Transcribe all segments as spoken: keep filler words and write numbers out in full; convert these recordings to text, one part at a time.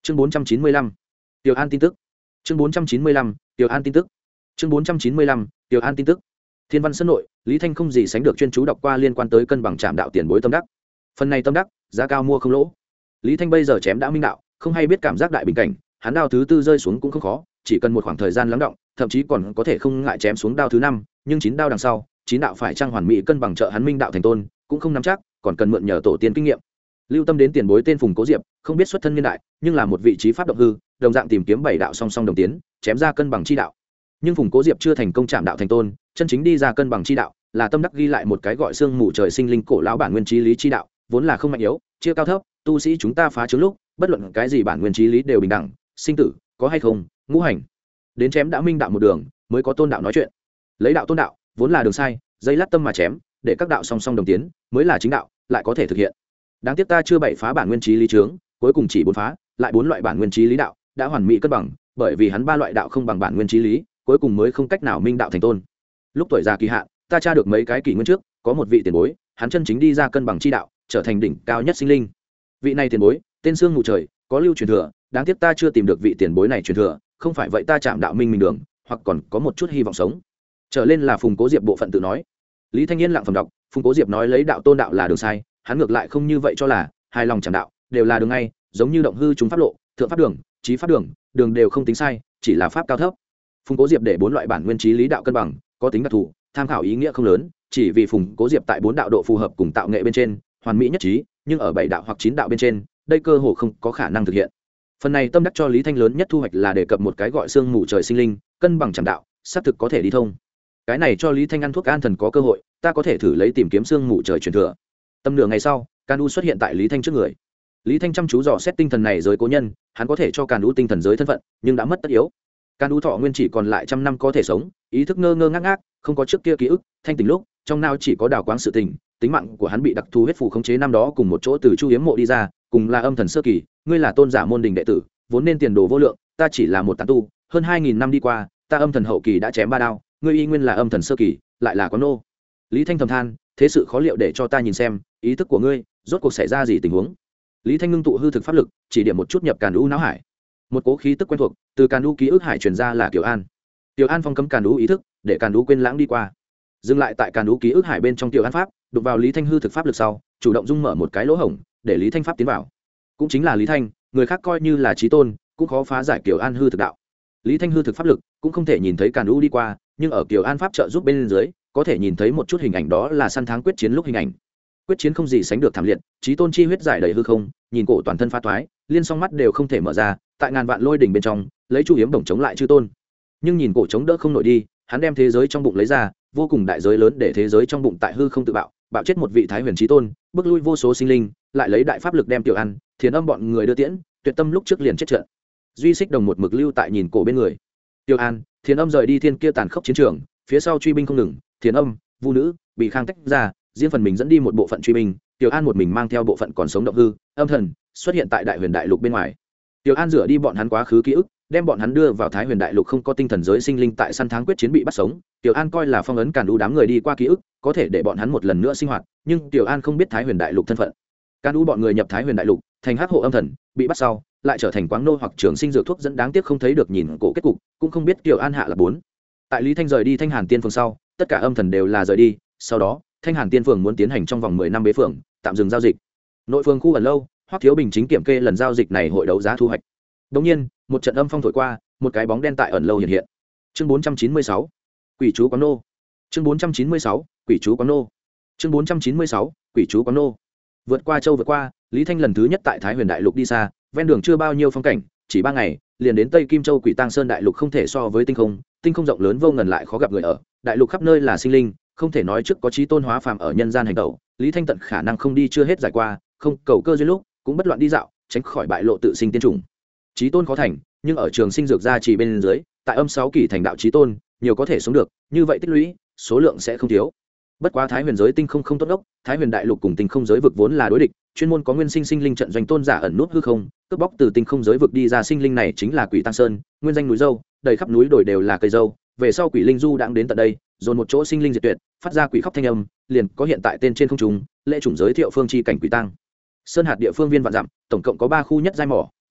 chương bốn trăm chín mươi lăm Tiểu An tin tức. chương bốn trăm chín mươi lăm Tiểu An tin tức. chương bốn trăm chín mươi lăm Tiểu An tin tức. Thiên Văn Sơn nội, Lý Thanh không gì sánh được chuyên chú đọc qua liên quan tới cân bằng trạm đạo tiền bối tâm đắc. Phần này tâm đắc, giá cao mua không lỗ. Lý Thanh bây giờ chém đã minh đạo, không hay biết cảm giác đại bình cảnh, hắn đao thứ tư rơi xuống cũng không khó, chỉ cần một khoảng thời gian lắng động, thậm chí còn có thể không ngại chém xuống đao thứ năm, nhưng chín đao đằng sau, chín đạo phải trang hoàn mỹ cân bằng trợ hắn minh đạo thành tôn, cũng không nắm chắc, còn cần mượn nhờ tổ tiên kinh nghiệm. Lưu tâm đến tiền bối tên Phùng Cố Diệp, không biết xuất thân niên đại, nhưng là một vị trí pháp động hư, đồng dạng tìm kiếm bảy đạo song song đồng tiến, chém ra cân bằng chi đạo. Nhưng Phùng Cố Diệp chưa thành công chạm đạo thành tôn, chân chính đi ra cân bằng chi đạo, là tâm đắc ghi lại một cái gọi xương mù trời sinh linh cổ lão bản nguyên chí lý chi đạo, vốn là không mạnh yếu, chia cao thấp, tu sĩ chúng ta phá trướng lúc, bất luận cái gì bản nguyên chí lý đều bình đẳng, sinh tử có hay không, ngũ hành. Đến chém đã minh đạo một đường, mới có tôn đạo nói chuyện. Lấy đạo tôn đạo, vốn là đường sai, dây lát tâm mà chém, để các đạo song song đồng tiến, mới là chính đạo, lại có thể thực hiện. Đáng tiếc ta chưa bảy phá bản nguyên chí lý chướng, cuối cùng chỉ bốn phá, lại bốn loại bản nguyên chí lý đạo, đã hoàn mỹ cân bằng, bởi vì hắn ba loại đạo không bằng bản nguyên chí lý, cuối cùng mới không cách nào minh đạo thành tôn. Lúc tuổi già kỳ hạn, ta tra được mấy cái kỷ nguyên trước, có một vị tiền bối, hắn chân chính đi ra cân bằng chi đạo, trở thành đỉnh cao nhất sinh linh. Vị này tiền bối, tên xương mù trời, có lưu truyền thừa, đáng tiếc ta chưa tìm được vị tiền bối này truyền thừa, không phải vậy ta chạm đạo minh mình đường, hoặc còn có một chút hy vọng sống. Trở lên là Phùng Cố Diệp bộ phận tự nói. Lý Thanh Yên lặng phẩm đọc, Phùng Cố Diệp nói lấy đạo tôn đạo là đường sai, hắn ngược lại không như vậy cho là, hài lòng chạm đạo, đều là đường ngay, giống như động hư chúng pháp lộ, thượng pháp đường, chí pháp đường, đường đều không tính sai, chỉ là pháp cao thấp. Phùng Cố Diệp để bốn loại bản nguyên chí lý đạo cân bằng, có tính đặc thù, tham khảo ý nghĩa không lớn, chỉ vì Phùng Cố Diệp tại bốn đạo độ phù hợp cùng tạo nghệ bên trên, hoàn mỹ nhất trí, nhưng ở bảy đạo hoặc chín đạo bên trên, đây cơ hồ không có khả năng thực hiện. Phần này tâm đắc cho Lý Thanh lớn nhất thu hoạch là đề cập một cái gọi xương mù trời sinh linh, cân bằng chạm đạo, xác thực có thể đi thông. Cái này cho Lý Thanh ăn thuốc an thần có cơ hội, ta có thể thử lấy tìm kiếm xương mù trời truyền thừa. Tâm nửa ngày sau, Càn U xuất hiện tại Lý Thanh trước người. Lý Thanh chăm chú dò xét tinh thần này giới cố nhân, hắn có thể cho Càn U tinh thần giới thân phận, nhưng đã mất tất yếu. Càn U thọ nguyên chỉ còn lại trăm năm có thể sống, ý thức ngơ ngơ ngác ngác, không có trước kia ký ức, thanh tỉnh lúc, trong não chỉ có đào quáng sự tình, tính mạng của hắn bị đặc thù huyết phù khống chế năm đó cùng một chỗ từ Chu Hiếm mộ đi ra, cùng là âm thần sơ kỳ, ngươi là tôn giả môn đình đệ tử, vốn nên tiền đồ vô lượng, ta chỉ là một tán tu, hơn hai nghìn năm đi qua, ta âm thần hậu kỳ đã chém ba đao, ngươi y nguyên là âm thần sơ kỳ, lại là quán nô. Lý Thanh thầm than, thế sự khó liệu, để cho ta nhìn xem, ý thức của ngươi, rốt cuộc xảy ra gì tình huống. Lý Thanh ngưng tụ hư thực pháp lực, chỉ điểm một chút nhập Càn U não hải. Một cố khí tức quen thuộc từ Càn U ký ức hải truyền ra là Tiểu An. Tiểu An phong cấm Càn U ý thức, để Càn U quên lãng đi qua. Dừng lại tại Càn U ký ức hải bên trong Tiểu An pháp, đụng vào Lý Thanh hư thực pháp lực sau, chủ động dung mở một cái lỗ hổng, để Lý Thanh pháp tiến vào. Cũng chính là Lý Thanh, người khác coi như là chí tôn, cũng khó phá giải Tiểu An hư thực đạo. Lý Thanh hư thực pháp lực cũng không thể nhìn thấy Càn U đi qua, nhưng ở Tiểu An pháp trợ giúp bên dưới, có thể nhìn thấy một chút hình ảnh, đó là săn thắng quyết chiến lúc hình ảnh. Quyết chiến không gì sánh được thảm liệt, chí tôn chi huyết giải đầy hư không, nhìn cổ toàn thân pha thoái, liên song mắt đều không thể mở ra, tại ngàn vạn lôi đỉnh bên trong, lấy Chu Hiếm đồng chống lại chư tôn. Nhưng nhìn cổ chống đỡ không nổi đi, hắn đem thế giới trong bụng lấy ra, vô cùng đại giới lớn để thế giới trong bụng tại hư không tự bạo, bạo chết một vị thái huyền chí tôn, bước lui vô số sinh linh, lại lấy đại pháp lực đem Tiểu An, Thiền Âm bọn người đưa tiễn, Tuyệt Tâm lúc trước liền chết trận. Duy Xích Đồng một mực lưu tại nhìn cổ bên người. Tiểu An, Thiền Âm rời đi thiên kia tàn khốc chiến trường, phía sau truy binh không ngừng, Thiền Âm, Vu Nữ, bị Khang tách ra, riêng phần mình dẫn đi một bộ phận truy binh, Tiểu An một mình mang theo bộ phận còn sống động hư, âm thần, xuất hiện tại Đại Huyền Đại Lục bên ngoài. Tiểu An rửa đi bọn hắn quá khứ ký ức, đem bọn hắn đưa vào Thái Huyền Đại Lục không có tinh thần giới sinh linh tại săn thắng quyết chiến bị bắt sống. Tiểu An coi là phong ấn Càn U đám người đi qua ký ức, có thể để bọn hắn một lần nữa sinh hoạt, nhưng Tiểu An không biết Thái Huyền Đại Lục thân phận. Càn U bọn người nhập Thái Huyền Đại Lục, thành hắc hộ âm thần, bị bắt sau, lại trở thành quáng nô hoặc trường sinh dược thuốc dẫn, đáng tiếc không thấy được nhìn cổ kết cục, cũng không biết Tiểu An hạ là bốn. Tại Lý Thanh rời đi Thanh Hàn Tiên Phường sau, tất cả âm thần đều là rời đi, sau đó, Thanh Hàn Tiên Phường muốn tiến hành trong vòng mười năm bế phường, tạm dừng giao dịch. Nội phường khu ẩn lâu, Hoắc Thiếu Bình chính kiểm kê lần giao dịch này hội đấu giá thu hoạch. Đống nhiên, một trận âm phong thổi qua, một cái bóng đen tại ẩn lâu hiện hiện. Chương bốn trăm chín mươi sáu, Quỷ chú quán nô. Chương bốn trăm chín mươi sáu, Quỷ chú quán nô. Chương bốn trăm chín mươi sáu, Quỷ chú quán nô. Vượt qua châu vượt qua, Lý Thanh lần thứ nhất tại Thái Huyền Đại Lục đi xa, ven đường chưa bao nhiêu phong cảnh, chỉ ba ngày, liền đến Tây Kim Châu Quỷ Tang Sơn Đại Lục, không thể so với tinh không, tinh không rộng lớn vô ngần lại khó gặp người ở, đại lục khắp nơi là sinh linh, không thể nói trước có chí tôn hóa phàm ở nhân gian hành động, Lý Thanh tận khả năng không đi chưa hết giải qua, không cầu cơ duyên lúc, cũng bất loạn đi dạo, tránh khỏi bại lộ tự sinh tiên trùng. Chí tôn khó thành, nhưng ở trường sinh dược gia trì bên dưới, tại âm sáu kỳ thành đạo chí tôn, nhiều có thể sống được, như vậy tích lũy, số lượng sẽ không thiếu. Bất quá Thái Huyền giới tinh không không tốt đốc, Thái Huyền Đại Lục cùng tinh không giới vực vốn là đối địch, chuyên môn có nguyên sinh sinh linh trận doanh tôn giả ẩn nút hư không, cướp bóc từ tinh không giới vực đi ra sinh linh này chính là Quỷ Tăng Sơn, nguyên danh núi dâu, đầy khắp núi đồi đều là cây dâu, về sau quỷ linh du đãng đến tận đây, dồn một chỗ sinh linh diệt tuyệt, phát ra quỷ khóc thanh âm, liền có hiện tại tên trên không trung, lễ chủng giới thiệu phương chi cảnh Quỷ Tăng Sơn hạt địa phương viên vạn dặm, tổng cộng có ba khu nhất giai mỏ,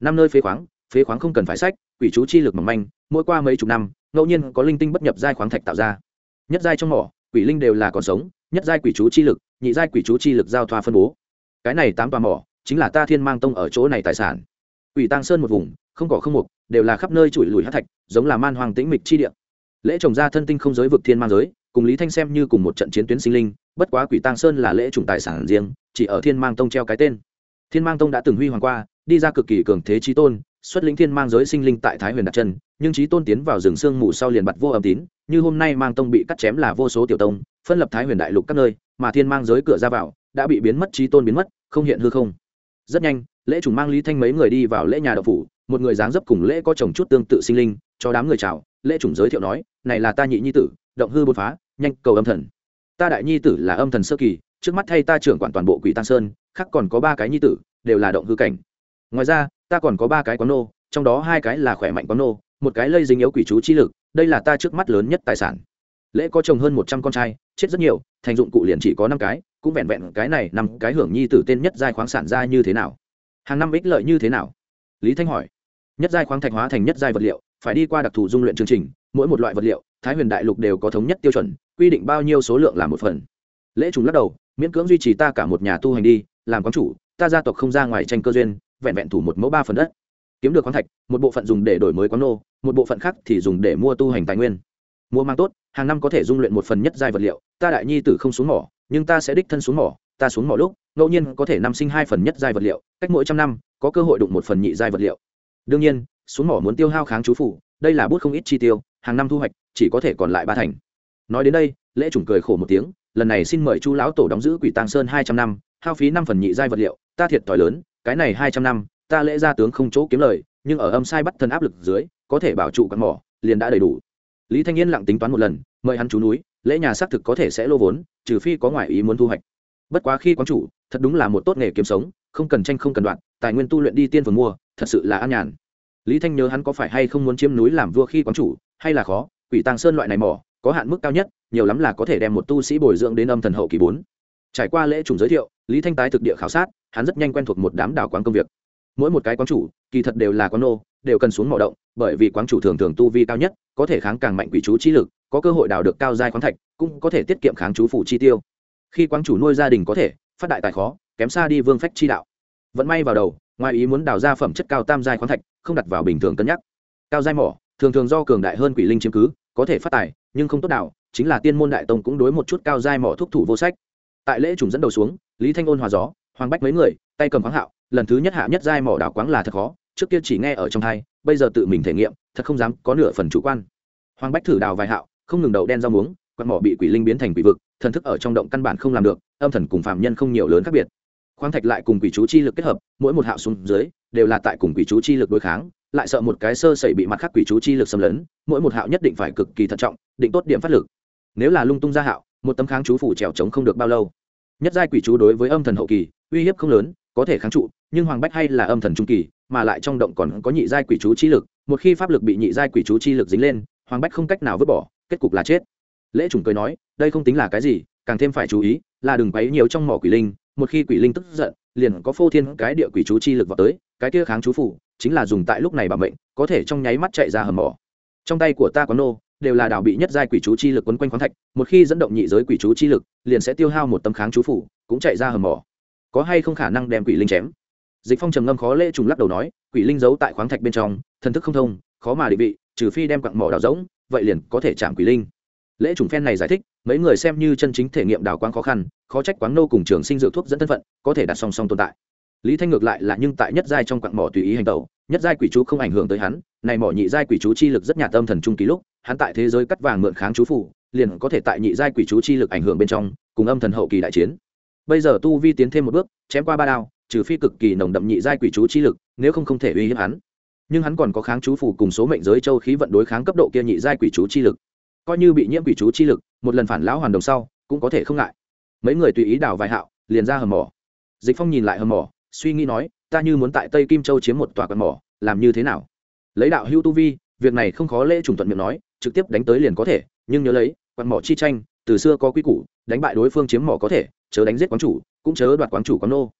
năm nơi phế khoáng, phế khoáng không cần phải sách, quỷ chú chi lực mỏng manh, mỗi qua mấy chục năm ngẫu nhiên có linh tinh bất nhập giai khoáng thạch tạo ra. Nhất giai trong mỏ quỷ linh đều là còn sống, nhất giai quỷ chú chi lực, nhị giai quỷ chú chi lực giao thoa phân bố. Cái này tám tòa mỏ chính là ta Thiên Mang Tông ở chỗ này tài sản. Quỷ Tang Sơn một vùng, không cỏ không mục, đều là khắp nơi trụi lùi hắc thạch, giống là man hoang tĩnh mịch chi địa. Lễ trồng ra thân tinh không giới vực thiên mang giới, cùng Lý Thanh xem như cùng một trận chiến tuyến sinh linh, bất quá Quỷ Tang Sơn là lễ trùng tài sản riêng, chỉ ở Thiên Mang Tông treo cái tên. Thiên Mang Tông đã từng huy hoàng qua, đi ra cực kỳ cường thế chí tôn, xuất lĩnh thiên mang giới sinh linh tại Thái Huyền đặt chân, nhưng chí tôn tiến vào rừng sương mù sau liền bật vô âm tín, như hôm nay Mang Tông bị cắt chém là vô số tiểu tông, phân lập Thái Huyền đại lục các nơi, mà thiên mang giới cửa ra vào đã bị biến mất, chí tôn biến mất, không hiện hư không. Rất nhanh, lễ trùng mang Lý Thanh mấy người đi vào lễ nhà đạo phủ, một người dáng dấp cùng lễ có chồng chút tương tự sinh linh, cho đám người chào, lễ trùng giới thiệu nói, này là ta nhị nhi tử, động hư bôn phá, nhanh cầu âm thần. Ta đại nhi tử là âm thần sơ kỳ, trước mắt thay ta trưởng quản toàn bộ Quỷ Tang Sơn, khác còn có ba cái nhi tử, đều là động hư cảnh. Ngoài ra, ta còn có ba cái quán nô, trong đó hai cái là khỏe mạnh quán nô, một cái lây dính yếu quỷ chú chi lực, đây là ta trước mắt lớn nhất tài sản. Lễ có chồng hơn một trăm con trai, chết rất nhiều, thành dụng cụ liền chỉ có năm cái, cũng vẹn vẹn cái này năm cái hưởng nhi tử tên nhất giai khoáng sản ra như thế nào? Hàng năm ích lợi như thế nào? Lý Thanh hỏi. Nhất giai khoáng thạch hóa thành nhất giai vật liệu, phải đi qua đặc thù dung luyện chương trình, mỗi một loại vật liệu, Thái Huyền đại lục đều có thống nhất tiêu chuẩn, quy định bao nhiêu số lượng là một phần. Lễ trùng lắc đầu, miễn cưỡng duy trì ta cả một nhà tu hành đi, làm quán chủ, ta gia tộc không ra ngoài tranh cơ duyên, vẹn vẹn thủ một mẫu ba phần đất. Kiếm được khoáng thạch, một bộ phận dùng để đổi mới quán nô, một bộ phận khác thì dùng để mua tu hành tài nguyên. Mua mang tốt, hàng năm có thể dung luyện một phần nhất giai vật liệu, ta đại nhi tử không xuống mỏ, nhưng ta sẽ đích thân xuống mỏ, ta xuống mỏ lúc, ngẫu nhiên có thể năm sinh hai phần nhất giai vật liệu, cách mỗi trăm năm có cơ hội đụng một phần nhị giai vật liệu. Đương nhiên, xuống mỏ muốn tiêu hao kháng chú phủ, đây là bút không ít chi tiêu, hàng năm thu hoạch chỉ có thể còn lại ba thành. Nói đến đây, lễ trùng cười khổ một tiếng, lần này xin mời Chu lão tổ đóng giữ Quỷ Tang Sơn hai trăm năm, hao phí năm phần nhị giai vật liệu, ta thiệt thòi lớn, cái này hai trăm năm, ta lễ gia tướng không chỗ kiếm lời, nhưng ở âm sai bắt thân áp lực dưới, có thể bảo trụ quán mỏ, liền đã đầy đủ. Lý Thanh Yên lặng tính toán một lần, mời hắn chú núi, lễ nhà xác thực có thể sẽ lô vốn, trừ phi có ngoại ý muốn thu hoạch. Bất quá khi quán chủ, thật đúng là một tốt nghề kiếm sống, không cần tranh không cần đoạn, tài nguyên tu luyện đi tiên phường mua, thật sự là an nhàn. Lý Thanh nhớ hắn có phải hay không muốn chiếm núi làm vua khi quán chủ, hay là khó, Quỷ Tang Sơn loại này mỏ, có hạn mức cao nhất, nhiều lắm là có thể đem một tu sĩ bồi dưỡng đến âm thần hậu kỳ bốn. Trải qua lễ trùng giới thiệu, Lý Thanh tái thực địa khảo sát, hắn rất nhanh quen thuộc một đám đào quán công việc. Mỗi một cái quán chủ, kỳ thật đều là quán nô, đều cần xuống mỏ động, bởi vì quán chủ thường thường tu vi cao nhất, có thể kháng càng mạnh quỷ chú chi lực, có cơ hội đào được cao giai khoáng thạch, cũng có thể tiết kiệm kháng chú phủ chi tiêu. Khi quán chủ nuôi gia đình có thể phát đại tài khó, kém xa đi vương phách chi đạo. Vận may vào đầu, ngoài ý muốn đào ra phẩm chất cao tam giai khoáng thạch, không đặt vào bình thường cân nhắc. Cao giai mỏ, thường thường do cường đại hơn quỷ linh chiếm cứ, có thể phát tài, nhưng không tốt đào, chính là tiên môn đại tông cũng đối một chút cao giai mỏ thúc thủ vô sách. Tại lễ trùng dẫn đầu xuống, Lý Thanh ôn hòa gió, Hoàng Bách mấy người, tay cầm khoáng hạo, lần thứ nhất hạ nhất giai mỏ đào quáng là thật khó, trước kia chỉ nghe ở trong tai, bây giờ tự mình thể nghiệm, thật không dám có nửa phần chủ quan. Hoàng Bách thử đào vài hạo, không ngừng đậu đen rau muống, quặng mỏ bị quỷ linh biến thành quỷ vực, thần thức ở trong động căn bản không làm được, âm thần cùng phàm nhân không nhiều lớn khác biệt. Khoáng thạch lại cùng quỷ chú chi lực kết hợp, mỗi một hạo xuống dưới đều là tại cùng quỷ chú chi lực đối kháng, lại sợ một cái sơ sẩy bị mặt khác quỷ chú chi lực xâm lấn, mỗi một hạo nhất định phải cực kỳ thận trọng, định tốt điểm phát lực. Nếu là lung tung ra hạo, một tấm kháng chú phủ trèo chống không được bao lâu. Nhất giai quỷ chú đối với âm thần hậu kỳ, uy hiếp không lớn, có thể kháng trụ, nhưng Hoàng Bách hay là âm thần trung kỳ, mà lại trong động còn có nhị giai quỷ chú chi lực, một khi pháp lực bị nhị giai quỷ chú chi lực dính lên, Hoàng Bách không cách nào vứt bỏ, kết cục là chết. Lễ Trùng cười nói, đây không tính là cái gì, càng thêm phải chú ý, là đừng quấy nhiều trong mỏ quỷ linh, một khi quỷ linh tức giận, liền có phô thiên cái địa quỷ chú chi lực vào tới, cái kia kháng chú phủ, chính là dùng tại lúc này bảo mệnh, có thể trong nháy mắt chạy ra hầm mỏ. Trong tay của ta có nô, đều là đảo bị nhất giai quỷ chú chi lực quấn quanh khoáng thạch, một khi dẫn động nhị giới quỷ chú chi lực, liền sẽ tiêu hao một tấm kháng chú phủ, cũng chạy ra hầm mỏ. Có hay không khả năng đem quỷ linh chém? Dịch Phong trầm ngâm khó Lễ Trùng lắc đầu nói, quỷ linh giấu tại khoáng thạch bên trong, thần thức không thông, khó mà định vị, trừ phi đem quặng mỏ đào rỗng, vậy liền có thể chạm quỷ linh. Lễ Trùng phen này giải thích, mấy người xem như chân chính thể nghiệm đào quáng khó khăn, khó trách quáng nô cùng trường sinh dược thuốc dẫn thân phận, có thể đặt song song tồn tại. Lý Thanh ngược lại là nhưng tại nhất giai trong quặng mỏ tùy ý hành tẩu, nhất giai quỷ chú không ảnh hưởng tới hắn, này mỏ nhị giai quỷ chú chi lực rất nhạt âm thần trung kỳ lúc, hắn tại thế giới cắt vàng mượn kháng chú phủ, liền có thể tại nhị giai quỷ chú chi lực ảnh hưởng bên trong, cùng âm thần hậu kỳ đại chiến. Bây giờ tu vi tiến thêm một bước, chém qua ba đao, trừ phi cực kỳ nồng đậm nhị giai quỷ chú chi lực, nếu không không thể uy hiếp hắn. Nhưng hắn còn có kháng chú phủ cùng số mệnh giới châu khí vận đối kháng cấp độ kia nhị giai quỷ chú chi lực. Coi như bị nhiễm quỷ chú chi lực, một lần phản lão hoàn đồng sau, cũng có thể không ngại. Mấy người tùy ý đào vài hạo, liền ra hầm mỏ. Dịch Phong nhìn lại hầm mỏ, suy nghĩ nói, ta như muốn tại Tây Kim Châu chiếm một tòa quặng mỏ, làm như thế nào? Lấy đạo hữu tu vi, việc này không khó. Lễ Trùng thuận miệng nói, trực tiếp đánh tới liền có thể, nhưng nhớ lấy, quặng mỏ chi tranh, từ xưa có quy củ, đánh bại đối phương chiếm mỏ có thể, chớ đánh giết quán chủ, cũng chớ đoạt quán chủ quán nô.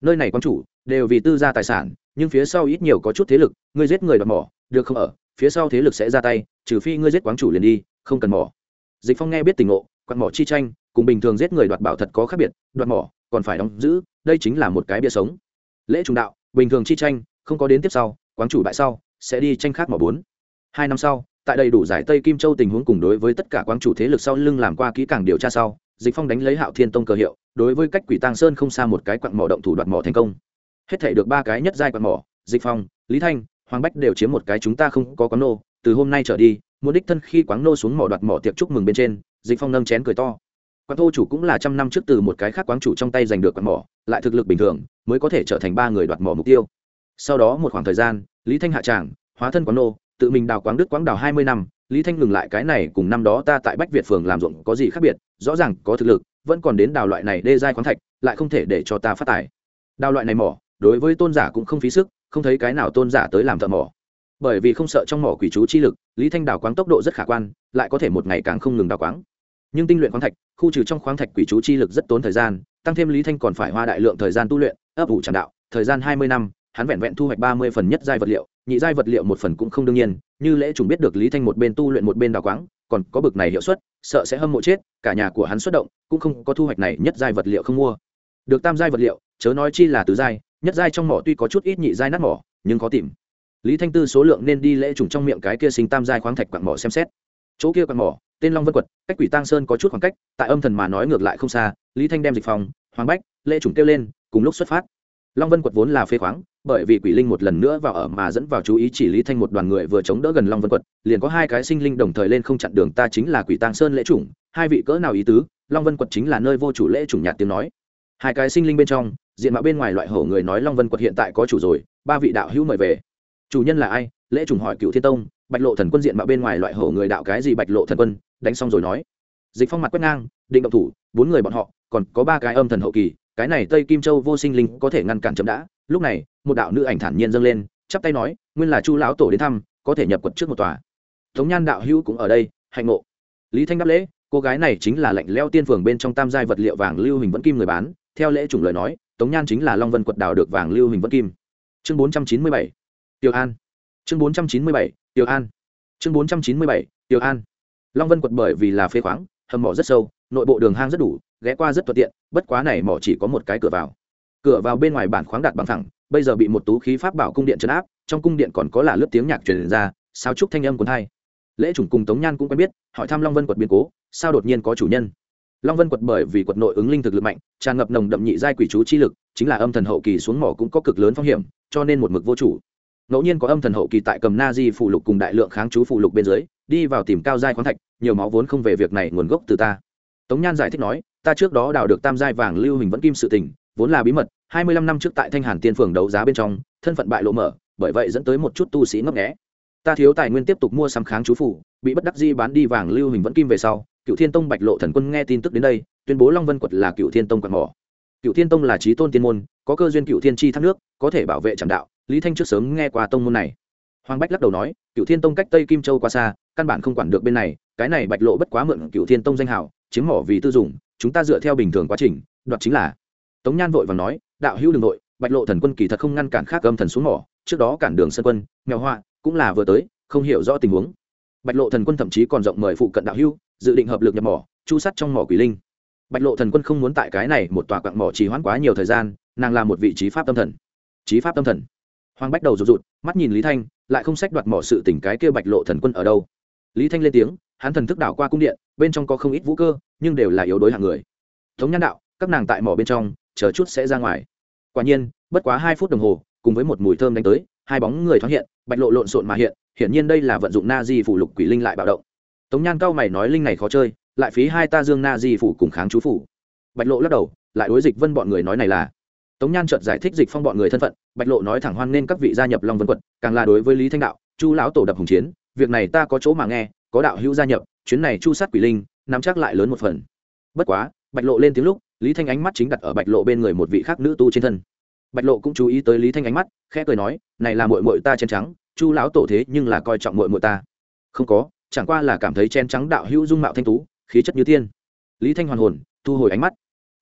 nơi này quán chủ đều vì tư gia tài sản, nhưng phía sau ít nhiều có chút thế lực, ngươi giết người đoạt mỏ được không, ở phía sau thế lực sẽ ra tay, trừ phi ngươi giết quán chủ liền đi, không cần mỏ. Dịch Phong nghe biết tình ngộ, quạt mỏ chi tranh cùng bình thường giết người đoạt bảo thật có khác biệt, đoạt mỏ còn phải đóng giữ, đây chính là một cái bia sống. Lễ trùng đạo, bình thường chi tranh không có đến tiếp sau, quán chủ bại sau sẽ đi tranh khác mỏ bốn. Hai năm sau, tại đầy đủ giải Tây Kim Châu tình huống cùng đối với tất cả quán chủ thế lực sau lưng làm qua kỹ càng điều tra sau, Dịch Phong đánh lấy Hạo Thiên Tông cờ hiệu, đối với cách Quỷ Tang Sơn không xa một cái quặng mỏ động thủ đoạt mỏ thành công. Hết thảy được ba cái nhất giai quặng mỏ, Dịch Phong, Lý Thanh, Hoàng Bách đều chiếm một cái, chúng ta không có quán nô, từ hôm nay trở đi, muốn đích thân khi quán nô xuống mỏ đoạt mỏ tiệc chúc mừng bên trên. Dịch Phong nâng chén cười to. Quán thô chủ cũng là trăm năm trước từ một cái khác quán chủ trong tay giành được quặng mỏ, lại thực lực bình thường, mới có thể trở thành ba người đoạt mỏ mục tiêu. Sau đó một khoảng thời gian, Lý Thanh hạ tràng, hóa thân quán nô, tự mình đào quáng đức quáng đào hai mươi năm. Lý Thanh ngừng lại, cái này cùng năm đó ta tại Bách Việt phường làm ruộng có gì khác biệt, rõ ràng có thực lực, vẫn còn đến đào loại này đê giai khoáng thạch, lại không thể để cho ta phát tài. Đào loại này mỏ, đối với tôn giả cũng không phí sức, không thấy cái nào tôn giả tới làm thợ mỏ. Bởi vì không sợ trong mỏ quỷ chú chi lực, Lý Thanh đào quáng tốc độ rất khả quan, lại có thể một ngày càng không ngừng đào quáng. Nhưng tinh luyện khoáng thạch, khu trừ trong khoáng thạch quỷ chú chi lực rất tốn thời gian, tăng thêm Lý Thanh còn phải hoa đại lượng thời gian tu luyện, ấp ủ tràng đạo, thời gian hai mươi năm, hắn vẹn vẹn thu hoạch ba mươi phần nhất giai vật liệu, nhị giai vật liệu một phần cũng không đương nhiên, như Lễ Trùng biết được Lý Thanh một bên tu luyện một bên đào quáng, còn có bực này hiệu suất, sợ sẽ hâm mộ chết, cả nhà của hắn xuất động, cũng không có thu hoạch này nhất giai vật liệu không mua. Được tam giai vật liệu, chớ nói chi là tứ giai, nhất giai trong mỏ tuy có chút ít nhị giai nát mỏ, nhưng khó tìm. Lý Thanh tư số lượng nên đi Lễ Trùng trong miệng cái kia sinh tam giai khoáng thạch quặng mỏ xem xét. Chỗ kia quặng mỏ, tên Long Vân Quật, cách Quỷ Tang Sơn có chút khoảng cách, tại âm thần mà nói ngược lại không xa. Lý Thanh đem Dịch Phong, Hoàng Bách, Lễ Trùng kêu lên, cùng lúc xuất phát. Long Vân Quật vốn là phế khoáng, bởi vì quỷ linh một lần nữa vào ở mà dẫn vào chú ý, chỉ Lý Thanh một đoàn người vừa chống đỡ gần Long Vân Quật, liền có hai cái sinh linh đồng thời lên không chặn đường, ta chính là Quỷ Tang Sơn Lễ Trùng, hai vị cỡ nào ý tứ? Long Vân Quật chính là nơi vô chủ. Lễ Trùng nhạt tiếng nói. Hai cái sinh linh bên trong, diện mạo bên ngoài loại hổ người nói Long Vân Quật hiện tại có chủ rồi, ba vị đạo hữu mời về. Chủ nhân là ai? Lễ Trùng hỏi. Cựu Thiên Tông, Bạch Lộ Thần Quân. diện mạo bên ngoài loại hổ người đạo cái gì? Bạch Lộ Thần Quân. Đánh xong rồi nói. Dịch Phong mặt quét ngang, định động thủ, bốn người bọn họ, còn có ba cái âm thần hậu kỳ, cái này Tây Kim Châu vô sinh linh có thể ngăn cản chậm đã. Lúc này, một đạo nữ ảnh thản nhiên dâng lên, chắp tay nói, nguyên là Chu lão tổ đến thăm, có thể nhập quật trước một tòa. Tống Nhan đạo hữu cũng ở đây, hạnh ngộ. Lý Thanh đáp lễ, cô gái này chính là lạnh leo tiên phường bên trong tam giai vật liệu vàng lưu hình vẫn kim người bán, theo Lễ Trùng lời nói, Tống Nhan chính là Long Vân Quật đào được vàng lưu hình vẫn kim. Chương bốn trăm chín mươi bảy, Tiêu An. Chương bốn trăm chín mươi bảy, Tiêu An. Chương bốn trăm chín mươi bảy, Tiêu An. Long Vân Quật bởi vì là phế khoáng, hầm mỏ rất sâu, nội bộ đường hang rất đủ, ghé qua rất thuận tiện, bất quá này mỏ chỉ có một cái cửa vào. Cửa vào bên ngoài bản khoáng đạt bằng thẳng, bây giờ bị một tú khí pháp bảo cung điện trấn áp, trong cung điện còn có là lướt tiếng nhạc truyền ra, sao trúc thanh âm cuốn tai. Lễ Trùng cùng Tống Nhan cũng quen biết, hỏi thăm Long Vân Quật biến cố, sao đột nhiên có chủ nhân. Long Vân Quật bởi vì quật nội ứng linh thực lực mạnh, tràn ngập nồng đậm nhị giai quỷ chú chi lực, chính là âm thần hậu kỳ xuống mỏ cũng có cực lớn phong hiểm, cho nên một mực vô chủ. Ngẫu nhiên có âm thần hậu kỳ tại cầm na di phụ lục cùng đại lượng kháng chú phụ lục bên dưới, đi vào tìm cao giai khoáng thạch, nhiều máu vốn không về việc này nguồn gốc từ ta. Tống Nhan giải thích nói, ta trước đó đào được tam giai vàng lưu hình vẫn kim sự tình, vốn là bí mật, hai mươi lăm năm trước tại Thanh Hàn Tiên phường đấu giá bên trong, thân phận bại lộ mở, bởi vậy dẫn tới một chút tu sĩ ngấp nghé. Ta thiếu tài nguyên tiếp tục mua sắm kháng chú phủ, bị bất đắc dĩ bán đi vàng lưu hình vẫn kim về sau, Cựu Thiên Tông Bạch Lộ Thần Quân nghe tin tức đến đây, tuyên bố Long Vân Quật là Cựu Thiên Tông quặng mỏ. Cựu Thiên Tông là chí tôn tiên môn, có cơ duyên Cựu Thiên chi thác nước, có thể bảo vệ trảm đạo. Lý Thanh trước sớm nghe qua tông môn này. Hoàng Bách lắc đầu nói, Cựu Thiên Tông cách Tây Kim Châu quá xa, căn bản không quản được bên này, cái này Bạch Lộ bất quá mượn Cựu Thiên Tông danh hào, chiếm mỏ vì tư dụng, chúng ta dựa theo bình thường quá trình, đoạt chính là. Tống Nhan vội vàng nói, đạo hữu đừng nội, Bạch Lộ Thần Quân kỳ thật không ngăn cản khác âm thần xuống mỏ, trước đó cản đường Sơn Quân, Mèo Họa cũng là vừa tới, không hiểu rõ tình huống. Bạch Lộ Thần Quân thậm chí còn rộng mời phụ cận đạo hữu, dự định hợp lực nhập mỏ, chu sát trong mỏ quỷ linh. Bạch Lộ Thần Quân không muốn tại cái này một tòa quặng mỏ trì hoãn quá nhiều thời gian, nàng là một vị trí pháp tâm thần. Trí pháp tâm thần. Hoàng Bách đầu rụt rụt, mắt nhìn Lý Thanh, lại không sách đoạt mỏ sự tình, cái kia Bạch Lộ Thần Quân ở đâu? Lý Thanh lên tiếng, hắn thần thức đảo qua cung điện, bên trong có không ít vũ cơ, nhưng đều là yếu đối hạng người. Tống Nhan đạo, các nàng tại mỏ bên trong, chờ chút sẽ ra ngoài. Quả nhiên, bất quá hai phút đồng hồ, cùng với một mùi thơm đánh tới, hai bóng người thoáng hiện, Bạch Lộ lộn xộn mà hiện, hiển nhiên đây là vận dụng na di phủ lục quỷ linh lại bạo động. Tống Nhan cao mày nói, linh này khó chơi, lại phí hai ta dương na di phủ cùng kháng chú phủ. Bạch Lộ lắc đầu, lại đối Dịch Vân bọn người nói này là. Tống Nhan chợt giải thích Dịch Phong bọn người thân phận, Bạch Lộ nói thẳng hoan nên các vị gia nhập Long Vân Quật, càng là đối với Lý Thanh đạo, Chu lão tổ đập hùng chiến, việc này ta có chỗ mà nghe, có đạo hữu gia nhập, chuyến này chu sát quỷ linh, nắm chắc lại lớn một phần. Bất quá, Bạch Lộ lên tiếng lúc, Lý Thanh ánh mắt chính đặt ở Bạch Lộ bên người một vị khác nữ tu trên thân. Bạch Lộ cũng chú ý tới Lý Thanh ánh mắt, khẽ cười nói, này là muội muội ta chén trắng, Chu lão tổ thế nhưng là coi trọng muội muội ta. Không có, chẳng qua là cảm thấy chén trắng đạo hữu dung mạo thanh tú, khí chất như tiên. Lý Thanh hoàn hồn, thu hồi ánh mắt.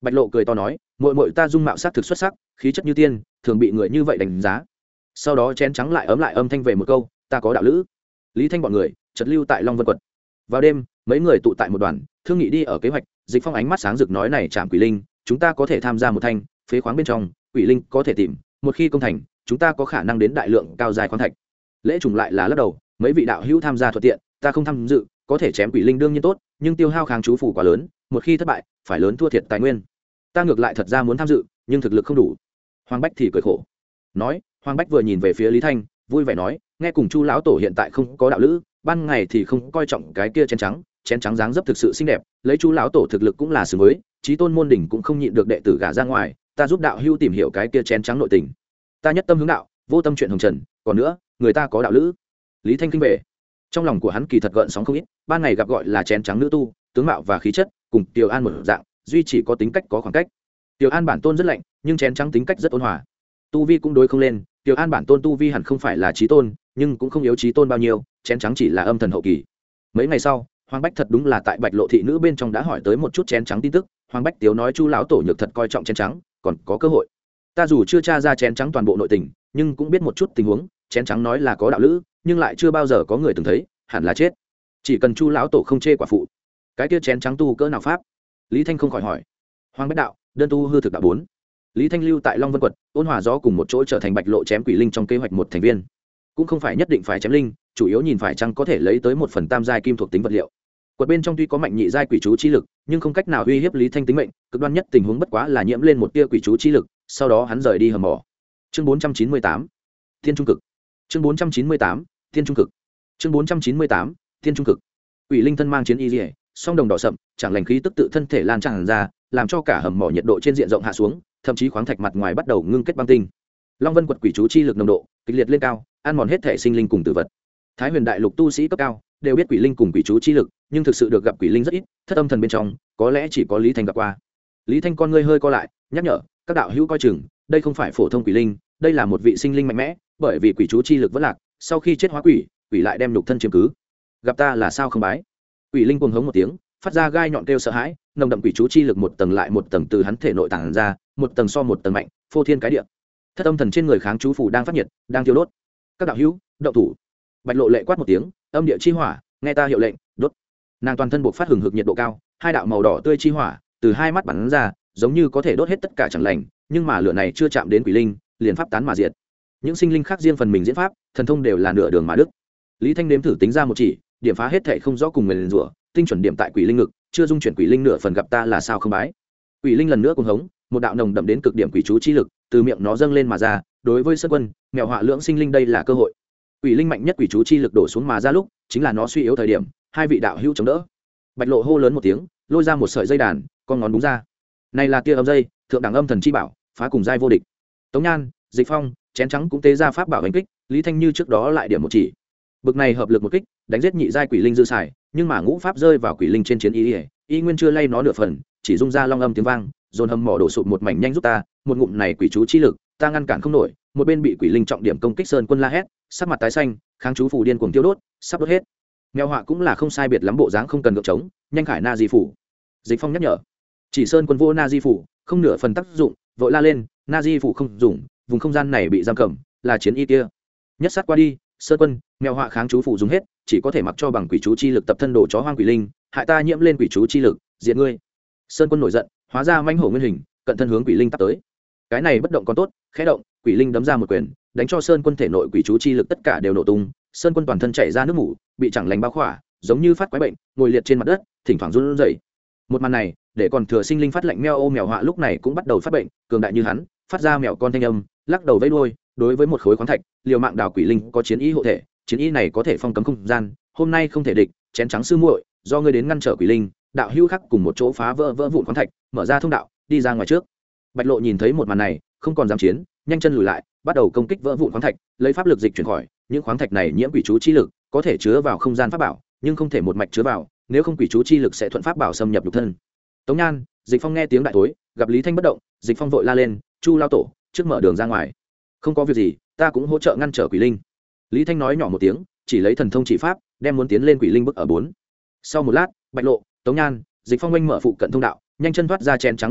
Bạch Lộ cười to nói, muội muội ta dung mạo sắc thực xuất sắc, khí chất như tiên, thường bị người như vậy đánh giá. Sau đó chén trắng lại ấm lại âm thanh về một câu, ta có đạo lữ. Lý Thanh bọn người chợt lưu tại Long Vân quật. Vào đêm, mấy người tụ tại một đoàn, thương nghị đi ở kế hoạch. Dịch Phong ánh mắt sáng rực nói, này Trảm Quỷ Linh, chúng ta có thể tham gia một thanh phế khoáng bên trong, quỷ linh có thể tìm, một khi công thành, chúng ta có khả năng đến đại lượng cao dài khoáng thạch. Lễ trùng lại là lắc đầu, mấy vị đạo hữu tham gia thuận tiện, ta không tham dự, có thể chém quỷ linh đương nhiên tốt, nhưng tiêu hao kháng chú phủ quá lớn, một khi thất bại, phải lớn thua thiệt tài nguyên. Ta ngược lại thật ra muốn tham dự, nhưng thực lực không đủ. Hoàng Bách thì cười khổ. Nói, Hoàng Bách vừa nhìn về phía Lý Thanh, vui vẻ nói, nghe cùng Chu lão tổ hiện tại không có đạo lữ, ban ngày thì không coi trọng cái kia chén trắng, chén trắng dáng dấp thực sự xinh đẹp, lấy Chu lão tổ thực lực cũng là xứng với, chí tôn môn đỉnh cũng không nhịn được đệ tử gả ra ngoài, ta giúp đạo hữu tìm hiểu cái kia chén trắng nội tình. Ta nhất tâm hướng đạo, vô tâm chuyện hồng trần, còn nữa, người ta có đạo lữ. Lý Thanh kinh về. Trong lòng của hắn kỳ thật gợn sóng không ít, ban ngày gặp gọi là chén trắng nữ tu, tướng mạo và khí chất cùng Tiểu An một dạng, duy chỉ có tính cách có khoảng cách. Tiểu An bản tôn rất lạnh, nhưng chén trắng tính cách rất ôn hòa. Tu vi cũng đối không lên, Tiểu An bản tôn tu vi hẳn không phải là chí tôn, nhưng cũng không yếu chí tôn bao nhiêu, chén trắng chỉ là âm thần hậu kỳ. Mấy ngày sau, Hoàng Bách thật đúng là tại Bạch Lộ thị nữ bên trong đã hỏi tới một chút chén trắng tin tức. Hoàng Bách Tiếu nói Chu lão tổ nhược thật coi trọng chén trắng, còn có cơ hội. Ta dù chưa tra ra chén trắng toàn bộ nội tình, nhưng cũng biết một chút tình huống. Chén trắng nói là có đạo lữ, nhưng lại chưa bao giờ có người từng thấy, hẳn là chết. Chỉ cần Chu lão tổ không chê quả phụ, cái kia chén trắng tu cỡ nào pháp? Lý Thanh không khỏi hỏi. Hoàng Bách đạo, đơn tu hư thực đạo bốn. Lý Thanh lưu tại Long Vân quật, ôn hòa gió cùng một chỗ trở thành Bạch Lộ chém quỷ linh trong kế hoạch một thành viên. Cũng không phải nhất định phải chém linh, chủ yếu nhìn phải chăng có thể lấy tới một phần tam giai kim thuộc tính vật liệu. Quật bên trong tuy có mạnh nhị giai quỷ chú chi lực, nhưng không cách nào uy hiếp Lý Thanh tính mệnh, cực đoan nhất tình huống bất quá là nhiễm lên một tia quỷ chú chi lực, sau đó hắn rời đi hầm mỏ. Chương bốn trăm chín mươi tám, Thiên trung cực. Chương bốn trăm chín mươi tám, Thiên trung cực. Chương bốn trăm chín mươi tám, Thiên trung cực. Quỷ linh thân mang chiến y liễu, song đồng đỏ sậm, chẳng lành khí tức tự thân thể lan tràn ra, làm cho cả hầm mỏ nhiệt độ trên diện rộng hạ xuống, thậm chí khoáng thạch mặt ngoài bắt đầu ngưng kết băng tinh. Long Vân quật quỷ chú chi lực nồng độ kịch liệt lên cao, ăn mòn hết thể sinh linh cùng tử vật. Thái Huyền đại lục tu sĩ cấp cao đều biết quỷ linh cùng quỷ chú chi lực, nhưng thực sự được gặp quỷ linh rất ít, thất âm thần bên trong, có lẽ chỉ có Lý Thanh gặp qua. Lý Thanh con ngươi hơi co lại, nhắc nhở các đạo hữu coi chừng, đây không phải phổ thông quỷ linh, đây là một vị sinh linh mạnh mẽ, bởi vì quỷ chú chi lực vẫn lạc, sau khi chết hóa quỷ, quỷ lại đem lục thân chiếm cứ. Gặp ta là sao không bái? Quỷ linh cuồng hống một tiếng, phát ra gai nhọn kêu sợ hãi, nồng đậm quỷ chú chi lực một tầng lại một tầng từ hắn thể nội tàng ra, một tầng so một tầng mạnh, phô thiên cái địa. Thất âm thần trên người kháng chú phủ đang phát nhiệt, đang thiêu đốt. Các đạo hữu, động thủ. Bạch Lộ lệ quát một tiếng, âm địa chi hỏa, nghe ta hiệu lệnh, đốt. Nàng toàn thân buộc phát hừng hực nhiệt độ cao, hai đạo màu đỏ tươi chi hỏa từ hai mắt bắn ra, giống như có thể đốt hết tất cả chẳng lành, nhưng mà lửa này chưa chạm đến quỷ linh, liền pháp tán mà diệt. Những sinh linh khác riêng phần mình diễn pháp, thần thông đều là nửa đường mà đức. Lý Thanh nếm thử tính ra một chỉ, điểm phá hết thảy không rõ cùng nguyền rủa, tinh chuẩn điểm tại quỷ linh ngực, chưa dung chuyển quỷ linh nửa phần, gặp ta là sao không bái. Quỷ linh lần nữa cuồng hống, một đạo nồng đậm đến cực điểm quỷ chú chi lực từ miệng nó dâng lên mà ra, đối với Sơn Quân, mèo họa lưỡng sinh linh đây là cơ hội. Quỷ linh mạnh nhất quỷ chú chi lực đổ xuống mà ra lúc, chính là nó suy yếu thời điểm, hai vị đạo hữu chống đỡ. Bạch Lộ hô lớn một tiếng, lôi ra một sợi dây đàn, con ngón búng ra. Này là tia âm dây, thượng đẳng âm thần chi bảo, phá cùng giai vô địch. Tống Nhan, Dịch Phong, chén trắng cũng tế ra pháp bảo đánh kích, Lý Thanh như trước đó lại điểm một chỉ. Bực này hợp lực một kích, đánh giết nhị giai quỷ linh dư xài, nhưng mà ngũ pháp rơi vào quỷ linh trên chiến y, y nguyên chưa lay nó nửa phần, chỉ rung ra long âm tiếng vang, dồn hầm mỏ đổ sụp một mảnh, nhanh giúp ta, một ngụm này quỷ chú chi lực, ta ngăn cản không nổi. Một bên bị quỷ linh trọng điểm công kích Sơn Quân la hét, sắc mặt tái xanh, kháng chú phù điên cuồng tiêu đốt, sắp đốt hết. Mèo họa cũng là không sai biệt lắm bộ dáng, không cần gượng chống, nhanh khải na di phủ. Dịch Phong nhắc nhở, chỉ Sơn Quân vô na di phủ, không nửa phần tác dụng, vội la lên, na di phủ không dùng, vùng không gian này bị giam cầm, là chiến y kia. Nhất sát qua đi, Sơn Quân, mèo họa kháng chú phù dùng hết, chỉ có thể mặc cho bằng quỷ chú chi lực tập thân đồ chó hoang quỷ linh, hại ta nhiễm lên quỷ chú chi lực, diệt ngươi. Sơn Quân nổi giận, hóa ra manh hổ nguyên hình, cận thân hướng quỷ linh tấp tới. Cái này bất động còn tốt, khẽ động, quỷ linh đấm ra một quyền, đánh cho Sơn Quân thể nội quỷ chú chi lực tất cả đều nổ tung. Sơn Quân toàn thân chảy ra nước mủ, bị chẳng lành bao khỏa, giống như phát quái bệnh, ngồi liệt trên mặt đất, thỉnh thoảng run rẩy. Một màn này, để còn thừa sinh linh phát lạnh meo ô mèo họa lúc này cũng bắt đầu phát bệnh, cường đại như hắn, phát ra mèo con thanh âm, lắc đầu vẫy đuôi, đối với một khối khoáng thạch, liều mạng đào quỷ linh có chiến ý hộ thể, chiến ý này có thể phong cấm không gian, hôm nay không thể địch, chén trắng sư muội, do ngươi đến ngăn trở quỷ linh, đạo hữu khắc cùng một chỗ phá vỡ vỡ vụn khoáng thạch, mở ra thông đạo, đi ra ngoài trước. Bạch Lộ nhìn thấy một màn này, không còn dám chiến, nhanh chân lùi lại, bắt đầu công kích vỡ vụn khoáng thạch, lấy pháp lực dịch chuyển khỏi. Những khoáng thạch này nhiễm quỷ chú chi lực, có thể chứa vào không gian pháp bảo, nhưng không thể một mạch chứa vào, nếu không quỷ chú chi lực sẽ thuận pháp bảo xâm nhập lục thân. Tống Nhan, Dịch Phong nghe tiếng đại tối, gặp Lý Thanh bất động, Dịch Phong vội la lên, Chu lao tổ, trước mở đường ra ngoài. Không có việc gì, ta cũng hỗ trợ ngăn trở quỷ linh. Lý Thanh nói nhỏ một tiếng, chỉ lấy thần thông chỉ pháp, đem muốn tiến lên quỷ linh bức ở bốn. Sau một lát, Bạch Lộ, Tống Nhan, Dịch Phong oanh mở phụ cận thông đạo, nhanh chân thoát ra chén trắng đạo hữu,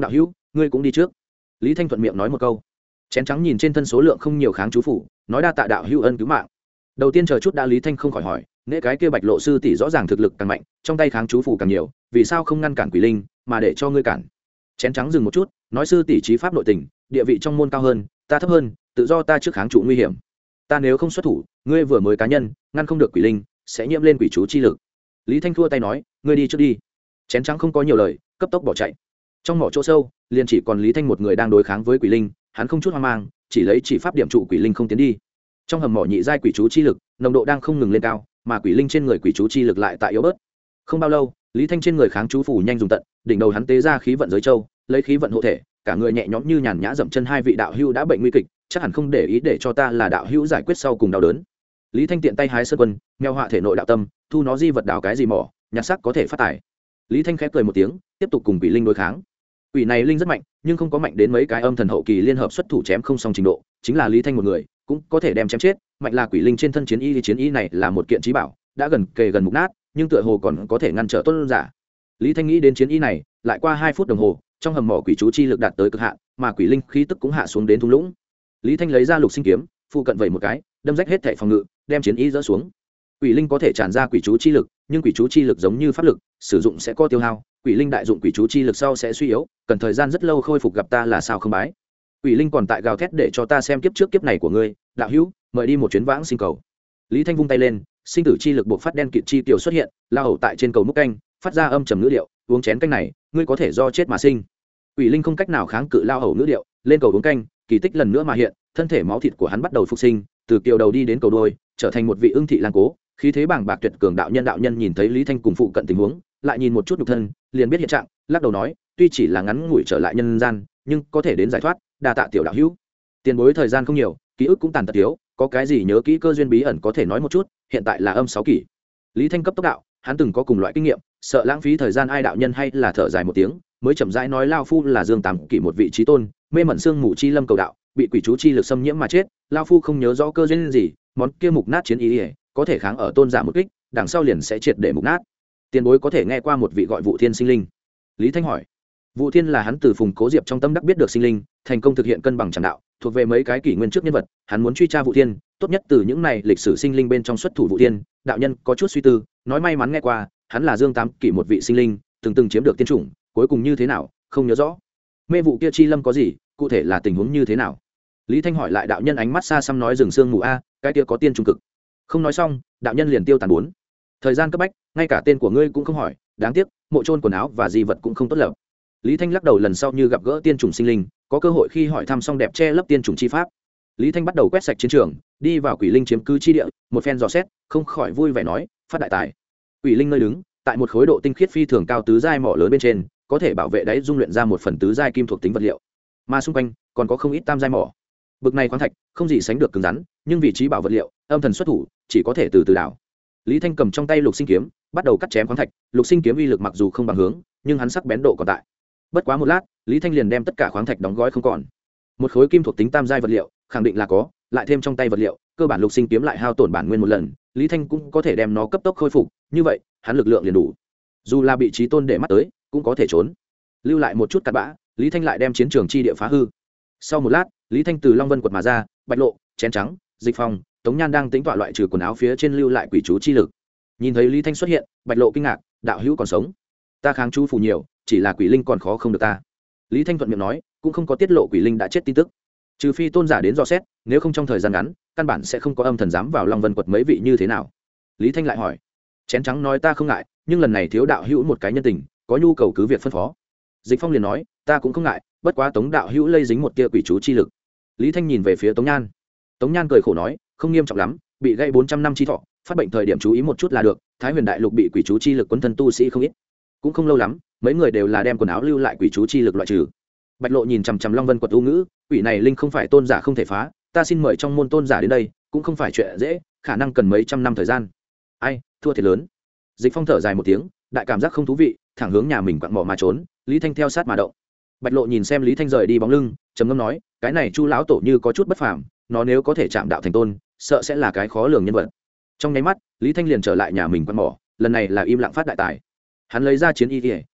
ngươi cũng đi trước. Lý Thanh thuận miệng nói một câu. Chén trắng nhìn trên thân số lượng không nhiều kháng chú phủ, nói đa tạ đạo hữu ân cứu mạng. Đầu tiên chờ chút đã, Lý Thanh không khỏi hỏi, nễ cái kia Bạch Lộ sư tỷ rõ ràng thực lực càng mạnh, trong tay kháng chú phủ càng nhiều, vì sao không ngăn cản quỷ linh mà để cho ngươi cản? Chén trắng dừng một chút, nói sư tỷ trí pháp nội tình, địa vị trong môn cao hơn, ta thấp hơn, tự do ta trước kháng trụ nguy hiểm. Ta nếu không xuất thủ, ngươi vừa mới cá nhân, ngăn không được quỷ linh, sẽ nhiễm lên quỷ chú chi lực. Lý Thanh thua tay nói, ngươi đi trước đi. Chén trắng không có nhiều lời, cấp tốc bỏ chạy. Trong mỏ chỗ sâu, liền chỉ còn Lý Thanh một người đang đối kháng với quỷ linh, hắn không chút hoang mang, chỉ lấy chỉ pháp điểm trụ quỷ linh không tiến đi. Trong hầm mỏ nhị giai quỷ chú chi lực, nồng độ đang không ngừng lên cao, mà quỷ linh trên người quỷ chú chi lực lại tại yếu bớt. Không bao lâu, Lý Thanh trên người kháng chú phủ nhanh dùng tận, đỉnh đầu hắn tế ra khí vận giới châu, lấy khí vận hộ thể, cả người nhẹ nhõm như nhàn nhã dậm chân. Hai vị đạo hữu đã bệnh nguy kịch, chắc hẳn không để ý để cho ta là đạo hữu giải quyết sau cùng đau đớn. Lý Thanh tiện tay hái sơn quân, mèo họa thể nội đạo tâm, thu nó di vật đào cái gì mỏ, nhặt sắc có thể phát tài. Lý Thanh khép cười một tiếng, tiếp tục cùng quỷ linh đối kháng. Quỷ này linh rất mạnh, nhưng không có mạnh đến mấy cái âm thần hậu kỳ liên hợp xuất thủ chém không xong trình độ, chính là Lý Thanh một người cũng có thể đem chém chết. Mạnh là quỷ linh trên thân chiến y, thì chiến y này là một kiện trí bảo, đã gần kề gần mục nát, nhưng tựa hồ còn có thể ngăn trở tôn giả. Lý Thanh nghĩ đến chiến y này, lại qua hai phút đồng hồ, trong hầm mỏ quỷ chú chi lực đạt tới cực hạn, mà quỷ linh khí tức cũng hạ xuống đến thung lũng. Lý Thanh lấy ra lục sinh kiếm, phụ cận vẩy một cái, đâm rách hết thảy phòng ngự, đem chiến y dỡ xuống. Quỷ linh có thể tràn ra quỷ chú chi lực, nhưng quỷ chú chi lực giống như pháp lực, sử dụng sẽ có tiêu hao. Quỷ linh đại dụng quỷ chú chi lực sau sẽ suy yếu, cần thời gian rất lâu khôi phục, gặp ta là sao không bái. Quỷ linh còn tại gào thét để cho ta xem kiếp trước kiếp này của ngươi, đạo hữu, mời đi một chuyến vãng sinh cầu. Lý Thanh vung tay lên, sinh tử chi lực buộc phát đen kịt chi tiểu xuất hiện, lao hầu tại trên cầu múc canh, phát ra âm trầm ngữ điệu, uống chén canh này, ngươi có thể do chết mà sinh. Quỷ linh không cách nào kháng cự lao hầu ngữ điệu, lên cầu uống canh, kỳ tích lần nữa mà hiện, thân thể máu thịt của hắn bắt đầu phục sinh, từ kiều đầu đi đến cầu đuôi, trở thành một vị ưng thị lang cố, khí thế bàng bạc tuyệt cường. Đạo nhân đạo nhân nhìn thấy Lý Thanh cùng phụ cận tình huống, lại nhìn một chút nhục thân, liền biết hiện trạng, lắc đầu nói, tuy chỉ là ngắn ngủi trở lại nhân gian, nhưng có thể đến giải thoát, đa tạ tiểu đạo hữu. Tiền bối thời gian không nhiều, ký ức cũng tàn tật thiếu, có cái gì nhớ kỹ cơ duyên bí ẩn có thể nói một chút, hiện tại là âm sáu kỷ. Lý Thanh cấp tốc đạo, hắn từng có cùng loại kinh nghiệm, sợ lãng phí thời gian. Ai đạo nhân hay là thở dài một tiếng, mới chậm rãi nói, lao phu là Dương Tám kỷ một vị trí tôn, mê mẩn xương mù chi lâm cầu đạo, bị quỷ chú chi lực xâm nhiễm mà chết. Lao phu không nhớ rõ cơ duyên gì, món kia mục nát chiến ý, ý có thể kháng ở tôn giả một kích, đằng sau liền sẽ triệt để mục nát. Tiền bối có thể nghe qua một vị gọi Vụ Thiên sinh linh? Lý Thanh hỏi. Vụ Thiên là hắn từ Phùng Cố Diệp trong tâm đắc biết được sinh linh, thành công thực hiện cân bằng tràng đạo, thuộc về mấy cái kỷ nguyên trước nhân vật. Hắn muốn truy tra Vụ Thiên, tốt nhất từ những này lịch sử sinh linh bên trong xuất thủ. Vụ Thiên đạo nhân có chút suy tư, nói may mắn nghe qua, hắn là Dương Tám kỷ một vị sinh linh, từng từng chiếm được tiên chủng, cuối cùng như thế nào không nhớ rõ. Mê vụ kia chi lâm có gì, cụ thể là tình huống như thế nào? Lý Thanh hỏi lại. Đạo nhân ánh mắt xa xăm nói, rừng sương mù a, cái kia có tiên trung cực. Không nói xong, đạo nhân liền tiêu tàn bốn. Thời gian cấp bách, ngay cả tên của ngươi cũng không hỏi, đáng tiếc, mộ trôn quần áo và di vật cũng không tốt lập. Lý Thanh lắc đầu, lần sau như gặp gỡ tiên chủng sinh linh, có cơ hội khi hỏi thăm xong đẹp che lấp tiên chủng chi pháp. Lý Thanh bắt đầu quét sạch chiến trường, đi vào quỷ linh chiếm cứ chi địa, một phen dò xét, không khỏi vui vẻ nói, phát đại tài. Quỷ linh nơi đứng, tại một khối độ tinh khiết phi thường cao tứ giai mỏ lớn bên trên, có thể bảo vệ đáy dung luyện ra một phần tứ giai kim thuộc tính vật liệu, mà xung quanh còn có không ít tam giai mỏ. Bực này khoáng thạch không gì sánh được cứng rắn, nhưng vị trí bảo vật liệu, âm thần xuất thủ, chỉ có thể từ từ đảo. Lý Thanh cầm trong tay lục sinh kiếm, bắt đầu cắt chém khoáng thạch. Lục sinh kiếm uy lực mặc dù không bằng hướng, nhưng hắn sắc bén độ còn tại. Bất quá một lát, Lý Thanh liền đem tất cả khoáng thạch đóng gói không còn. Một khối kim thuộc tính tam giai vật liệu, khẳng định là có, lại thêm trong tay vật liệu, cơ bản lục sinh kiếm lại hao tổn bản nguyên một lần, Lý Thanh cũng có thể đem nó cấp tốc khôi phục, như vậy, hắn lực lượng liền đủ. Dù là bị trí tôn để mắt tới, cũng có thể trốn. Lưu lại một chút cặn bã, Lý Thanh lại đem chiến trường chi địa phá hư. Sau một lát, Lý Thanh từ Long Vân quật mà ra, Bạch Lộ, Chén Trắng, Dịch Phong, Tống Nhan đang tính tọa loại trừ quần áo phía trên lưu lại quỷ chú chi lực. Nhìn thấy Lý Thanh xuất hiện, Bạch Lộ kinh ngạc, đạo hữu còn sống. Ta kháng chú phù nhiều, chỉ là quỷ linh còn khó không được ta. Lý Thanh thuận miệng nói, cũng không có tiết lộ quỷ linh đã chết tin tức. Trừ phi tôn giả đến dò xét, nếu không trong thời gian ngắn, căn bản sẽ không có âm thần dám vào Long Vân quật. mấy vị như thế nào? Lý Thanh lại hỏi. Chén Trắng nói, ta không ngại, nhưng lần này thiếu đạo hữu một cái nhân tình, có nhu cầu cứ việc phân phó. Dịch Phong liền nói, ta cũng không ngại, bất quá Tống đạo hữu lây dính một tia quỷ chú chi lực. Lý Thanh nhìn về phía Tống Nhan. Tống Nhan cười khổ nói, không nghiêm trọng lắm, bị gây bốn trăm năm chi thọ, phát bệnh thời điểm chú ý một chút là được. Thái Huyền đại lục bị quỷ chú chi lực quấn thân tu sĩ không ít, cũng không lâu lắm, mấy người đều là đem quần áo lưu lại quỷ chú chi lực loại trừ. Bạch Lộ nhìn chằm chằm Long Vân quật u ngữ, quỷ này linh không phải tôn giả không thể phá, ta xin mời trong môn tôn giả đến đây, cũng không phải chuyện dễ, khả năng cần mấy trăm năm thời gian. Ai, thua thiệt lớn. Dịch Phong thở dài một tiếng, đại cảm giác không thú vị, thẳng hướng nhà mình quặn mỏ mà trốn. Lý Thanh theo sát mà động. Bạch Lộ nhìn xem Lý Thanh rời đi bóng lưng, trầm ngâm nói, cái này Chu lão tổ như có chút bất phàm, nó nếu có thể chạm đạo thành tôn, sợ sẽ là cái khó lường nhân vật. Trong nháy mắt, Lý Thanh liền trở lại nhà mình quặn mỏ, lần này là im lặng phát đại tài. Hắn lấy ra chiến y,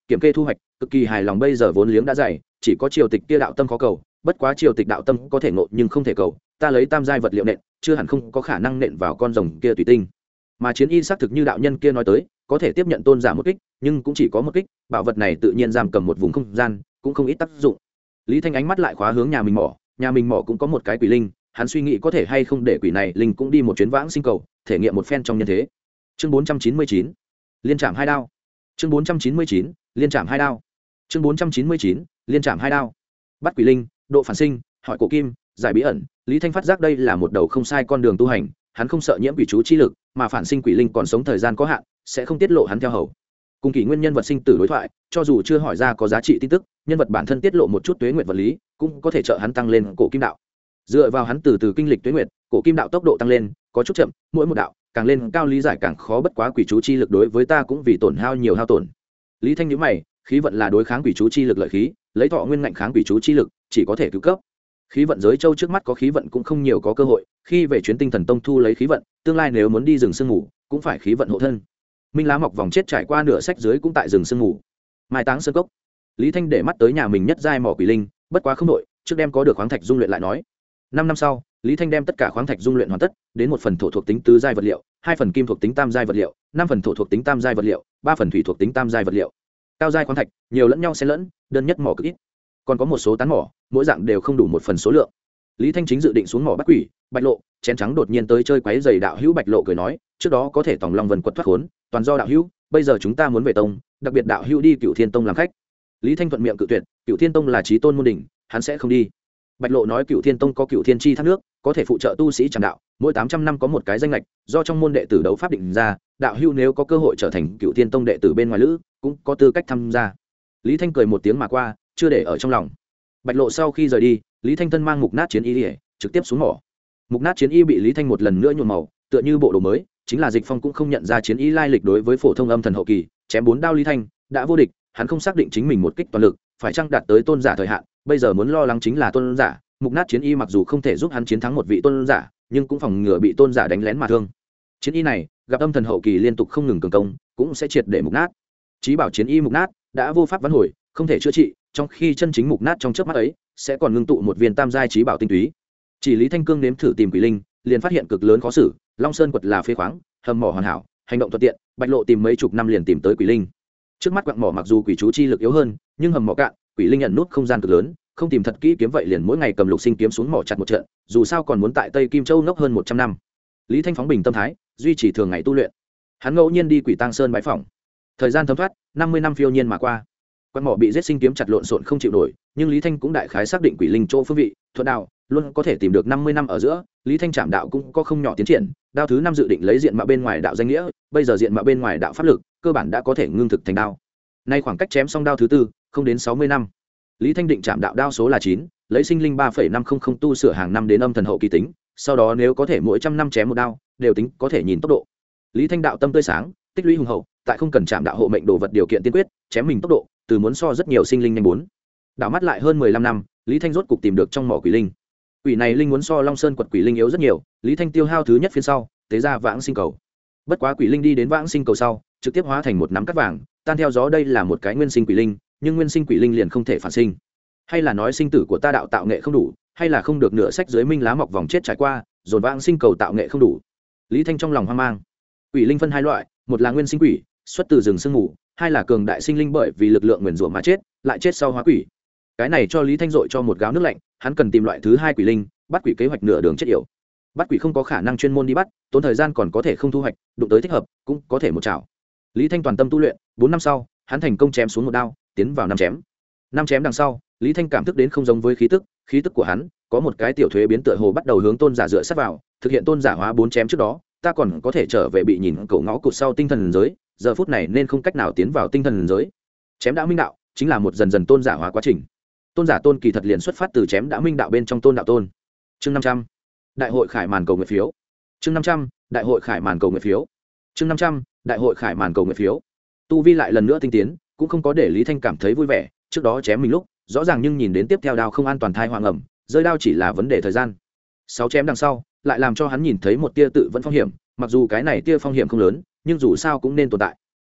kiểm kê thu hoạch cực kỳ hài lòng. Bây giờ vốn liếng đã dày, chỉ có triều tịch kia đạo tâm khó cầu, bất quá triều tịch đạo tâm có thể ngộ nhưng không thể cầu, ta lấy tam giai vật liệu nện chưa hẳn không có khả năng nện vào con rồng kia tùy tinh. Mà chiến y xác thực như đạo nhân kia nói tới, có thể tiếp nhận tôn giả một kích, nhưng cũng chỉ có một kích, bảo vật này tự nhiên giam cầm một vùng không gian, cũng không ít tác dụng. Lý Thanh ánh mắt lại khóa hướng nhà mình mỏ, nhà mình mỏ cũng có một cái quỷ linh, hắn suy nghĩ có thể hay không để quỷ này linh cũng đi một chuyến vãng sinh cầu, thể nghiệm một phen trong nhân thế. Chương bốn trăm chín mươi chín, liên chạm hai đao. Chương bốn trăm chín mươi chín, liên chạm hai đao. Chương bốn trăm chín mươi chín, liên chạm hai đao. Bắt quỷ linh, độ phản sinh, hỏi cổ kim, giải bí ẩn. Lý Thanh phát giác đây là một đầu không sai con đường tu hành, hắn không sợ nhiễm quỷ chú chi lực, mà phản sinh quỷ linh còn sống thời gian có hạn, sẽ không tiết lộ hắn theo hầu. Cùng kỷ nguyên nhân vật sinh tử đối thoại, cho dù chưa hỏi ra có giá trị tin tức, nhân vật bản thân tiết lộ một chút tuế nguyệt vật lý, cũng có thể trợ hắn tăng lên cổ kim đạo. Dựa vào hắn từ từ kinh lịch tuế nguyệt, cổ kim đạo tốc độ tăng lên có chút chậm, mỗi một đạo càng lên cao lý giải càng khó, bất quá quỷ chú chi lực đối với ta cũng vì tổn hao nhiều hao tổn. Lý Thanh nhíu mày, khí vận là đối kháng quỷ chú chi lực lợi khí, lấy thọ nguyên ngạnh kháng quỷ chú chi lực, chỉ có thể cứu cấp. Khí vận giới châu trước mắt có khí vận cũng không nhiều có cơ hội, khi về chuyến tinh thần tông thu lấy khí vận, tương lai nếu muốn đi rừng sương ngủ, cũng phải khí vận hộ thân. Minh lá mọc vòng chết trải qua nửa sách dưới cũng tại rừng sương ngủ. Mai táng sơn cốc. Lý Thanh để mắt tới nhà mình nhất giai mỏ quỷ linh, bất quá không đội, trước đem có được khoáng thạch dung luyện lại nói. Năm năm sau, Lý Thanh đem tất cả khoáng thạch dung luyện hoàn tất, đến một phần thổ thuộc tính tứ giai vật liệu, hai phần kim thuộc tính tam giai vật liệu, năm phần thổ thuộc tính tam giai vật liệu, ba phần thủy thuộc tính tam giai vật liệu. Cao giai khoáng thạch, nhiều lẫn nhau xen lẫn, đơn nhất mỏ cực ít. Còn có một số tán mỏ, mỗi dạng đều không đủ một phần số lượng. Lý Thanh chính dự định xuống mỏ bắt quỷ, Bạch Lộ, chén trắng đột nhiên tới chơi quấy giày đạo hữu. Bạch Lộ cười nói, trước đó có thể tòng long vần quật thoát khốn, toàn do đạo hữu, bây giờ chúng ta muốn về tông, đặc biệt đạo hữu đi Cửu Thiên Tông làm khách. Lý Thanh thuận miệng cự tuyệt, Cửu Thiên Tông là chí tôn môn đỉnh, hắn sẽ không đi. Bạch Lộ nói Cửu Thiên Tông có Cửu Thiên chi thác nước, có thể phụ trợ tu sĩ tràng đạo, mỗi tám trăm năm có một cái danh lệch, do trong môn đệ tử đấu pháp định ra, đạo hữu nếu có cơ hội trở thành Cửu Thiên Tông đệ tử bên ngoài lữ, cũng có tư cách tham gia. Lý Thanh cười một tiếng mà qua, chưa để ở trong lòng. Bạch Lộ sau khi rời đi, Lý Thanh thân mang mục nát chiến y, trực tiếp xuống mỏ. Mục nát chiến y bị Lý Thanh một lần nữa nhuộm màu, tựa như bộ đồ mới, chính là Dịch Phong cũng không nhận ra chiến y lai lịch. Đối với phổ thông âm thần hậu kỳ, chém bốn đao Lý Thanh đã vô địch, hắn không xác định chính mình một kích toàn lực, phải chăng đạt tới tôn giả thời hạn, bây giờ muốn lo lắng chính là tôn giả. Mục nát chiến y mặc dù không thể giúp hắn chiến thắng một vị tôn giả, nhưng cũng phòng ngừa bị tôn giả đánh lén mà thương. Chiến y này, gặp âm thần hậu kỳ liên tục không ngừng cường công, cũng sẽ triệt để mục nát. Chí bảo chiến y mục nát, đã vô pháp vãn hồi, không thể chữa trị, trong khi chân chính mục nát trong chớp mắt ấy, sẽ còn ngưng tụ một viên tam giai chí bảo tinh túy. Chỉ Lý Thanh Cương nếm thử tìm quỷ linh, liền phát hiện cực lớn khó xử, Long Sơn quật là phế khoáng, hầm mỏ hoàn hảo, hành động thuận tiện. Bạch Lộ tìm mấy chục năm liền tìm tới quỷ linh. Trước mắt quặng mỏ mặc dù quỷ chú chi lực yếu hơn, nhưng hầm mỏ cạn, quỷ linh nhận nút không gian cực lớn, không tìm thật kỹ kiếm vậy liền mỗi ngày cầm lục sinh kiếm xuống mỏ chặt một trận, dù sao còn muốn tại Tây Kim Châu ngốc hơn một trăm năm. Lý Thanh phóng bình tâm thái, duy trì thường ngày tu luyện. Hắn ngẫu nhiên đi Quỷ Tang Sơn bái phỏng. Thời gian thấm thoát, năm mươi năm phiêu nhiên mà qua. Quặng mỏ bị giết sinh kiếm chặt lộn xộn không chịu nổi, nhưng Lý Thanh cũng đại khái xác định quỷ linh chỗ phương vị, thuận đạo, luôn có thể tìm được. năm mươi năm ở giữa, Lý Thanh chạm đạo cũng có không nhỏ tiến triển, đao thứ năm dự định lấy diện mạo bên ngoài đạo danh nghĩa, bây giờ diện mạo bên ngoài đạo pháp lực, cơ bản đã có thể ngưng thực thành đao. Nay khoảng cách chém xong đao thứ tư, không đến sáu mươi năm. Lý Thanh định chạm đạo đao số là chín, lấy sinh linh ba phẩy năm không không tu sửa hàng năm đến âm thần hậu kỳ tính, sau đó nếu có thể mỗi trăm năm chém một đao, đều tính có thể nhìn tốc độ. Lý Thanh đạo tâm tươi sáng, tích lũy hùng hậu, tại không cần chạm đạo hộ mệnh đồ vật điều kiện tiên quyết, chém mình tốc độ, từ muốn so rất nhiều sinh linh nhanh bốn. Đảo mắt lại hơn mười lăm năm, Lý Thanh rốt cục tìm được trong mỏ quỷ linh. Quỷ này linh muốn so Long Sơn quật quỷ linh yếu rất nhiều, Lý Thanh tiêu hao thứ nhất phiên sau, tế ra vãng sinh cầu. Bất quá quỷ linh đi đến vãng sinh cầu sau, trực tiếp hóa thành một nắm cát vàng, tan theo gió. Đây là một cái nguyên sinh quỷ linh, nhưng nguyên sinh quỷ linh liền không thể phản sinh. Hay là nói sinh tử của ta đạo tạo nghệ không đủ, hay là không được nửa sách dưới minh lá mọc vòng chết trải qua, dồn vãng sinh cầu tạo nghệ không đủ. Lý Thanh trong lòng hoang mang. Quỷ linh phân hai loại, một là nguyên sinh quỷ, xuất từ rừng sương mù, hai là cường đại sinh linh bởi vì lực lượng nguyền rủa mà chết, lại chết sau hóa quỷ. Cái này cho Lý Thanh dội cho một gáo nước lạnh, hắn cần tìm loại thứ hai quỷ linh, bắt quỷ kế hoạch nửa đường chết yểu. Bắt quỷ không có khả năng chuyên môn đi bắt, tốn thời gian còn có thể không thu hoạch, đụng tới thích hợp, cũng có thể một chảo. Lý Thanh toàn tâm tu luyện, bốn năm sau, hắn thành công chém xuống một đao, tiến vào năm chém. Năm chém đằng sau, Lý Thanh cảm thức đến không giống với khí tức, khí tức của hắn có một cái tiểu thuế biến tựa hồ bắt đầu hướng tôn giả dựa sát vào, thực hiện tôn giả hóa bốn chém trước đó, ta còn có thể trở về bị nhìn cậu ngõ cụt sau tinh thần giới, giờ phút này nên không cách nào tiến vào tinh thần giới. Chém đã minh đạo chính là một dần dần tôn giả hóa quá trình. Tôn giả tôn kỳ thật liền xuất phát từ chém đã minh đạo bên trong tôn đạo tôn. Chương năm trăm, đại hội khải màn cầu nguyện phiếu. Chương năm trăm, đại hội khải màn cầu nguyện phiếu. Chương năm trăm, đại hội khải màn cầu nguyện phiếu. Tu vi lại lần nữa tinh tiến, cũng không có để Lý Thanh cảm thấy vui vẻ, trước đó chém mình lúc, rõ ràng nhưng nhìn đến tiếp theo đao không an toàn thai hoang ẩm, rơi đao chỉ là vấn đề thời gian. Sáu chém đằng sau, lại làm cho hắn nhìn thấy một tia tự vẫn phong hiểm, mặc dù cái này tia phong hiểm không lớn, nhưng dù sao cũng nên tồn tại.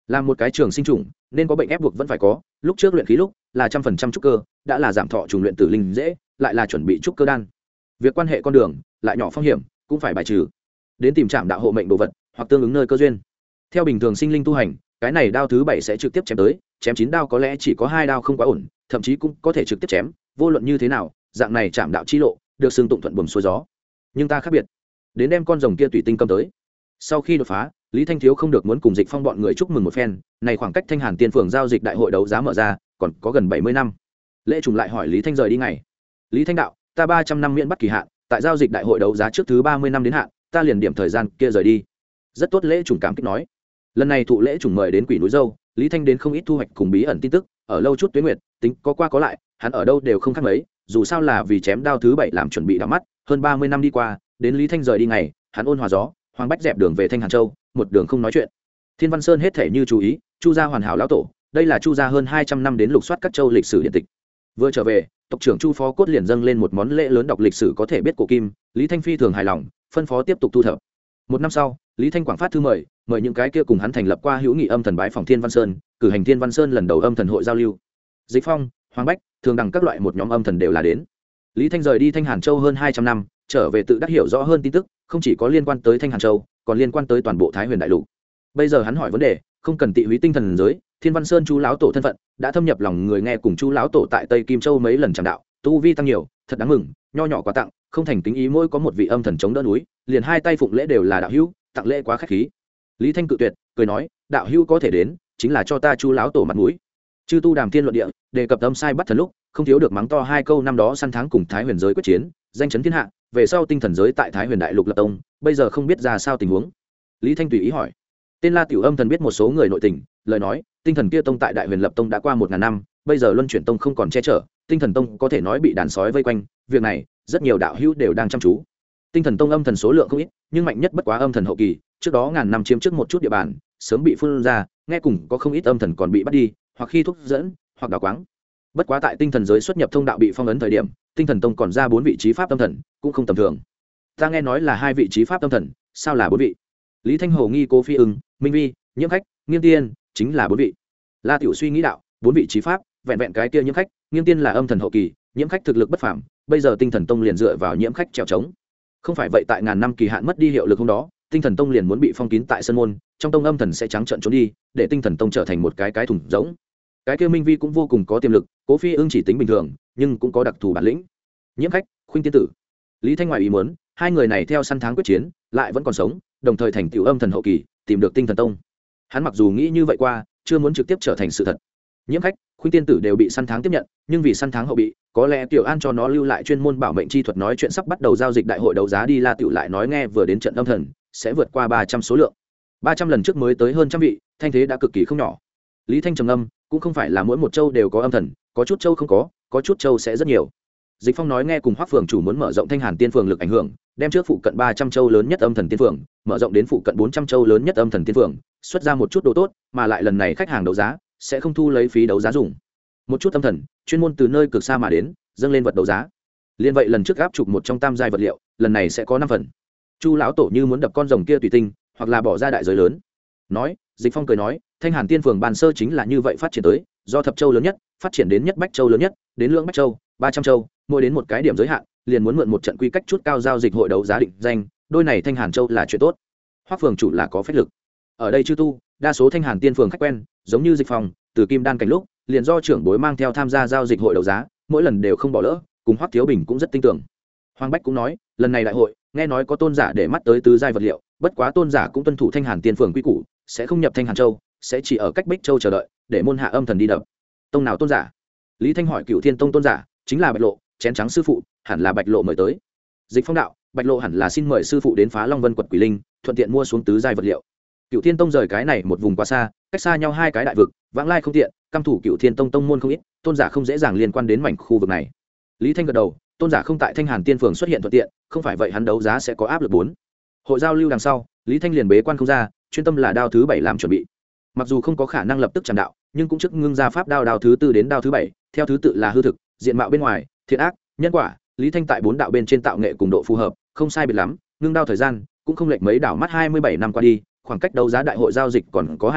làm một cái trường sinh trùng nên có bệnh ép buộc vẫn phải có, lúc trước luyện khí lúc là trăm phần trăm trúc cơ, đã là giảm thọ trùng luyện tử linh dễ, lại là chuẩn bị trúc cơ đan. Việc quan hệ con đường lại nhỏ phong hiểm cũng phải bài trừ, đến tìm trạm đạo hộ mệnh đồ vật hoặc tương ứng nơi cơ duyên. Theo bình thường sinh linh tu hành, cái này đao thứ bảy sẽ trực tiếp chém tới, chém chín đao có lẽ chỉ có hai đao không quá ổn, thậm chí cũng có thể trực tiếp chém. Vô luận như thế nào, dạng này trạm đạo chi lộ được xưng tụng thuận buồm xuôi gió. Nhưng ta khác biệt, đến đem con rồng kia tùy tinh cầm tới. Sau khi đột phá, Lý Thanh Thiếu không được muốn cùng Dịch Phong bọn người chúc mừng một phen, này khoảng cách Thanh Hàn Tiên Phường giao dịch đại hội đấu giá mở ra, còn có gần bảy mươi năm. Lễ trùng lại hỏi Lý Thanh rời đi ngày. Lý Thanh đạo, ta ba trăm năm miễn bắt kỳ hạn, tại giao dịch đại hội đấu giá trước thứ ba mươi năm đến hạn, ta liền điểm thời gian kia rời đi. Rất tốt. Lễ trùng cảm kích nói. Lần này thụ lễ trùng mời đến Quỷ núi Dâu, Lý Thanh đến không ít thu hoạch cùng bí ẩn tin tức, ở lâu chút tuyết nguyệt, tính có qua có lại, hắn ở đâu đều không khác mấy, dù sao là vì chém đao thứ bảy làm chuẩn bị đắm mắt, hơn ba mươi năm đi qua, đến Lý Thanh rời đi ngày, hắn ôn hòa gió, Hoàng Bách dẹp đường về Thanh Hàn Châu, một đường không nói chuyện. Thiên Văn Sơn hết thể như chú ý, Chu gia hoàn hảo lão tổ, đây là Chu gia hơn hai trăm năm đến lục soát các châu lịch sử điện tịch. Vừa trở về, tộc trưởng Chu Phó Cốt liền dâng lên một món lễ lớn đọc lịch sử có thể biết cổ kim, Lý Thanh phi thường hài lòng, phân phó tiếp tục thu thập. Một năm sau, Lý Thanh quảng phát thư mời, mời những cái kia cùng hắn thành lập qua hữu nghị âm thần bái phòng Thiên Văn Sơn, cử hành Thiên Văn Sơn lần đầu âm thần hội giao lưu. Dịch Phong, Hoàng Bách, thường đẳng các loại một nhóm âm thần đều là đến. Lý Thanh rời đi Thanh Hàn Châu hơn hai trăm năm, trở về tự đắc hiểu rõ hơn tin tức, không chỉ có liên quan tới Thanh Hàn Châu, còn liên quan tới toàn bộ Thái Huyền đại lục. Bây giờ hắn hỏi vấn đề, không cần tị húy tinh thần giới, Thiên Văn Sơn Chu lão tổ thân phận đã thâm nhập lòng người nghe, cùng Chu lão tổ tại Tây Kim Châu mấy lần tràng đạo, tu vi tăng nhiều, thật đáng mừng, nho nhỏ quà tặng, không thành kính ý mỗi có một vị âm thần chống đỡ núi, liền hai tay phụng lễ đều là đạo hữu, tặng lễ quá khách khí. Lý Thanh cự tuyệt, cười nói, đạo hữu có thể đến, chính là cho ta Chu lão tổ mặt mũi. Chư tu đàm thiên luận địa, đề cập âm sai bắt thần lúc, không thiếu được mắng to hai câu năm đó săn thắng cùng Thái Huyền giới quyết chiến, danh chấn thiên hạ, về sau tinh thần giới tại Thái Huyền đại lục lập tông, bây giờ không biết ra sao tình huống. Lý Thanh tùy ý hỏi. Tên La Tiểu Âm thần biết một số người nội tình, lời nói, tinh thần kia tông tại Đại Huyền lập tông đã qua một ngàn năm, bây giờ luân chuyển tông không còn che chở, tinh thần tông có thể nói bị đàn sói vây quanh, việc này rất nhiều đạo hữu đều đang chăm chú. Tinh thần tông âm thần số lượng không ít, nhưng mạnh nhất bất quá âm thần hậu kỳ, trước đó ngàn năm chiếm trước một chút địa bàn, sớm bị phun ra, nghe cùng có không ít âm thần còn bị bắt đi, hoặc khi thúc dẫn, hoặc đào quáng. Bất quá tại tinh thần giới xuất nhập thông đạo bị phong ấn thời điểm, tinh thần tông còn ra bốn vị trí pháp âm thần, cũng không tầm thường. Ta nghe nói là hai vị trí pháp âm thần, sao là bốn vị? Lý Thanh Hồ nghi Cố Phi Ưng, Minh Vi, Nhiễm Khách, Nghiêm Tiên, chính là bốn vị. La Tiểu suy nghĩ đạo, bốn vị trí pháp, vẹn vẹn cái kia Nhiễm Khách, Nghiêm Tiên là âm thần hậu kỳ, Nhiễm Khách thực lực bất phàm, bây giờ tinh thần tông liền dựa vào Nhiễm Khách trèo trống. Không phải vậy tại ngàn năm kỳ hạn mất đi hiệu lực hôm đó, tinh thần tông liền muốn bị phong kín tại sân môn, trong tông âm thần sẽ trắng trợn trốn đi, để tinh thần tông trở thành một cái cái thùng rỗng. Cái kia Minh Vi cũng vô cùng có tiềm lực, Cố Phi Ưng chỉ tính bình thường, nhưng cũng có đặc thù bản lĩnh. Nhiễm Khách, Khuynh Tiên tử. Lý Thanh ngoại ý muốn, hai người này theo săn tháng quyết chiến, lại vẫn còn sống, đồng thời thành tiểu âm thần hậu kỳ, tìm được tinh thần tông. Hắn mặc dù nghĩ như vậy qua, chưa muốn trực tiếp trở thành sự thật. Nhiễm Khách, Khuynh Tiên tử đều bị săn tháng tiếp nhận, nhưng vì săn tháng hậu bị, có lẽ Tiểu An cho nó lưu lại chuyên môn bảo mệnh chi thuật, nói chuyện sắp bắt đầu giao dịch đại hội đấu giá đi. La Tiểu lại nói nghe vừa đến trận âm thần sẽ vượt qua ba trăm số lượng, ba trăm lần trước mới tới hơn trăm vị, thanh thế đã cực kỳ không nhỏ. Lý Thanh trầm ngâm, cũng không phải là mỗi một châu đều có âm thần, có chút châu không có, có chút châu sẽ rất nhiều. Dịch Phong nói nghe cùng Hoắc phường chủ muốn mở rộng Thanh Hàn Tiên phường lực ảnh hưởng, đem trước phụ cận ba trăm châu lớn nhất âm thần tiên phường mở rộng đến phụ cận bốn trăm châu lớn nhất âm thần tiên phường, xuất ra một chút đồ tốt, mà lại lần này khách hàng đấu giá sẽ không thu lấy phí đấu giá dùng. Một chút âm thần chuyên môn từ nơi cực xa mà đến, dâng lên vật đấu giá. Liên vậy lần trước áp chụp một trong tam giai vật liệu, lần này sẽ có năm phần. Chu lão tổ như muốn đập con rồng kia tùy tinh, hoặc là bỏ ra đại giới lớn. Nói, Dịch Phong cười nói, Thanh Hàn Tiên phường ban sơ chính là như vậy phát triển tới, do thập châu lớn nhất phát triển đến nhất bách châu lớn nhất, đến lưỡng bách châu, ba trăm châu, mỗi đến một cái điểm giới hạn, liền muốn mượn một trận quy cách chút cao giao dịch hội đấu giá định danh, đôi này Thanh Hàn châu là chuyện tốt. Hoắc phường chủ là có phách lực. Ở đây chư tu, đa số Thanh Hàn Tiên phường khách quen, giống như Dịch Phong, từ Kim Đan cảnh lúc, liền do trưởng bối mang theo tham gia giao dịch hội đấu giá, mỗi lần đều không bỏ lỡ, cùng Hoắc Thiếu Bình cũng rất tin tưởng. Hoàng Bách cũng nói, lần này đại hội, nghe nói có tôn giả để mắt tới tứ giai vật liệu, bất quá tôn giả cũng tuân thủ Thanh Hàn Tiên phường quy củ, sẽ không nhập Thanh Hàn châu, sẽ chỉ ở cách Bích châu chờ đợi, để môn hạ âm thần đi đập. Tông nào tôn giả? Lý Thanh hỏi. Cựu Thiên tông tôn giả chính là Bạch Lộ, chén trắng sư phụ, hẳn là Bạch Lộ mời tới. Dịch Phong đạo, Bạch Lộ hẳn là xin mời sư phụ đến phá Long Vân quật quỷ linh, thuận tiện mua xuống tứ giai vật liệu. Cựu Thiên tông rời cái này một vùng quá xa, cách xa nhau hai cái đại vực, vãng lai không tiện, căm thủ Cựu Thiên tông tông môn không ít, tôn giả không dễ dàng liên quan đến mảnh khu vực này. Lý Thanh gật đầu, tôn giả không tại Thanh Hàn Tiên phường xuất hiện thuận tiện, không phải vậy hắn đấu giá sẽ có áp lực bốn. Hội giao lưu đằng sau, Lý Thanh liền bế quan không ra, chuyên tâm là đao thứ bảy làm chuẩn bị. Mặc dù không có khả năng lập tức tràn đạo, nhưng cũng trước ngưng ra pháp đao đao thứ tư đến đao thứ bảy, theo thứ tự là hư thực, diện mạo bên ngoài, thiện ác, nhân quả. Lý Thanh tại bốn đạo bên trên tạo nghệ cùng độ phù hợp, không sai biệt lắm, ngưng đao thời gian cũng không lệch mấy đảo mắt. Hai mươi bảy năm qua đi, khoảng cách đấu giá đại hội giao dịch còn có hai năm,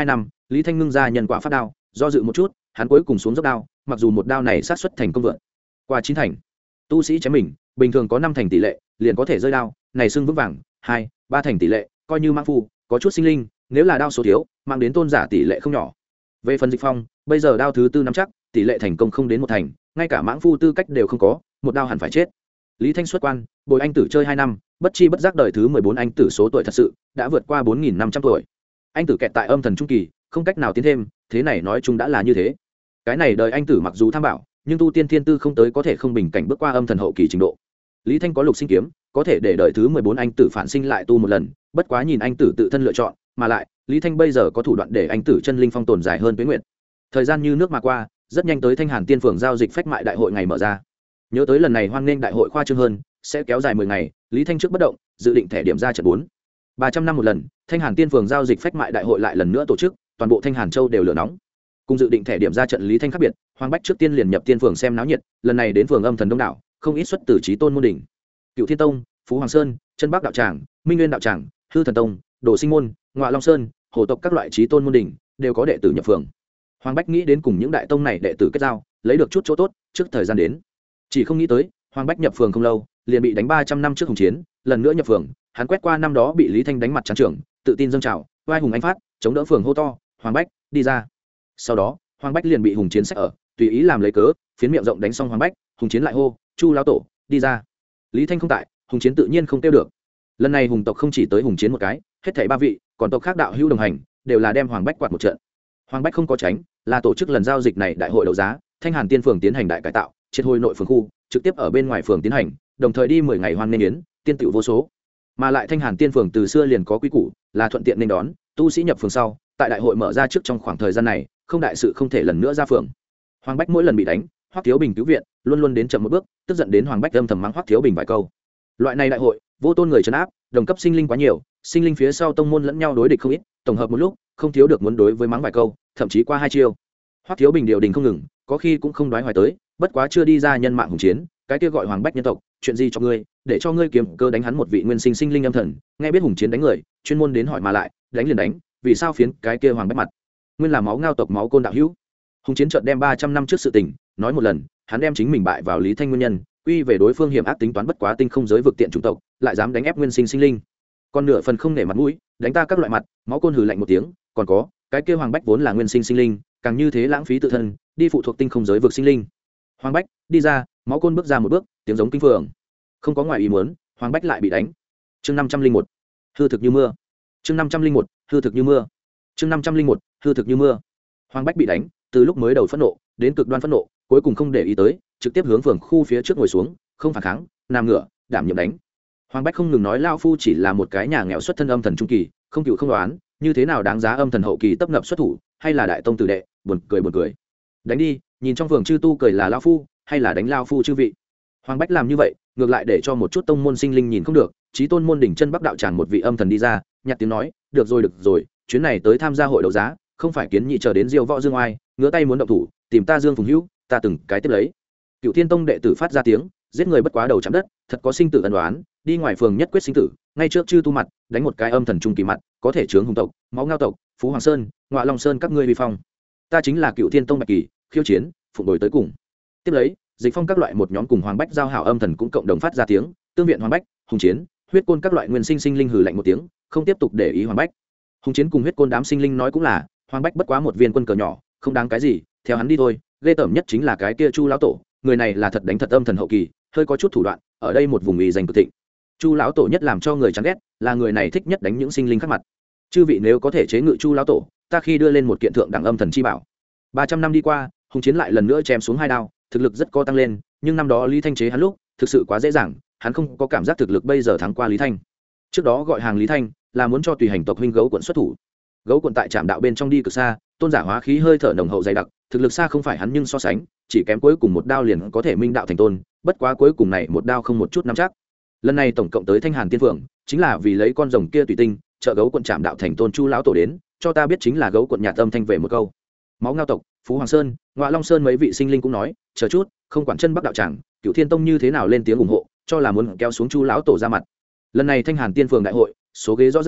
Lý Thanh ngưng ra nhân quả phát đao, do dự một chút, hắn cuối cùng xuống dốc đao, mặc dù một đao này sát xuất thành công vượt qua chín thành. Tu sĩ chém mình, bình thường có năm thành tỷ lệ, liền có thể rơi đao, này xưng vững vàng, hai, ba thành tỷ lệ, coi như mang phu, có chút sinh linh, nếu là đao số thiếu, mang đến tôn giả tỷ lệ không nhỏ. Về phần Dịch Phong, bây giờ đao thứ tư nắm chắc, tỷ lệ thành công không đến một thành, ngay cả mãng phu tư cách đều không có, một đao hẳn phải chết. Lý Thanh xuất quan, bồi anh tử chơi hai năm, bất chi bất giác đời thứ mười bốn anh tử số tuổi thật sự đã vượt qua bốn nghìn năm trăm tuổi. Anh tử kẹt tại âm thần trung kỳ, không cách nào tiến thêm, thế này nói chung đã là như thế. Cái này đời anh tử mặc dù tham bảo, nhưng tu tiên thiên tư không tới có thể không bình cảnh bước qua âm thần hậu kỳ trình độ. Lý Thanh có lục sinh kiếm, có thể để đời thứ mười bốn anh tử phản sinh lại tu một lần, bất quá nhìn anh tử tự thân lựa chọn, mà lại, Lý Thanh bây giờ có thủ đoạn để anh tử chân linh phong tồn dài hơn tuế nguyện. Thời gian như nước mà qua, rất nhanh tới Thanh Hàn Tiên Phường giao dịch phách mại đại hội ngày mở ra. Nhớ tới lần này hoan nghênh đại hội khoa trương hơn, sẽ kéo dài mười ngày, Lý Thanh trước bất động, dự định thẻ điểm ra trận bốn. ba trăm năm một lần, Thanh Hàn Tiên Phường giao dịch phách mại đại hội lại lần nữa tổ chức, toàn bộ Thanh Hàn Châu đều lửa nóng. Cùng dự định thẻ điểm ra trận Lý Thanh khác biệt, Hoàng Bách trước tiên liền nhập Tiên Phường xem náo nhiệt, lần này đến phường âm thần đông đảo, không ít xuất từ Chí Tôn môn đỉnh. Cựu Thiên Tông, Phú Hoàng Sơn, Chân Bắc đạo tràng, Minh Nguyên đạo tràng, Hư Thần Tông, Đồ Sinh môn, Ngọa Long Sơn, Hồ tộc các loại Chí Tôn môn đỉnh đều có đệ tử nhập phường. Hoàng Bách nghĩ đến cùng những đại tông này đệ tử kết giao, lấy được chút chỗ tốt, trước thời gian đến. Chỉ không nghĩ tới, Hoàng Bách nhập phường không lâu, liền bị đánh ba trăm năm trước hùng chiến, lần nữa nhập phường, hắn quét qua năm đó bị Lý Thanh đánh mặt trắng trưởng, tự tin dâng trào, oai hùng anh phát, chống đỡ phường hô to, "Hoàng Bách, đi ra." Sau đó, Hoàng Bách liền bị hùng chiến sách ở, tùy ý làm lấy cớ, phiến miệng rộng đánh xong Hoàng Bách, hùng chiến lại hô, "Chu lão tổ, đi ra." Lý Thanh không tại, hùng chiến tự nhiên không tiêu được. Lần này hùng tộc không chỉ tới hùng chiến một cái, hết thảy ba vị, còn tộc khác đạo hữu đồng hành, đều là đem Hoàng Bách quạt một trận. Hoàng Bách không có tránh, là tổ chức lần giao dịch này đại hội đấu giá, Thanh Hàn Tiên Phường tiến hành đại cải tạo, triệt hồi nội phường khu, trực tiếp ở bên ngoài phường tiến hành, đồng thời đi mười ngày hoan nên yến, tiên tiểu vô số. Mà lại Thanh Hàn Tiên Phường từ xưa liền có quy củ, là thuận tiện nên đón, tu sĩ nhập phường sau, tại đại hội mở ra trước trong khoảng thời gian này, không đại sự không thể lần nữa ra phường. Hoàng Bách mỗi lần bị đánh, Hoắc Thiếu Bình cứu viện, luôn luôn đến chậm một bước, tức giận đến Hoàng Bách âm thầm mắng Hoắc Thiếu Bình vài câu. Loại này đại hội, vô tôn người trấn áp, đồng cấp sinh linh quá nhiều, sinh linh phía sau tông môn lẫn nhau đối địch không ít, tổng hợp một lúc, không thiếu được muốn đối với mắng vài câu, thậm chí qua hai chiêu. Hoắc Thiếu Bình điều đình không ngừng, có khi cũng không đoái hoài tới, bất quá chưa đi ra nhân mạng hùng chiến, cái kia gọi Hoàng Bách nhân tộc, chuyện gì cho ngươi, để cho ngươi kiếm cơ đánh hắn một vị nguyên sinh sinh linh âm thần, nghe biết hùng chiến đánh người, chuyên môn đến hỏi mà lại, đánh liền đánh, vì sao phiến cái kia Hoàng Bách mặt, nguyên là máu ngao tộc máu côn đạo hữu. Hùng chiến chợt đem ba trăm năm trước sự tình nói một lần, hắn đem chính mình bại vào Lý Thanh nguyên nhân, quy về đối phương hiểm ác tính toán bất quá tinh không giới vực tiện chủng tộc, lại dám đánh ép nguyên sinh sinh linh. Còn nửa phần không nể mặt mũi, đánh ta các loại mặt, máu côn hừ lạnh một tiếng, còn có, cái kia Hoàng Bách vốn là nguyên sinh sinh linh, càng như thế lãng phí tự thân, đi phụ thuộc tinh không giới vực sinh linh. Hoàng Bách, đi ra, máu côn bước ra một bước, tiếng giống kinh phượng. Không có ngoài ý muốn, Hoàng Bách lại bị đánh. Chương năm trăm linh một, hư thực như mưa. Chương năm trăm linh một, hư thực như mưa. Chương năm trăm linh một, hư thực như mưa. Hoàng Bách bị đánh, từ lúc mới đầu phẫn nộ, đến cực đoan phẫn nộ, cuối cùng không để ý tới, trực tiếp hướng phường khu phía trước ngồi xuống, không phản kháng, nằm ngửa, đảm nhiệm đánh. Hoàng Bách không ngừng nói lão phu chỉ là một cái nhà nghèo xuất thân âm thần trung kỳ, không cựu không đoán, như thế nào đáng giá âm thần hậu kỳ tấp nập xuất thủ, hay là đại tông tử đệ, buồn cười buồn cười. Đánh đi, nhìn trong phường chư tu cười là lão phu, hay là đánh lão phu chư vị. Hoàng Bách làm như vậy, ngược lại để cho một chút tông môn sinh linh nhìn không được, Chí Tôn môn đỉnh chân Bắc đạo tràn một vị âm thần đi ra, nhặt tiếng nói, được rồi được rồi, chuyến này tới tham gia hội đấu giá, không phải kiến nghị chờ đến Diêu Võ Dương Oai, ngứa tay muốn động thủ, tìm ta Dương Phùng Hữu, ta từng cái tiếp lấy. Cựu Thiên Tông đệ tử phát ra tiếng, giết người bất quá đầu chạm đất, thật có sinh tử ân đoán, đi ngoài phường nhất quyết sinh tử, ngay trước chư tu mặt, đánh một cái âm thần trung kỳ mặt, có thể chướng hùng tộc, máu ngao tộc, Phú Hoàng Sơn, Ngọa Long Sơn các ngươi vi phong. Ta chính là Cựu Thiên Tông Bạch Kỳ, khiêu chiến, phụng đổi tới cùng. Tiếp lấy, Dịch Phong các loại một nhóm cùng Hoàng Bách giao hảo âm thần cũng cộng đồng phát ra tiếng, tương viện Hoàng Bách, hùng chiến, huyết côn các loại nguyên sinh sinh linh hừ lạnh một tiếng, không tiếp tục để ý Hoàng Bách. Hùng chiến cùng huyết côn đám sinh linh nói cũng là, Hoàng Bách bất quá một viên quân cờ nhỏ, không đáng cái gì, theo hắn đi thôi. Ghê tởm nhất chính là cái kia Chu lão tổ, người này là thật đánh thật âm thần hậu kỳ, hơi có chút thủ đoạn, ở đây một vùng ủy dành cực thịnh. Chu lão tổ nhất làm cho người chán ghét, là người này thích nhất đánh những sinh linh khác mặt. Chư vị nếu có thể chế ngự Chu lão tổ, ta khi đưa lên một kiện thượng đẳng âm thần chi bảo. ba trăm năm đi qua, hùng chiến lại lần nữa chém xuống hai đao, thực lực rất có tăng lên, nhưng năm đó Lý Thanh chế hắn lúc, thực sự quá dễ dàng, hắn không có cảm giác thực lực bây giờ thắng qua Lý Thanh. Trước đó gọi hàng Lý Thanh, là muốn cho tùy hành tộc huynh gấu quận xuất thủ. Gấu quận tại trạm đạo bên trong đi cực xa, tôn giả hóa khí hơi thở nồng hậu dày đặc, thực lực xa không phải hắn nhưng so sánh, chỉ kém cuối cùng một đao liền có thể minh đạo thành tôn, bất quá cuối cùng này một đao không một chút nắm chắc. Lần này tổng cộng tới Thanh Hàn Tiên Phượng, chính là vì lấy con rồng kia tùy tinh, trợ gấu quận trạm đạo thành tôn Chu lão tổ đến, cho ta biết chính là gấu quận nhà tâm thanh về một câu. Máu ngao tộc, Phú Hoàng Sơn, Ngọa Long Sơn mấy vị sinh linh cũng nói, chờ chút, không quản chân Bắc đạo tràng, Cựu Thiên Tông như thế nào lên tiếng ủng hộ, cho là muốn kéo xuống Chu lão tổ ra mặt. Lần này Thanh Hàn Tiên Phượng đại hội, số ghế rõ ràng,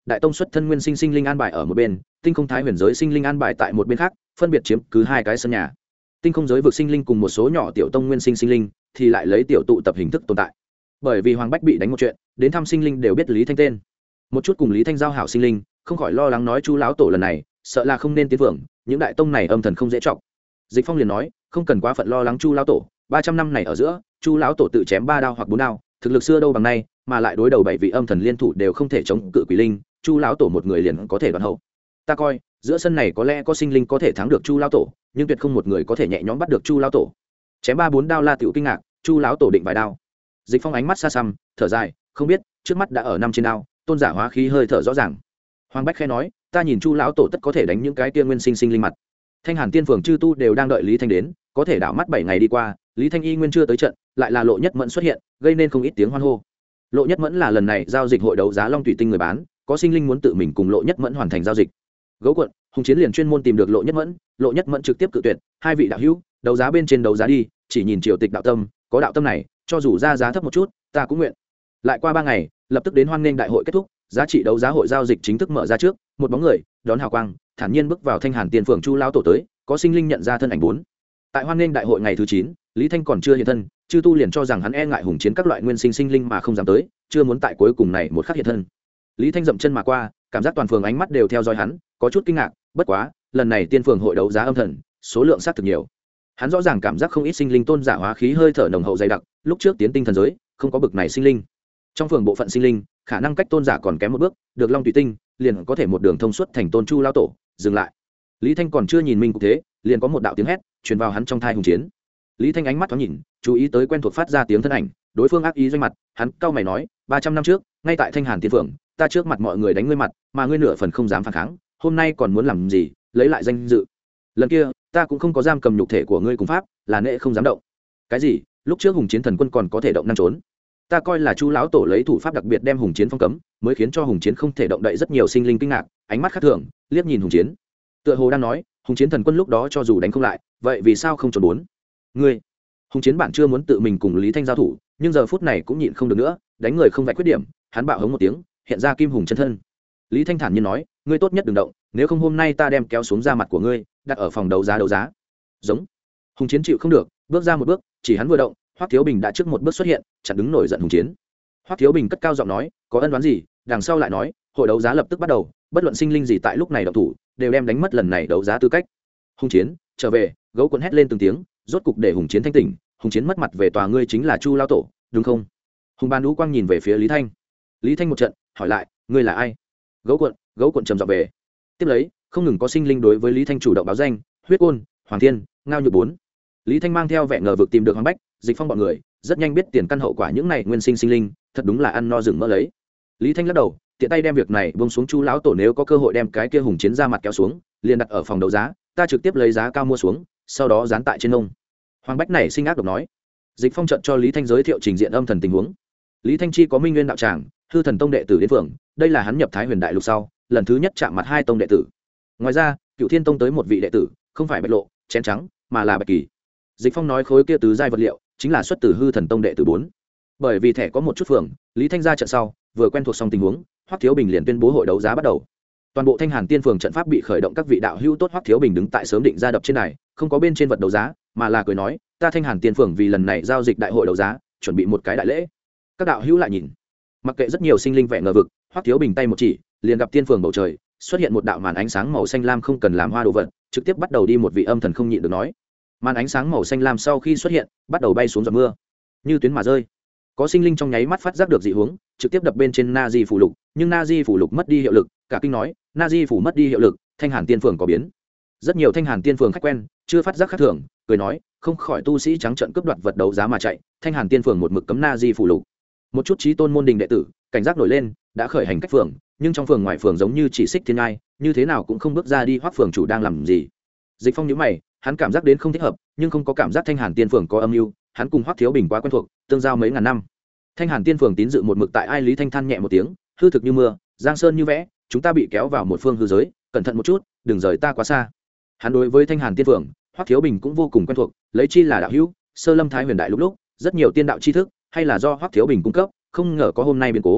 đại tông xuất thân nguyên sinh sinh linh an bài ở một bên, tinh không thái huyền giới sinh linh an bài tại một bên khác, phân biệt chiếm cứ hai cái sân nhà. Tinh không giới vực sinh linh cùng một số nhỏ tiểu tông nguyên sinh sinh linh thì lại lấy tiểu tụ tập hình thức tồn tại. Bởi vì Hoàng Bách bị đánh một chuyện, đến thăm sinh linh đều biết Lý Thanh tên. Một chút cùng Lý Thanh giao hảo sinh linh, không khỏi lo lắng nói Chu lão tổ lần này, sợ là không nên tiến vượng, những đại tông này âm thần không dễ trọng. Dịch Phong liền nói, không cần quá phận lo lắng Chu lão tổ, ba trăm năm này ở giữa, Chu lão tổ tự chém ba đao hoặc bốn đao, thực lực xưa đâu bằng nay, mà lại đối đầu bảy vị âm thần liên thủ đều không thể chống cự quỷ linh, Chu lão tổ một người liền có thể đoạt hậu. Ta coi, giữa sân này có lẽ có sinh linh có thể thắng được Chu lão tổ, nhưng tuyệt không một người có thể nhẹ nhõm bắt được Chu lão tổ. Chém ba bốn đao La tiểu kinh ngạc, Chu lão tổ định vài đao. Dịch Phong ánh mắt xa xăm, thở dài, không biết, trước mắt đã ở năm trên đao, tôn giả hóa khí hơi thở rõ ràng. Hoàng Bách khẽ nói, ta nhìn Chu lão tổ tất có thể đánh những cái kia nguyên sinh sinh linh mặt. Thanh Hàn Tiên Phường chư tu đều đang đợi Lý Thanh đến, có thể đảo mắt bảy ngày đi qua, Lý Thanh y nguyên chưa tới trận, lại là Lộ Nhất Mẫn xuất hiện, gây nên không ít tiếng hoan hô. Lộ Nhất Mẫn là lần này giao dịch hội đấu giá Long Thủy Tinh người bán, có sinh linh muốn tự mình cùng Lộ Nhất Mẫn hoàn thành giao dịch. Gấu quận, Hùng Chiến liền chuyên môn tìm được Lộ Nhất Mẫn, Lộ Nhất Mẫn trực tiếp cự tuyệt, hai vị đạo hữu, đấu giá bên trên đấu giá đi, chỉ nhìn triều tịch đạo tâm, có đạo tâm này, cho dù ra giá thấp một chút, ta cũng nguyện. Lại qua ba ngày, lập tức đến hoan nghênh đại hội kết thúc, giá trị đấu giá hội giao dịch chính thức mở ra trước, một bóng người đón hào quang, thản nhiên bước vào Thanh Hàn Tiên Phường Chu lão tổ tới, có sinh linh nhận ra thân ảnh bốn. Tại hoan nghênh đại hội ngày thứ chín, Lý Thanh còn chưa hiện thân, chư tu liền cho rằng hắn e ngại Hùng Chiến các loại nguyên sinh sinh linh mà không dám tới, chưa muốn tại cuối cùng này một khắc hiện thân. Lý Thanh dậm chân mà qua, cảm giác toàn phường ánh mắt đều theo dõi hắn, có chút kinh ngạc, bất quá, lần này Tiên Phường hội đấu giá âm thần, số lượng sát thực nhiều. Hắn rõ ràng cảm giác không ít sinh linh tôn giả hóa khí hơi thở nồng hậu dày đặc, lúc trước tiến tinh thần giới, không có bực này sinh linh. Trong phường bộ phận sinh linh, khả năng cách tôn giả còn kém một bước, được Long Tùy Tinh, liền có thể một đường thông suốt thành tôn Chu lão tổ, dừng lại. Lý Thanh còn chưa nhìn minh cục thế, liền có một đạo tiếng hét truyền vào hắn trong thai Hùng Chiến. Lý Thanh ánh mắt thoáng nhìn, chú ý tới quen thuộc phát ra tiếng thân ảnh, đối phương ác ý doanh mặt, hắn cau mày nói, ba trăm năm trước, ngay tại Thanh Hàn Tiên Phường, ta trước mặt mọi người đánh ngươi mặt, mà ngươi nửa phần không dám phản kháng, hôm nay còn muốn làm gì, lấy lại danh dự. Lần kia, ta cũng không có giam cầm nhục thể của ngươi cùng pháp, là nệ không dám động. Cái gì? Lúc trước Hùng Chiến thần quân còn có thể động năng trốn. Ta coi là Chu lão tổ lấy thủ pháp đặc biệt đem Hùng Chiến phong cấm, mới khiến cho Hùng Chiến không thể động đậy, rất nhiều sinh linh kinh ngạc, ánh mắt khác thường, liếc nhìn Hùng Chiến. Tựa hồ đang nói, Hùng Chiến thần quân lúc đó cho dù đánh không lại, vậy vì sao không trốn bốn? Ngươi, Hùng Chiến bản chưa muốn tự mình cùng Lý Thanh giao thủ, nhưng giờ phút này cũng nhịn không được nữa, đánh người không vạch khuyết điểm, hắn bạo hống một tiếng, hiện ra kim hùng chân thân. Lý Thanh thản nhiên nói, ngươi tốt nhất đừng động, nếu không hôm nay ta đem kéo xuống da mặt của ngươi, đặt ở phòng đấu giá đấu giá. Giống. Hùng Chiến chịu không được, bước ra một bước, chỉ hắn vừa động, Hoắc Thiếu Bình đã trước một bước xuất hiện, chặn đứng nổi giận Hùng Chiến. Hoắc Thiếu Bình cất cao giọng nói, có ân oán gì? Đằng sau lại nói, hội đấu giá lập tức bắt đầu, bất luận sinh linh gì tại lúc này động thủ, đều đem đánh mất lần này đấu giá tư cách. Hùng Chiến, trở về, gấu cuốn hét lên từng tiếng, rốt cục để Hùng Chiến thanh tỉnh. Hùng Chiến mất mặt về tòa, ngươi chính là Chu lão tổ, đúng không? Hùng Ban Đũ Quang nhìn về phía Lý Thanh. Lý Thanh một trận, hỏi lại, ngươi là ai? Gấu cuộn, gấu cuộn trầm giọng về. Tiếp lấy, không ngừng có sinh linh đối với Lý Thanh chủ động báo danh, Huyết Côn, Hoàng Thiên, Ngao Nhược bốn. Lý Thanh mang theo vẻ ngờ vực tìm được Hoàng Bách, Dịch Phong bọn người, rất nhanh biết tiền căn hậu quả những này nguyên sinh sinh linh, thật đúng là ăn no rừng mỡ lấy. Lý Thanh lắc đầu, tiện tay đem việc này buông xuống Chu lão tổ, nếu có cơ hội đem cái kia Hùng Chiến ra mặt kéo xuống, liền đặt ở phòng đấu giá, ta trực tiếp lấy giá cao mua xuống, sau đó dán tại trên ông. Hoàng Bách này sinh ác độc nói. Dịch Phong trận cho Lý Thanh giới thiệu trình diện âm thần tình huống. Lý Thanh chi có Minh Nguyên đạo tràng, Hư Thần Tông đệ tử đến phường, đây là hắn nhập Thái Huyền Đại Lục sau, lần thứ nhất chạm mặt hai tông đệ tử. Ngoài ra, Cựu Thiên Tông tới một vị đệ tử, không phải Bạch Lộ, chén trắng, mà là Bạch Kỳ. Dịch Phong nói khối kia tứ giai vật liệu, chính là xuất từ Hư Thần Tông đệ tử bốn. Bởi vì thẻ có một chút phường, Lý Thanh ra trận sau, vừa quen thuộc xong tình huống, Hoắc Thiếu Bình liền tuyên bố hội đấu giá bắt đầu. Toàn bộ Thanh Hàn Tiên Phường trận pháp bị khởi động, các vị đạo hữu tốt. Hoắc Thiếu Bình đứng tại sớm định ra đập trên này, không có bên trên vật đấu giá, mà là cười nói, ta Thanh Hàn Tiên Phường vì lần này giao dịch đại hội đấu giá, chuẩn bị một cái đại lễ. Các đạo hữu lại nhìn, mặc kệ rất nhiều sinh linh vẻ ngờ vực, Hoắc Thiếu Bình tay một chỉ, liền gặp Tiên Phường bầu trời xuất hiện một đạo màn ánh sáng màu xanh lam, không cần làm hoa đồ vật, trực tiếp bắt đầu đi. Một vị âm thần không nhịn được nói, màn ánh sáng màu xanh lam sau khi xuất hiện, bắt đầu bay xuống giọt mưa, như tuyến mà rơi. Có sinh linh trong nháy mắt phát giác được dị hướng, trực tiếp đập bên trên Na Di phủ lục, nhưng Na Di phủ lục mất đi hiệu lực, cả kinh nói, Na Di phủ mất đi hiệu lực, Thanh Hàn Tiên Phường có biến. Rất nhiều Thanh Hàn Tiên Phường khách quen chưa phát giác khác thường, cười nói, không khỏi tu sĩ trắng trợn cướp đoạt vật đấu giá mà chạy, Thanh Hàn Tiên Phường một mực cấm Na Di phủ lục. Một chút chí tôn môn đình đệ tử cảnh giác nổi lên, đã khởi hành cách phường, nhưng trong phường ngoài phường giống như chỉ xích thiên ngai, như thế nào cũng không bước ra đi. Hoắc phường chủ đang làm gì? Dịch Phong nhíu mày, hắn cảm giác đến không thích hợp, nhưng không có cảm giác Thanh Hàn Tiên Phường có âm mưu, hắn cùng Hoắc Thiếu Bình quá quen thuộc, tương giao mấy ngàn năm. Thanh Hàn Tiên Phường tín dự một mực tại ai? Lý Thanh than nhẹ một tiếng, hư thực như mưa, giang sơn như vẽ, chúng ta bị kéo vào một phương hư giới, cẩn thận một chút, đừng rời ta quá xa. Hắn đối với Thanh Hàn Tiên Phường, Hoắc Thiếu Bình cũng vô cùng quen thuộc, lấy chi là đạo hữu, sơ lâm Thái Huyền Đại lúc lúc, rất nhiều tiên đạo tri thức hay là do Hoắc Thiếu Bình cung cấp, không ngờ có hôm nay biến cố.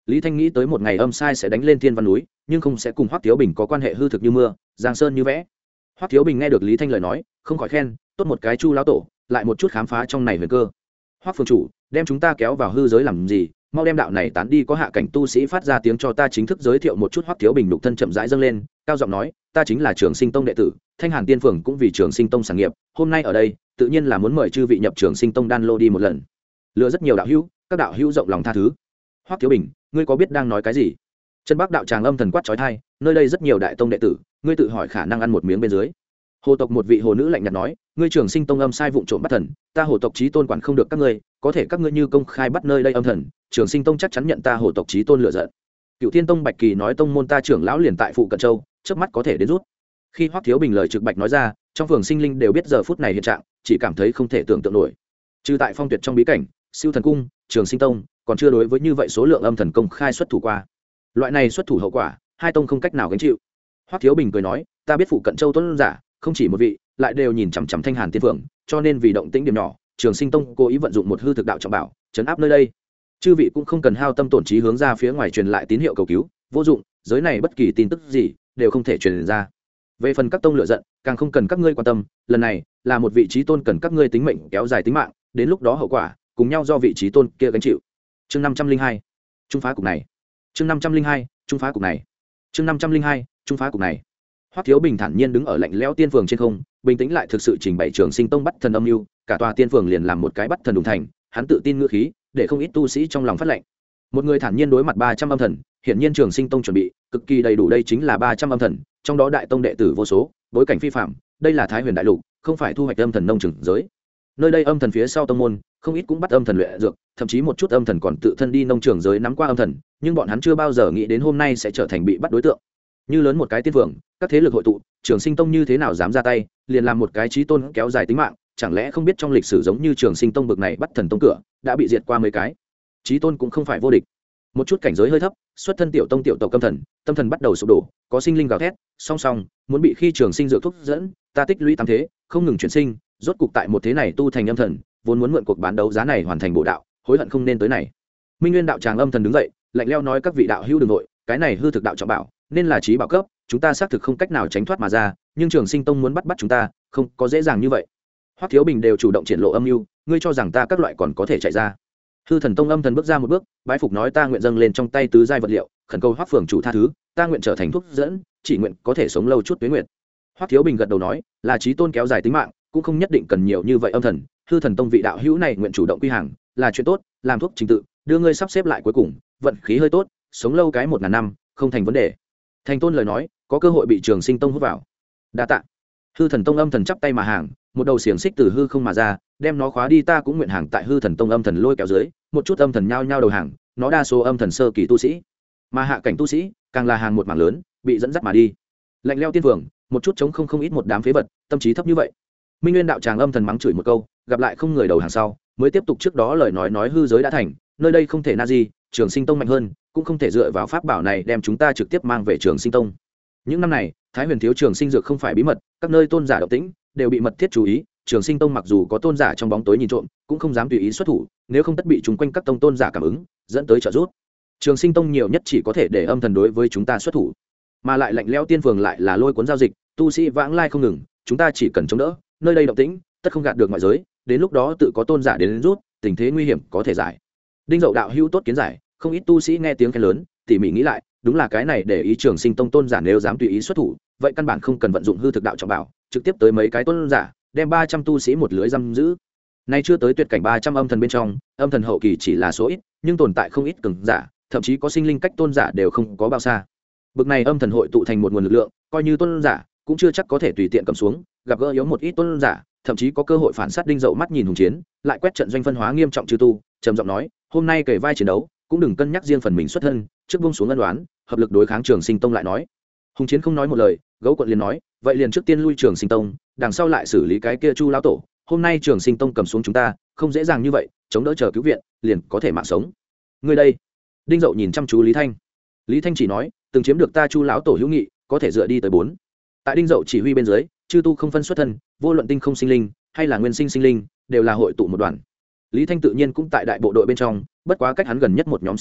Lý Thanh nghĩ tới một ngày âm sai sẽ đánh lên Thiên Văn núi, nhưng không sẽ cùng Hoắc Thiếu Bình có quan hệ hư thực như mưa, giang sơn như vẽ. Hoắc Thiếu Bình nghe được Lý Thanh lời nói, không khỏi khen, tốt một cái Chu lão tổ, lại một chút khám phá trong này huyền cơ. Hoắc phường chủ, đem chúng ta kéo vào hư giới làm gì? Mau đem đạo này tán đi, có hạ cảnh tu sĩ phát ra tiếng cho ta chính thức giới thiệu một chút. Hoắc Thiếu Bình đục thân chậm rãi dâng lên, cao giọng nói, ta chính là Trường Sinh Tông đệ tử, Thanh Hàn Tiên Phường cũng vì Trường Sinh Tông sản nghiệp, hôm nay ở đây, tự nhiên là muốn mời chư vị nhập Trường Sinh Tông đan lô đi một lần. Lừa rất nhiều đạo hữu, các đạo hữu rộng lòng tha thứ. Hoắc Thiếu Bình, ngươi có biết đang nói cái gì? Chân Bắc đạo tràng âm thần quát chói tai, nơi đây rất nhiều đại tông đệ tử, ngươi tự hỏi khả năng ăn một miếng bên dưới. Hồ tộc một vị hồ nữ lạnh nhạt nói, ngươi Trường Sinh Tông âm sai vụng trộm bắt thần, ta hồ tộc chí tôn quản không được các ngươi, có thể các ngươi như công khai bắt nơi đây âm thần, Trường Sinh Tông chắc chắn nhận ta hồ tộc chí tôn lựa giận. Cựu Thiên Tông Bạch Kỳ nói tông môn ta trưởng lão liền tại phụ cận châu, chớp mắt có thể đến rút. Khi Hoắc Thiếu Bình lời trực bạch nói ra, trong phường sinh linh đều biết giờ phút này hiện trạng, chỉ cảm thấy không thể tưởng tượng nổi. Trừ tại Phong Tuyệt trong bí cảnh, Siêu Thần Cung, Trường Sinh Tông còn chưa đối với như vậy số lượng âm thần công khai xuất thủ qua. Loại này xuất thủ hậu quả, hai tông không cách nào gánh chịu. Hoắc Thiếu Bình cười nói, ta biết phụ cận châu tuấn giả, không chỉ một vị, lại đều nhìn chằm chằm Thanh Hàn Tiên Phượng, cho nên vì động tĩnh điểm nhỏ, Trường Sinh Tông cố ý vận dụng một hư thực đạo trọng bảo, chấn áp nơi đây. Chư vị cũng không cần hao tâm tổn trí hướng ra phía ngoài truyền lại tín hiệu cầu cứu, vô dụng, giới này bất kỳ tin tức gì đều không thể truyền ra. Về phần các tông lựa giận, càng không cần các ngươi quan tâm, lần này là một vị trí tôn cần các ngươi tính mệnh kéo dài tính mạng, đến lúc đó hậu quả cùng nhau do vị trí tôn kia gánh chịu. Chương năm trăm linh hai, trung phá cục này. Chương năm trăm linh hai, trung phá cục này. Chương năm trăm linh hai, trung phá cục này. Hoắc Thiếu Bình thản nhiên đứng ở lạnh lẽo tiên phường trên không, bình tĩnh lại thực sự trình bày Trường Sinh Tông bắt thần âm mưu, cả tòa tiên phường liền làm một cái bắt thần đùng thành, hắn tự tin ngữ khí, để không ít tu sĩ trong lòng phát lạnh. Một người thản nhiên đối mặt ba trăm âm thần, hiển nhiên Trường Sinh Tông chuẩn bị cực kỳ đầy đủ, đây chính là ba trăm âm thần, trong đó đại tông đệ tử vô số, bối cảnh phi phàm, đây là Thái Huyền đại lục, không phải thu hoạch âm thần nông trường giới. Nơi đây âm thần phía sau tông môn, không ít cũng bắt âm thần luyện dược, thậm chí một chút âm thần còn tự thân đi nông trường giới nắm qua âm thần, nhưng bọn hắn chưa bao giờ nghĩ đến hôm nay sẽ trở thành bị bắt đối tượng. Như lớn một cái tiên phượng, các thế lực hội tụ, Trường Sinh Tông như thế nào dám ra tay, liền làm một cái chí tôn kéo dài tính mạng, chẳng lẽ không biết trong lịch sử giống như Trường Sinh Tông bực này bắt thần tông cửa, đã bị diệt qua mấy cái. Chí tôn cũng không phải vô địch. Một chút cảnh giới hơi thấp, xuất thân tiểu tông tiểu tộc âm thần, tâm thần bắt đầu sụp đổ, có sinh linh gào thét, song song, muốn bị khi Trường Sinh dược thúc dẫn, ta tích lũy tam thế, không ngừng chuyển sinh, rốt cục tại một thế này tu thành âm thần, vốn muốn mượn cuộc bán đấu giá này hoàn thành bổ đạo, hối hận không nên tới này. Minh Nguyên đạo tràng âm thần đứng dậy, lạnh lẽo nói, các vị đạo hữu đừng nội, cái này hư thực đạo trọng bảo, nên là trí bảo cấp, chúng ta xác thực không cách nào tránh thoát mà ra, nhưng Trường Sinh Tông muốn bắt bắt chúng ta, không có dễ dàng như vậy. Hoắc Thiếu Bình đều chủ động triển lộ âm mưu, ngươi cho rằng ta các loại còn có thể chạy ra? Hư Thần Tông âm thần bước ra một bước, bái phục nói, ta nguyện dâng lên trong tay tứ giai vật liệu, khẩn cầu Hoắc phường chủ tha thứ, ta nguyện trở thành thuốc dẫn, chỉ nguyện có thể sống lâu chút tuế nguyện. Hoắc Thiếu Bình gật đầu nói, là chí tôn kéo dài tính mạng, cũng không nhất định cần nhiều như vậy âm thần. Hư Thần Tông vị đạo hữu này nguyện chủ động quy hàng, là chuyện tốt, làm thuốc trình tự, đưa ngươi sắp xếp lại cuối cùng, vận khí hơi tốt, sống lâu cái một ngàn năm, không thành vấn đề. Thành Tôn lời nói, có cơ hội bị Trường Sinh Tông hút vào. Đa tạ. Hư Thần Tông âm thần chắp tay mà hàng, một đầu xiềng xích từ hư không mà ra, đem nó khóa đi, ta cũng nguyện hàng tại Hư Thần Tông âm thần lôi kéo dưới, một chút âm thần nhao nhao đầu hàng, nó đa số âm thần sơ kỳ tu sĩ, mà hạ cảnh tu sĩ càng là hàng một mảng lớn, bị dẫn dắt mà đi. Lạnh leo tiên vương, một chút chống không không ít một đám phế vật, tâm trí thấp như vậy. Minh Nguyên đạo tràng âm thần mắng chửi một câu, gặp lại không người đầu hàng sau, mới tiếp tục trước đó lời nói nói, hư giới đã thành, nơi đây không thể na gì, Trường Sinh Tông mạnh hơn, cũng không thể dựa vào pháp bảo này đem chúng ta trực tiếp mang về Trường Sinh Tông. Những năm này, Thái Huyền thiếu Trường Sinh dược không phải bí mật, các nơi tôn giả động tĩnh đều bị mật thiết chú ý, Trường Sinh Tông mặc dù có tôn giả trong bóng tối nhìn trộm, cũng không dám tùy ý xuất thủ, nếu không tất bị chúng quanh các tông tôn giả cảm ứng, dẫn tới trợ giúp. Trường Sinh Tông nhiều nhất chỉ có thể để âm thần đối với chúng ta xuất thủ, mà lại lạnh lẽo tiên vương lại là lôi cuốn giao dịch, tu sĩ vãng lai không ngừng, chúng ta chỉ cần chống đỡ, nơi đây động tĩnh tất không gạt được ngoại giới, đến lúc đó tự có tôn giả đến, đến rút, tình thế nguy hiểm có thể giải. Đinh Dậu đạo hữu tốt kiến giải, không ít tu sĩ nghe tiếng khen lớn, tỉ mỉ nghĩ lại, đúng là cái này để ý Trường Sinh Tông tôn giả nếu dám tùy ý xuất thủ, vậy căn bản không cần vận dụng hư thực đạo trọng bảo, trực tiếp tới mấy cái tôn giả, đem ba trăm tu sĩ một lưới giam giữ. Nay chưa tới tuyệt cảnh ba trăm âm thần bên trong, âm thần hậu kỳ chỉ là số ít, nhưng tồn tại không ít cường giả, thậm chí có sinh linh cách tôn giả đều không có bao xa. Bực này âm thần hội tụ thành một nguồn lực lượng, coi như tôn giả cũng chưa chắc có thể tùy tiện cầm xuống, gặp gỡ yếu một ít tôn giả, thậm chí có cơ hội phản sát. Đinh Dậu mắt nhìn hùng chiến, lại quét trận doanh phân hóa nghiêm trọng chư tu, trầm giọng nói, hôm nay kể vai chiến đấu, cũng đừng cân nhắc riêng phần mình xuất thân, trước buông xuống ân đoán, hợp lực đối kháng Trường Sinh Tông. Lại nói, hùng chiến không nói một lời, gấu quận liền nói, vậy liền trước tiên lui Trường Sinh Tông, đằng sau lại xử lý cái kia Chu lão tổ. Hôm nay Trường Sinh Tông cầm xuống chúng ta, không dễ dàng như vậy, chống đỡ chờ cứu viện, liền có thể mạng sống. Ngươi đây? Đinh Dậu nhìn chăm chú Lý Thanh. Lý Thanh chỉ nói, từng chiếm được ta Chu lão tổ hữu nghị, có thể dựa đi tới bốn. Tại Đinh Dậu chỉ huy bên dưới, chư tu không phân xuất thân, vô luận tinh không sinh linh hay là nguyên sinh sinh linh, đều là hội tụ một đoàn. Lý Thanh tự nhiên cũng tại đại bộ đội bên trong, bất quá cách hắn gần nhất một nhóm sinh linh,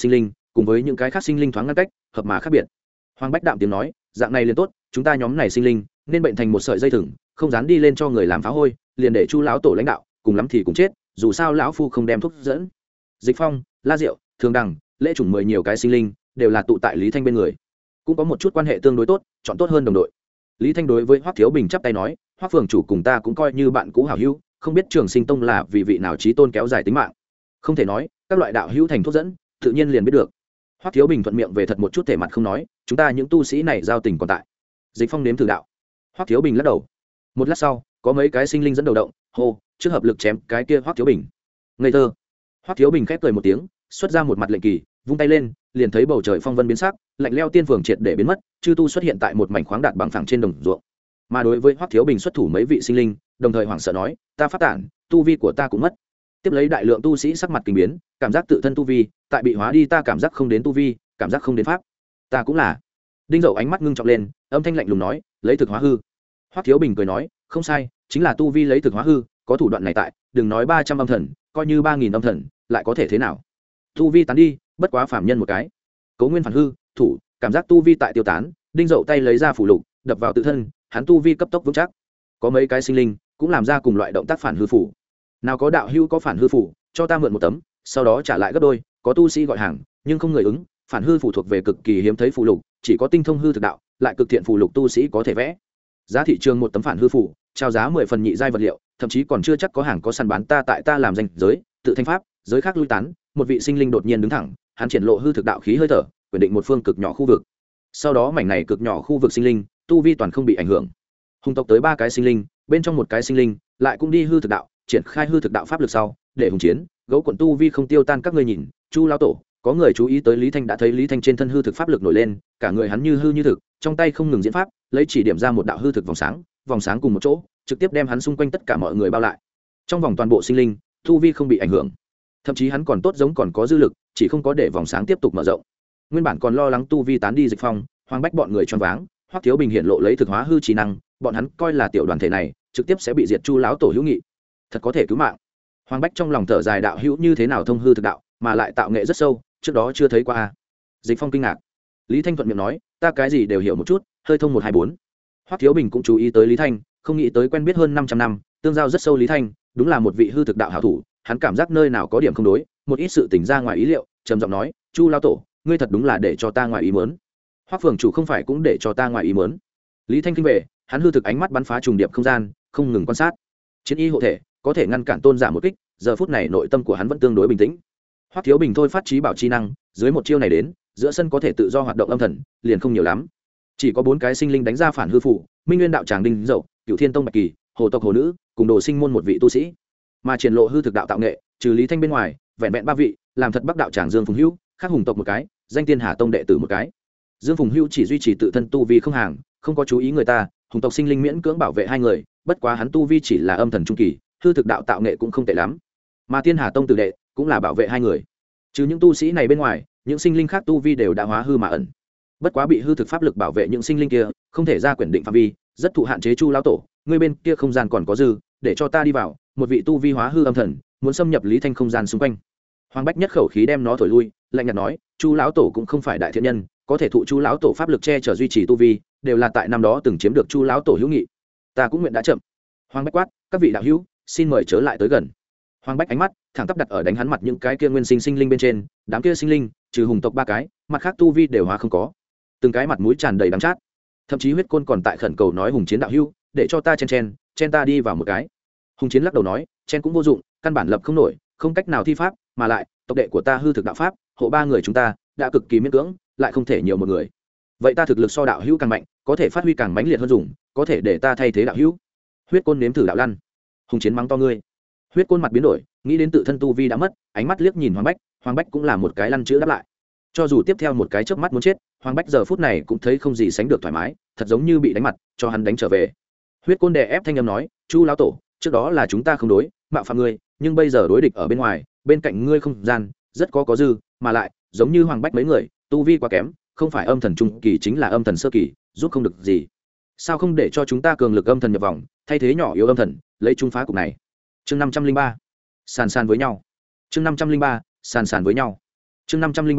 cùng với những cái khác sinh linh thoáng ngăn cách hợp mà khác biệt. Hoàng Bách đạm tiếng nói, dạng này liền tốt, chúng ta nhóm này sinh linh nên bệnh thành một sợi dây thừng, không dán đi lên cho người làm phá hôi, liền để Chu lão tổ lãnh đạo, cùng lắm thì cùng chết, dù sao lão phu không đem thuốc dẫn. Dịch Phong, La Diệu, Thường Đằng, Lễ Chủng mười nhiều cái sinh linh đều là tụ tại Lý Thanh bên người, cũng có một chút quan hệ tương đối tốt, chọn tốt hơn đồng đội. Lý Thanh đối với Hoắc Thiếu Bình chắp tay nói, Hoắc phường chủ cùng ta cũng coi như bạn cũ hảo hữu, không biết Trường Sinh Tông là vì vị nào chí tôn kéo dài tính mạng. Không thể nói, các loại đạo hữu thành thuốc dẫn, tự nhiên liền biết được. Hoắc Thiếu Bình thuận miệng về thật một chút thể mặt không nói, chúng ta những tu sĩ này giao tình còn tại. Dịch Phong nếm thử đạo. Hoắc Thiếu Bình lắc đầu. Một lát sau, có mấy cái sinh linh dẫn đầu động, hô, trước hợp lực chém cái kia Hoắc Thiếu Bình. Ngây thơ. Hoắc Thiếu Bình khép cười một tiếng, xuất ra một mặt lệnh kỳ, vung tay lên, liền thấy bầu trời phong vân biến sắc, lạnh lẽo tiên phường triệt để biến mất, chư tu xuất hiện tại một mảnh khoáng đạt bằng phẳng trên đồng ruộng. Mà đối với Hoắc Thiếu Bình xuất thủ mấy vị sinh linh, đồng thời hoảng sợ nói, ta phát tản, tu vi của ta cũng mất. Tiếp lấy đại lượng tu sĩ sắc mặt kinh biến, cảm giác tự thân tu vi, tại bị hóa đi ta cảm giác không đến tu vi, cảm giác không đến pháp. Ta cũng là. Đinh Dậu ánh mắt ngưng trọng lên, âm thanh lạnh lùng nói, lấy thực hóa hư. Hoắc Thiếu Bình cười nói, không sai, chính là tu vi lấy thực hóa hư, có thủ đoạn này tại, đừng nói ba trăm âm thần, coi như ba nghìn âm thần, lại có thể thế nào? Tu vi tán đi, bất quá phàm nhân một cái. Cấu nguyên phản hư, thủ, cảm giác tu vi tại tiêu tán, Đinh Dậu tay lấy ra phủ lục, đập vào tự thân, hắn tu vi cấp tốc vững chắc. Có mấy cái sinh linh cũng làm ra cùng loại động tác phản hư phủ. Nào có đạo hữu có phản hư phủ, cho ta mượn một tấm, sau đó trả lại gấp đôi, có tu sĩ gọi hàng, nhưng không người ứng, phản hư phủ thuộc về cực kỳ hiếm thấy phù lục, chỉ có tinh thông hư thực đạo, lại cực thiện phù lục tu sĩ có thể vẽ. Giá thị trường một tấm phản hư phủ, trao giá mười phần nhị giai vật liệu, thậm chí còn chưa chắc có hàng có săn bán ta tại ta làm danh giới, tự thanh pháp, giới khác lui tán, một vị sinh linh đột nhiên đứng thẳng, hắn triển lộ hư thực đạo khí hơi thở, quyết định một phương cực nhỏ khu vực. Sau đó mảnh này cực nhỏ khu vực sinh linh, tu vi toàn không bị ảnh hưởng. Hùng tộc tới ba cái sinh linh, bên trong một cái sinh linh lại cũng đi hư thực đạo, triển khai hư thực đạo pháp lực sau, để hùng chiến, gấu quận tu vi không tiêu tan các ngươi nhìn, Chu lão tổ, có người chú ý tới Lý Thanh đã thấy Lý Thanh trên thân hư thực pháp lực nổi lên, cả người hắn như hư như thực, trong tay không ngừng diễn pháp, lấy chỉ điểm ra một đạo hư thực vòng sáng, vòng sáng cùng một chỗ, trực tiếp đem hắn xung quanh tất cả mọi người bao lại. Trong vòng toàn bộ sinh linh, tu vi không bị ảnh hưởng, thậm chí hắn còn tốt giống còn có dư lực, chỉ không có để vòng sáng tiếp tục mở rộng. Nguyên bản còn lo lắng tu vi tán đi Dịch Phong, Hoàng Bách bọn người choáng váng, Hoắc Thiếu Bình hiện lộ lấy thực hóa hư trí năng, bọn hắn coi là tiểu đoàn thể này trực tiếp sẽ bị diệt. Chu lão tổ hữu nghị, thật có thể cứu mạng. Hoàng Bách trong lòng thở dài, đạo hữu như thế nào thông hư thực đạo, mà lại tạo nghệ rất sâu, trước đó chưa thấy qua a. Dịch Phong kinh ngạc. Lý Thanh thuận miệng nói, ta cái gì đều hiểu một chút, hơi thông một hai bốn. Hoắc Thiếu Bình cũng chú ý tới Lý Thanh, không nghĩ tới quen biết hơn năm trăm năm, tương giao rất sâu Lý Thanh, đúng là một vị hư thực đạo hảo thủ, hắn cảm giác nơi nào có điểm không đối, một ít sự tình ra ngoài ý liệu, trầm giọng nói, Chu lão tổ, ngươi thật đúng là để cho ta ngoài ý muốn. Hoắc phường chủ không phải cũng để cho ta ngoài ý muốn. Lý Thanh kinh về, hắn hư thực ánh mắt bắn phá trùng điệp không gian, không ngừng quan sát. Chiến y hộ thể, có thể ngăn cản tôn giả một kích, giờ phút này nội tâm của hắn vẫn tương đối bình tĩnh. Hoắc Thiếu Bình thôi phát trí bảo chi năng, dưới một chiêu này đến, giữa sân có thể tự do hoạt động âm thần, liền không nhiều lắm. Chỉ có bốn cái sinh linh đánh ra phản hư phủ, Minh Nguyên đạo tràng Đinh Dậu, Cửu Thiên Tông Bạch Kỳ, Hồ tộc Hồ nữ, cùng Đồ Sinh môn một vị tu sĩ. Mà triển lộ hư thực đạo tạo nghệ, trừ Lý Thanh bên ngoài, vẹn vẹn ba vị, làm thật Bắc đạo tràng Dương Phùng Hữu, khác Hùng tộc một cái, danh Tiên Hà Tông đệ tử một cái. Dương Phùng Hữu chỉ duy trì tự thân tu vi không hàng, không có chú ý người ta, Hùng tộc sinh linh miễn cưỡng bảo vệ hai người, bất quá hắn tu vi chỉ là âm thần trung kỳ, hư thực đạo tạo nghệ cũng không tệ lắm. Mà Tiên Hà Tông tử đệ cũng là bảo vệ hai người. Trừ những tu sĩ này bên ngoài, những sinh linh khác tu vi đều đã hóa hư mà ẩn. Bất quá bị hư thực pháp lực bảo vệ những sinh linh kia, không thể ra quyển định phạm vi, rất thụ hạn chế. Chu lão tổ, ngươi bên kia không gian còn có dư, để cho ta đi vào, một vị tu vi hóa hư âm thần, muốn xâm nhập Lý Thanh không gian xung quanh. Hoàng Bách nhất khẩu khí đem nó thổi lui, lạnh nhạt nói, Chu lão tổ cũng không phải đại thiện nhân, có thể thụ Chu lão tổ pháp lực che chở duy trì tu vi, đều là tại năm đó từng chiếm được Chu lão tổ hữu nghị. Ta cũng nguyện đã chậm. Hoàng Bách quát, các vị đạo hữu, xin mời chớ lại tới gần. Hoàng Bách ánh mắt thẳng tắp đặt ở đánh hắn mặt những cái kia nguyên sinh sinh linh bên trên, đám kia sinh linh, trừ Hùng tộc ba cái, mặt khác tu vi đều hóa không có. Từng cái mặt mũi tràn đầy đắng chát, thậm chí huyết côn còn tại khẩn cầu nói, Hùng Chiến đạo hữu, để cho ta chen chen, chen ta đi vào một cái. Hùng Chiến lắc đầu nói, chen cũng vô dụng, căn bản lập không nổi, không cách nào thi pháp, mà lại tộc đệ của ta hư thực đạo pháp, hộ ba người chúng ta đã cực kỳ miễn cưỡng, lại không thể nhiều một người. Vậy ta thực lực so đạo hữu càng mạnh, có thể phát huy càng mãnh liệt hơn dùng, có thể để ta thay thế đạo hữu. Huyết côn nếm thử đạo lăn. Hùng Chiến mắng to ngươi. Huyết côn mặt biến đổi, nghĩ đến tự thân tu vi đã mất, ánh mắt liếc nhìn Hoàng Bách, Hoàng Bách cũng là một cái lăn chữ đáp lại. Cho dù tiếp theo một cái chớp mắt muốn chết, Hoàng Bách giờ phút này cũng thấy không gì sánh được thoải mái, thật giống như bị đánh mặt, cho hắn đánh trở về. Huyết côn đè ép thanh âm nói, Chu lão tổ, trước đó là chúng ta không đối, mạo phạm ngươi, nhưng bây giờ đối địch ở bên ngoài, bên cạnh ngươi không gian rất có có dư, mà lại giống như Hoàng Bách mấy người, tu vi quá kém, không phải âm thần trung kỳ chính là âm thần sơ kỳ, giúp không được gì. Sao không để cho chúng ta cường lực âm thần nhập vòng, thay thế nhỏ yếu âm thần, lấy trung phá cục này. Chương năm trăm linh ba, sàn sàn với nhau. Chương năm trăm linh ba, sàn sàn với nhau. Chương năm trăm linh ba,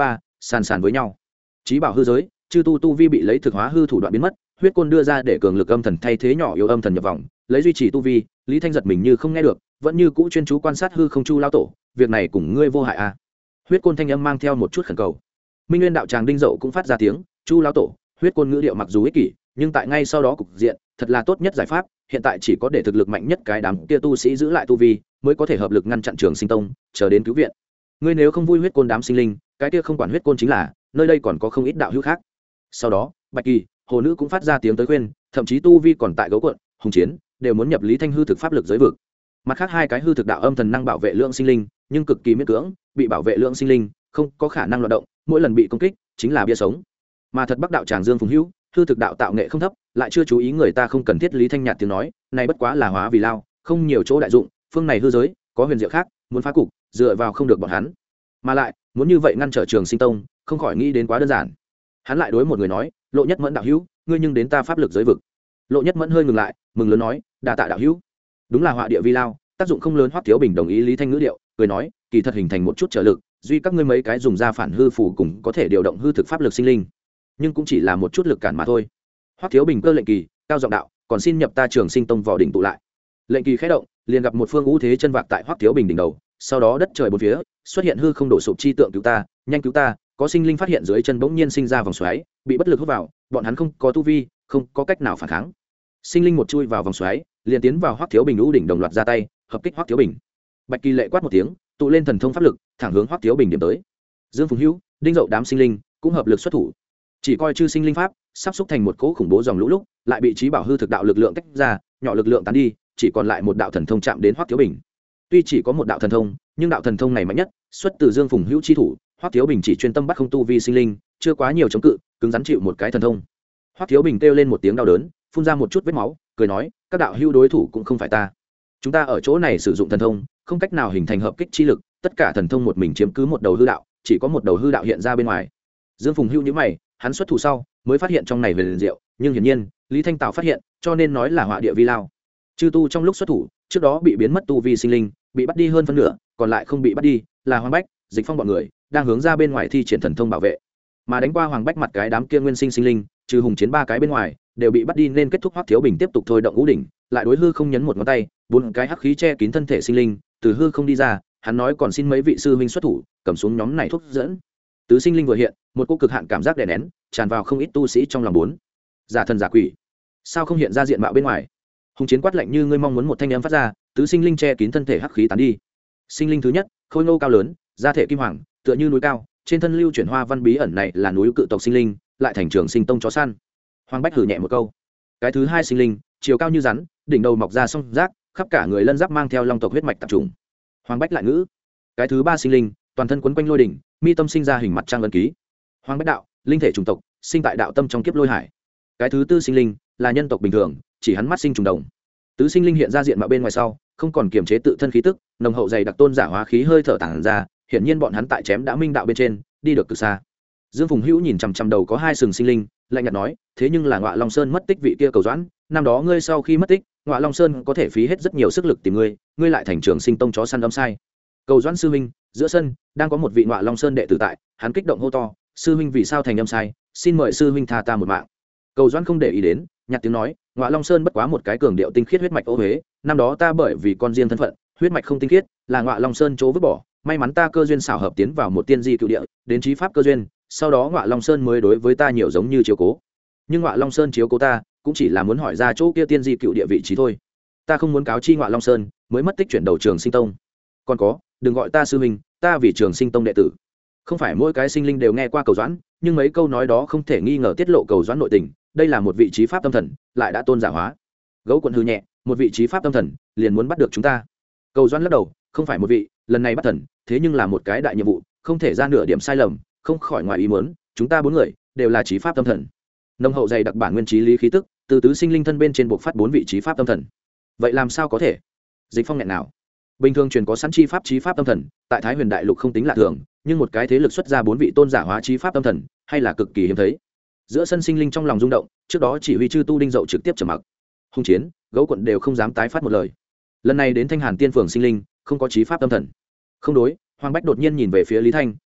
sàn sàn với nhau. Chí bảo hư giới, chư tu tu vi bị lấy thực hóa hư thủ đoạn biến mất, huyết côn đưa ra để cường lực âm thần thay thế nhỏ yếu âm thần nhập vòng, lấy duy trì tu vi. Lý Thanh giật mình như không nghe được, vẫn như cũ chuyên chú quan sát hư không chu lao tổ, việc này cùng ngươi vô hại à? Huyết côn thanh âm mang theo một chút khẩn cầu. Minh Nguyên đạo tràng đinh dậu cũng phát ra tiếng, chu lao tổ. Huyết côn ngữ điệu mặc dù ích kỷ, nhưng tại ngay sau đó cục diện thật là tốt nhất giải pháp. Hiện tại chỉ có để thực lực mạnh nhất cái đám kia tu sĩ giữ lại tu vi, mới có thể hợp lực ngăn chặn Trường Sinh Tông, chờ đến cứu viện. Ngươi nếu không vui huyết côn đám sinh linh, cái kia không quản huyết côn chính là, nơi đây còn có không ít đạo hữu khác. Sau đó, Bạch Kỳ, Hồ Nữ cũng phát ra tiếng tới khuyên, thậm chí tu vi còn tại gấu quận, hùng chiến, đều muốn nhập Lý Thanh hư thực pháp lực giới vực. Mặt khác hai cái hư thực đạo âm thần năng bảo vệ lượng sinh linh, nhưng cực kỳ miễn cưỡng, bị bảo vệ lượng sinh linh, không có khả năng loạt động, mỗi lần bị công kích chính là bia sống. Mà thật Bắc đạo tràng Dương Phùng Hữu, hư thực đạo tạo nghệ không thấp, lại chưa chú ý người ta không cần thiết. Lý Thanh nhạt tiếng nói, này bất quá là hóa vì lao, không nhiều chỗ đại dụng, phương này hư giới có huyền diệu khác, muốn phá cục, dựa vào không được bọn hắn. Mà lại, muốn như vậy ngăn trở Trường Sinh Tông, không khỏi nghĩ đến quá đơn giản. Hắn lại đối một người nói, Lộ Nhất Mẫn đạo hữu, ngươi nhưng đến ta pháp lực giới vực. Lộ Nhất Mẫn hơi ngừng lại, mừng lớn nói, đa tạ đạo hữu. Đúng là họa địa vi lao, tác dụng không lớn. Hoắc Thiếu Bình đồng ý Lý Thanh ngữ điệu, cười nói, kỳ thật hình thành một chút trợ lực, duy các ngươi mấy cái dùng ra phản hư phù cùng có thể điều động hư thực pháp lực sinh linh, nhưng cũng chỉ là một chút lực cản mà thôi. Hoắc Thiếu Bình cơ lệnh kỳ, cao giọng đạo, còn xin nhập ta Trường Sinh Tông vỏ đỉnh tụ lại. Lệnh kỳ khẽ động, liền gặp một phương ngũ thế chân vạc tại Hoắc Thiếu Bình đỉnh đầu, sau đó đất trời bốn phía xuất hiện hư không đổ sụp chi tượng, cứu ta, nhanh cứu ta. Có sinh linh phát hiện dưới chân bỗng nhiên sinh ra vòng xoáy, bị bất lực hút vào, bọn hắn không có tu vi, không có cách nào phản kháng. Sinh linh một chui vào vòng xoáy, liền tiến vào Hoắc Thiếu Bình ngũ đỉnh, đồng loạt ra tay hợp kích Hoắc Thiếu Bình. Bạch Kỳ lệ quát một tiếng, tụ lên thần thông pháp lực, thẳng hướng Hoắc Thiếu Bình điểm tới. Dương Phùng Hữu, đinh dậu đám sinh linh cũng hợp lực xuất thủ, chỉ coi chư sinh linh pháp sắp xúc thành một cỗ khủng bố dòng lũ lúc, lại bị trí bảo hư thực đạo lực lượng tách ra, nhỏ lực lượng tán đi, chỉ còn lại một đạo thần thông chạm đến Hoắc Thiếu Bình. Tuy chỉ có một đạo thần thông, nhưng đạo thần thông này mạnh nhất xuất từ Dương Phùng Hữu chi thủ. Hoắc Thiếu Bình chỉ chuyên tâm bắt không tu vi sinh linh, chưa quá nhiều chống cự, cứng rắn chịu một cái thần thông. Hoắc Thiếu Bình kêu lên một tiếng đau đớn, phun ra một chút vết máu, cười nói, các đạo hữu đối thủ cũng không phải ta. Chúng ta ở chỗ này sử dụng thần thông, không cách nào hình thành hợp kích chi lực, tất cả thần thông một mình chiếm cứ một đầu hư đạo, chỉ có một đầu hư đạo hiện ra bên ngoài. Dương Phùng Hữu nhíu mày, hắn xuất thủ sau mới phát hiện trong này về liền diệu, nhưng hiển nhiên Lý Thanh Tào phát hiện, cho nên nói là họa địa vi lao. Chư tu trong lúc xuất thủ, trước đó bị biến mất tu vi sinh linh, bị bắt đi hơn phân nửa, còn lại không bị bắt đi là Hoàng Bách, Dịch Phong bọn người đang hướng ra bên ngoài thi triển thần thông bảo vệ. Mà đánh qua Hoàng Bách mặt cái đám kia nguyên sinh sinh linh, trừ hùng chiến ba cái bên ngoài, đều bị bắt đi, nên kết thúc. Hoắc Thiếu Bình tiếp tục thôi động ngũ đỉnh, lại đối hư không nhấn một ngón tay, bốn cái hắc khí che kín thân thể sinh linh từ hư không đi ra. Hắn nói, còn xin mấy vị sư huynh xuất thủ, cầm xuống nhóm này thuốc dẫn. Tứ sinh linh vừa hiện, một cô cực hạn cảm giác đè nén tràn vào không ít tu sĩ trong lòng. Bốn giả thần giả quỷ, sao không hiện ra diện mạo bên ngoài? Hùng chiến quát lạnh như ngươi mong muốn, một thanh âm phát ra, tứ sinh linh che kín thân thể hắc khí tán đi. Sinh linh thứ nhất, khôi ngô cao lớn, da thể kim hoàng, tựa như núi cao, trên thân lưu chuyển hoa văn bí ẩn, này là núi cự tộc sinh linh, lại thành Trường Sinh Tông chó săn. Hoàng Bách hử nhẹ một câu. Cái thứ hai sinh linh, chiều cao như rắn, đỉnh đầu mọc ra song giác, khắp cả người lân giáp mang theo long tộc huyết mạch tạp trùng. Hoàng Bách lại ngữ. Cái thứ ba sinh linh, toàn thân quấn quanh lôi đỉnh, mi tâm sinh ra hình mặt trăng ấn ký. Hoàng Bách đạo, linh thể trùng tộc, sinh tại đạo tâm trong kiếp lôi hải. Cái thứ tư sinh linh, là nhân tộc bình thường, chỉ hắn mắt sinh trùng đồng. Tứ sinh linh hiện ra diện mạo bên ngoài sau, không còn kiềm chế tự thân khí tức, nồng hậu dày đặc tôn giả hóa khí hơi thở tản ra, hiển nhiên bọn hắn tại chém đã minh đạo bên trên, đi được cực xa. Dương Phùng Hữu nhìn chằm chằm đầu có hai sừng sinh linh, lạnh nhạt nói, thế nhưng là Ngọa Long Sơn mất tích vị kia Cầu Doãn, năm đó ngươi sau khi mất tích, Ngọa Long Sơn có thể phí hết rất nhiều sức lực tìm ngươi, ngươi lại thành Trường Sinh Tông chó săn âm sai. Cầu Doãn sư huynh, giữa sân đang có một vị Ngọa Long Sơn đệ tử tại, hắn kích động hô to, sư huynh vì sao thành âm sai, xin mời sư huynh tha ta một mạng. Cầu Doãn không để ý đến, nhạt tiếng nói, Ngọa Long Sơn bất quá một cái cường điệu tinh khiết huyết mạch ô huế, năm đó ta bởi vì con riêng thân phận, huyết mạch không tinh khiết, là Ngọa Long Sơn chỗ vứt bỏ, may mắn ta cơ duyên xảo hợp tiến vào một tiên di cựu địa, đến trí pháp cơ duyên, sau đó Ngọa Long Sơn mới đối với ta nhiều giống như chiếu cố. Nhưng Ngọa Long Sơn chiếu cố ta, cũng chỉ là muốn hỏi ra chỗ kia tiên di cựu địa vị trí thôi. Ta không muốn cáo chi Ngọa Long Sơn, mới mất tích chuyển đầu Trường Sinh Tông. Còn có, đừng gọi ta sư huynh, ta vì Trường Sinh Tông đệ tử. Không phải mỗi cái sinh linh đều nghe qua Cầu Doãn, nhưng mấy câu nói đó không thể nghi ngờ tiết lộ Cầu Doãn nội tình, đây là một vị trí pháp tâm thần, lại đã tôn giả hóa. Gấu quận hư nhẹ, một vị trí pháp tâm thần, liền muốn bắt được chúng ta. Cầu Doãn lắc đầu, không phải một vị, lần này bắt thần, thế nhưng là một cái đại nhiệm vụ, không thể ra nửa điểm sai lầm, không khỏi ngoài ý muốn, chúng ta bốn người đều là trí pháp tâm thần. Nông hậu dày đặc bản nguyên trí lý khí tức, từ tứ sinh linh thân bên trên buộc phát bốn vị trí pháp tâm thần. Vậy làm sao có thể? Dịch Phong nghẹn nào. Bình thường truyền có sẵn chi pháp trí pháp tâm thần, tại Thái Huyền đại lục không tính lạ thường, nhưng một cái thế lực xuất ra bốn vị tôn giả hóa trí pháp tâm thần, hay là cực kỳ hiếm thấy. Giữa sân sinh linh trong lòng rung động, trước đó chỉ huy chư tu đinh dậu trực tiếp trầm mặc. Hung chiến, gấu quận đều không dám tái phát một lời. Lần này đến Thanh Hàn Tiên Phường sinh linh, không có trí pháp tâm thần. Không đối, Hoàng Bách đột nhiên nhìn về phía Lý Thanh,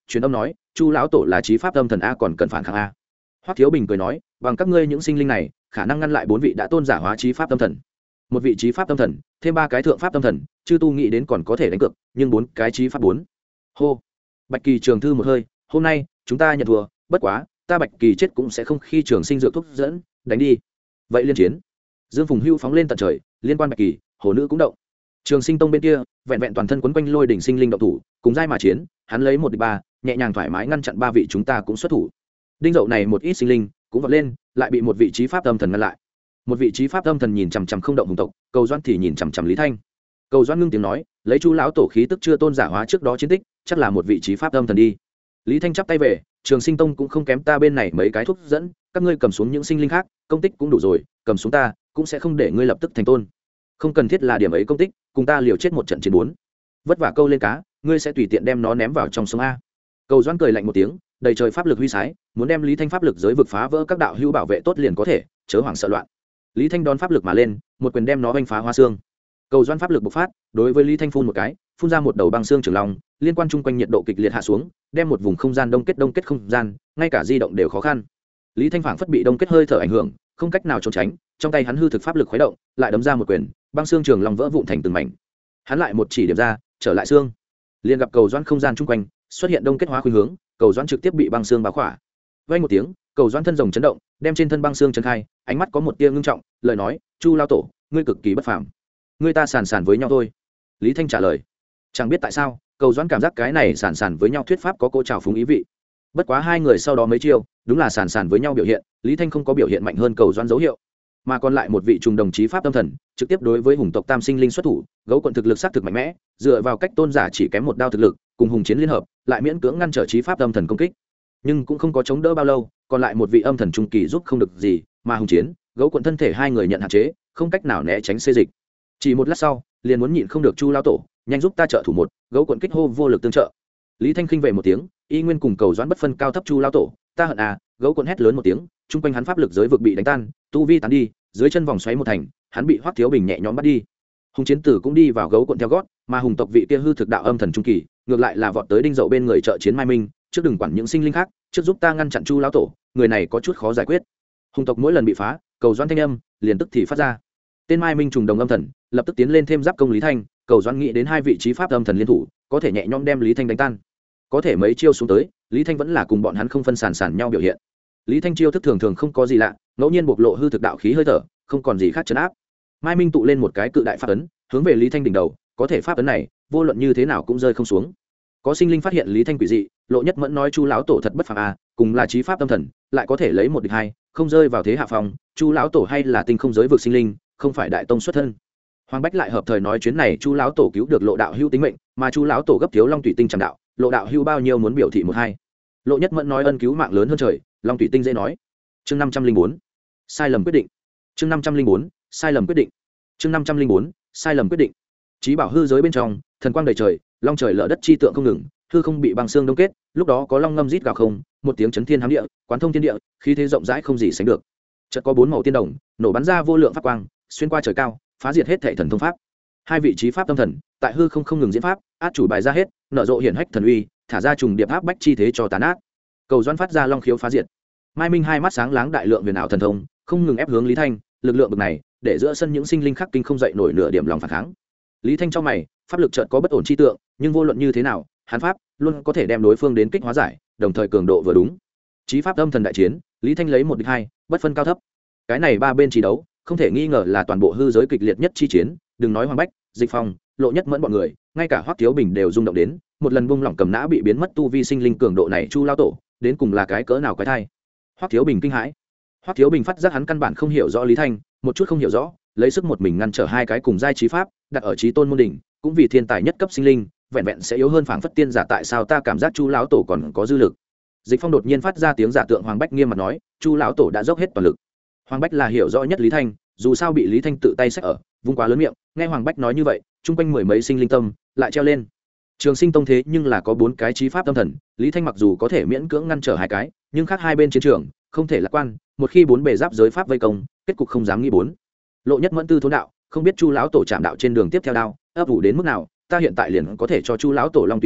truyền âm nói chu lão tổ là trí pháp âm thần a, còn cần phản kháng a. Hoắc Thiếu Bình cười nói bằng các ngươi những sinh linh này khả năng ngăn lại bốn vị đã tôn giả hóa trí pháp âm thần, một vị trí pháp âm thần thêm ba cái thượng pháp âm thần, chư tu nghĩ đến còn có thể đánh cược, nhưng bốn cái trí pháp bốn. Hô. Bạch Kỳ trường thư một hơi, hôm nay chúng ta nhận thua, bất quá ta Bạch Kỳ chết cũng sẽ không khi trường sinh dược thuốc dẫn, đánh đi. Vậy liên chiến. Dương Phùng Hưu phóng lên tận trời, liên quan Bạch Kỳ, hồ nữ cũng động. Trường Sinh Tông bên kia, vẹn vẹn toàn thân quấn quanh lôi đỉnh sinh linh động thủ, cùng giai mà chiến, hắn lấy một địch ba, nhẹ nhàng thoải mái ngăn chặn ba vị chúng ta cũng xuất thủ. Đinh Dậu này một ít sinh linh cũng vọt lên, lại bị một vị trí pháp âm thần ngăn lại. Một vị trí pháp âm thần nhìn chằm chằm không động hùng tộc, Cầu Doãn thì nhìn chằm chằm Lý Thanh. Cầu Doãn ngưng tiếng nói, lấy Chu lão tổ khí tức chưa tôn giả hóa trước đó chiến tích, chắc là một vị trí pháp âm thần đi. Lý Thanh chắp tay về, Trường Sinh Tông cũng không kém ta bên này mấy cái thuốc dẫn, các ngươi cầm xuống những sinh linh khác, công tích cũng đủ rồi, cầm xuống ta, cũng sẽ không để ngươi lập tức thành tôn. Không cần thiết là điểm ấy công tích, cùng ta liều chết một trận chiến bốn. Vất vả câu lên cá, ngươi sẽ tùy tiện đem nó ném vào trong sông a. Cầu Doãn cười lạnh một tiếng, đầy trời pháp lực huy sái, muốn đem Lý Thanh pháp lực giới vực phá vỡ các đạo hữu bảo vệ tốt liền có thể, chớ hoảng sợ loạn. Lý Thanh đón pháp lực mà lên, một quyền đem nó vênh phá hoa xương. Cầu Doãn pháp lực bộc phát, đối với Lý Thanh phun một cái, phun ra một đầu băng xương trường long, liên quan chung quanh nhiệt độ kịch liệt hạ xuống, đem một vùng không gian đông kết đông kết không gian, ngay cả di động đều khó khăn. Lý Thanh phảng phất bị đông kết hơi thở ảnh hưởng, không cách nào trốn tránh, trong tay hắn hư thực pháp lực khuấy động, lại đấm ra một quyền, băng xương trường long vỡ vụn thành từng mảnh. Hắn lại một chỉ điểm ra, trở lại xương, liền gặp Cầu Doãn không gian chung quanh xuất hiện đông kết hóa khuynh hướng, Cầu Doãn trực tiếp bị băng xương bao khỏa. Vang một tiếng, Cầu Doãn thân rồng chấn động, đem trên thân băng xương chấn khai, ánh mắt có một tia ngưng trọng, lời nói, "Chu lão tổ, ngươi cực kỳ bất phàm. Ngươi ta sàn sàn với nhau thôi." Lý Thanh trả lời. Chẳng biết tại sao, Cầu Doãn cảm giác cái này sàn sàn với nhau thuyết pháp có cô trào phúng ý vị. Bất quá hai người sau đó mấy chiêu, đúng là sàn sàn với nhau biểu hiện, Lý Thanh không có biểu hiện mạnh hơn Cầu Doãn dấu hiệu, mà còn lại một vị trùng đồng chí pháp tâm thần, trực tiếp đối với hùng tộc tam sinh linh xuất thủ, gấu quận thực lực sát thực mạnh mẽ, dựa vào cách tôn giả chỉ kém một đao thực lực, cùng hùng chiến liên hợp, lại miễn cưỡng ngăn trở chí pháp âm thần công kích, nhưng cũng không có chống đỡ bao lâu, còn lại một vị âm thần trung kỳ giúp không được gì, mà hùng chiến, gấu quận thân thể hai người nhận hạn chế, không cách nào né tránh xê dịch. Chỉ một lát sau, liền muốn nhịn không được Chu lão tổ, nhanh giúp ta trợ thủ một, gấu quận kích hô vô lực tương trợ. Lý Thanh khinh về một tiếng, y nguyên cùng Cầu Doãn bất phân cao thấp. Chu lão tổ, ta hận à, gấu quận hét lớn một tiếng, trung quanh hắn pháp lực giới vực bị đánh tan, tu vi tán đi, dưới chân vòng xoáy một thành, hắn bị Hoắc Thiếu Bình nhẹ nhõm bắt đi. Hùng chiến tử cũng đi vào gấu quận theo gót, mà hùng tộc vị kia hư thực đạo âm thần trung kỳ, ngược lại là vọt tới Đinh Dậu bên người trợ chiến Mai Minh, trước đừng quản những sinh linh khác, trước giúp ta ngăn chặn Chu lão tổ, người này có chút khó giải quyết. Hùng tộc mỗi lần bị phá, Cầu Doãn thanh âm liền tức thì phát ra. Tên Mai Minh trùng đồng âm thần, lập tức tiến lên thêm giáp công Lý Thanh, Cầu Doãn nghĩ đến hai vị trí pháp âm thần liên thủ, có thể nhẹ nhõm đem Lý Thanh đánh tan. Có thể mấy chiêu xuống tới, Lý Thanh vẫn là cùng bọn hắn không phân sàn sàn nhau biểu hiện. Lý Thanh chiêu thức thường thường không có gì lạ, ngẫu nhiên bộc lộ hư thực đạo khí hơi thở, không còn gì khác trấn áp. Mai Minh tụ lên một cái cự đại pháp ấn, hướng về Lý Thanh đỉnh đầu, có thể pháp ấn này, vô luận như thế nào cũng rơi không xuống. Có sinh linh phát hiện Lý Thanh quỷ dị, Lộ Nhất Mẫn nói Chu lão tổ thật bất phàm à, cùng là chí pháp tâm thần, lại có thể lấy một địch hai, không rơi vào thế hạ phòng, Chu lão tổ hay là tinh không giới vực sinh linh, không phải đại tông xuất thân. Hoàng Bách lại hợp thời nói chuyến này Chu lão tổ cứu được Lộ đạo hữu tính mệnh, mà Chu lão tổ gấp thiếu Long Thủy Tinh trầm đạo, Lộ đạo hữu bao nhiêu muốn biểu thị một hai. Lộ Nhất Mẫn nói ân cứu mạng lớn hơn trời, Long Thủy Tinh dễ nói. Chương năm trăm linh bốn, sai lầm quyết định. Chương năm trăm linh bốn, sai lầm quyết định. Chương năm trăm linh bốn, sai lầm quyết định. Chí bảo hư giới bên trong, thần quang đầy trời, long trời lở đất chi tượng không ngừng, hư không bị băng xương đông kết, lúc đó có long ngâm rít gào không, một tiếng chấn thiên hám địa, quán thông thiên địa, khí thế rộng rãi không gì sánh được. Chợt có bốn màu tiên đồng, nổ bắn ra vô lượng pháp quang, xuyên qua trời cao, phá diệt hết thảy thần thông pháp. Hai vị trí pháp tâm thần, tại hư không không ngừng diễn pháp, át chủ bài ra hết, nở rộ hiển hách thần uy, thả ra trùng điệp áp bách chi thế cho tàn ác. Cầu Doãn phát ra long khiếu phá diệt. Mai Minh hai mắt sáng láng đại lượng huyền ảo thần thông, không ngừng ép hướng Lý Thanh, lực lượng bực này, để giữa sân những sinh linh khắc kinh không dậy nổi nửa điểm lòng phản kháng. Lý Thanh trong mày, pháp lực chợt có bất ổn chi tượng, nhưng vô luận như thế nào, hắn pháp luôn có thể đem đối phương đến kích hóa giải, đồng thời cường độ vừa đúng. Chí pháp âm thần đại chiến, Lý Thanh lấy một địch hai, bất phân cao thấp. Cái này ba bên chiến đấu, không thể nghi ngờ là toàn bộ hư giới kịch liệt nhất chi chiến, đừng nói Hoàng Bách, Dịch Phong, Lộ Nhất Mẫn bọn người, ngay cả Hoắc Thiếu Bình đều rung động đến, một lần buông lỏng cầm nã bị biến mất tu vi sinh linh cường độ này Chu lão tổ, đến cùng là cái cỡ nào quái thai. Hoắc Thiếu Bình kinh hãi. Hoắc Thiếu Bình phát giác hắn căn bản không hiểu rõ Lý Thanh, một chút không hiểu rõ, lấy sức một mình ngăn trở hai cái cùng giai chí pháp, đặt ở chí tôn môn đỉnh, cũng vì thiên tài nhất cấp sinh linh, vẹn vẹn sẽ yếu hơn phảng phất tiên giả, tại sao ta cảm giác Chu lão tổ còn có dư lực. Dịch Phong đột nhiên phát ra tiếng giả tượng, Hoàng Bách nghiêm mặt nói, Chu lão tổ đã dốc hết toàn lực. Hoàng Bách là hiểu rõ nhất Lý Thanh, dù sao bị Lý Thanh tự tay xách ở, vung quá lớn miệng, nghe Hoàng Bách nói như vậy, chung quanh mười mấy sinh linh tâm lại treo lên. Trường Sinh Tông thế nhưng là có bốn cái chí pháp tâm thần, Lý Thanh mặc dù có thể miễn cưỡng ngăn trở hai cái, nhưng khác hai bên chiến trường không thể lạc quan, một khi bốn bề giáp giới pháp vây công, kết cục không dám nghĩ bốn. Lộ Nhất Mẫn tư thốn đạo, không biết Chu lão tổ chạm đạo trên đường tiếp theo đao, ấp ủ đến mức nào, ta hiện tại liền có thể cho Chu lão tổ Long Tùy Tinh,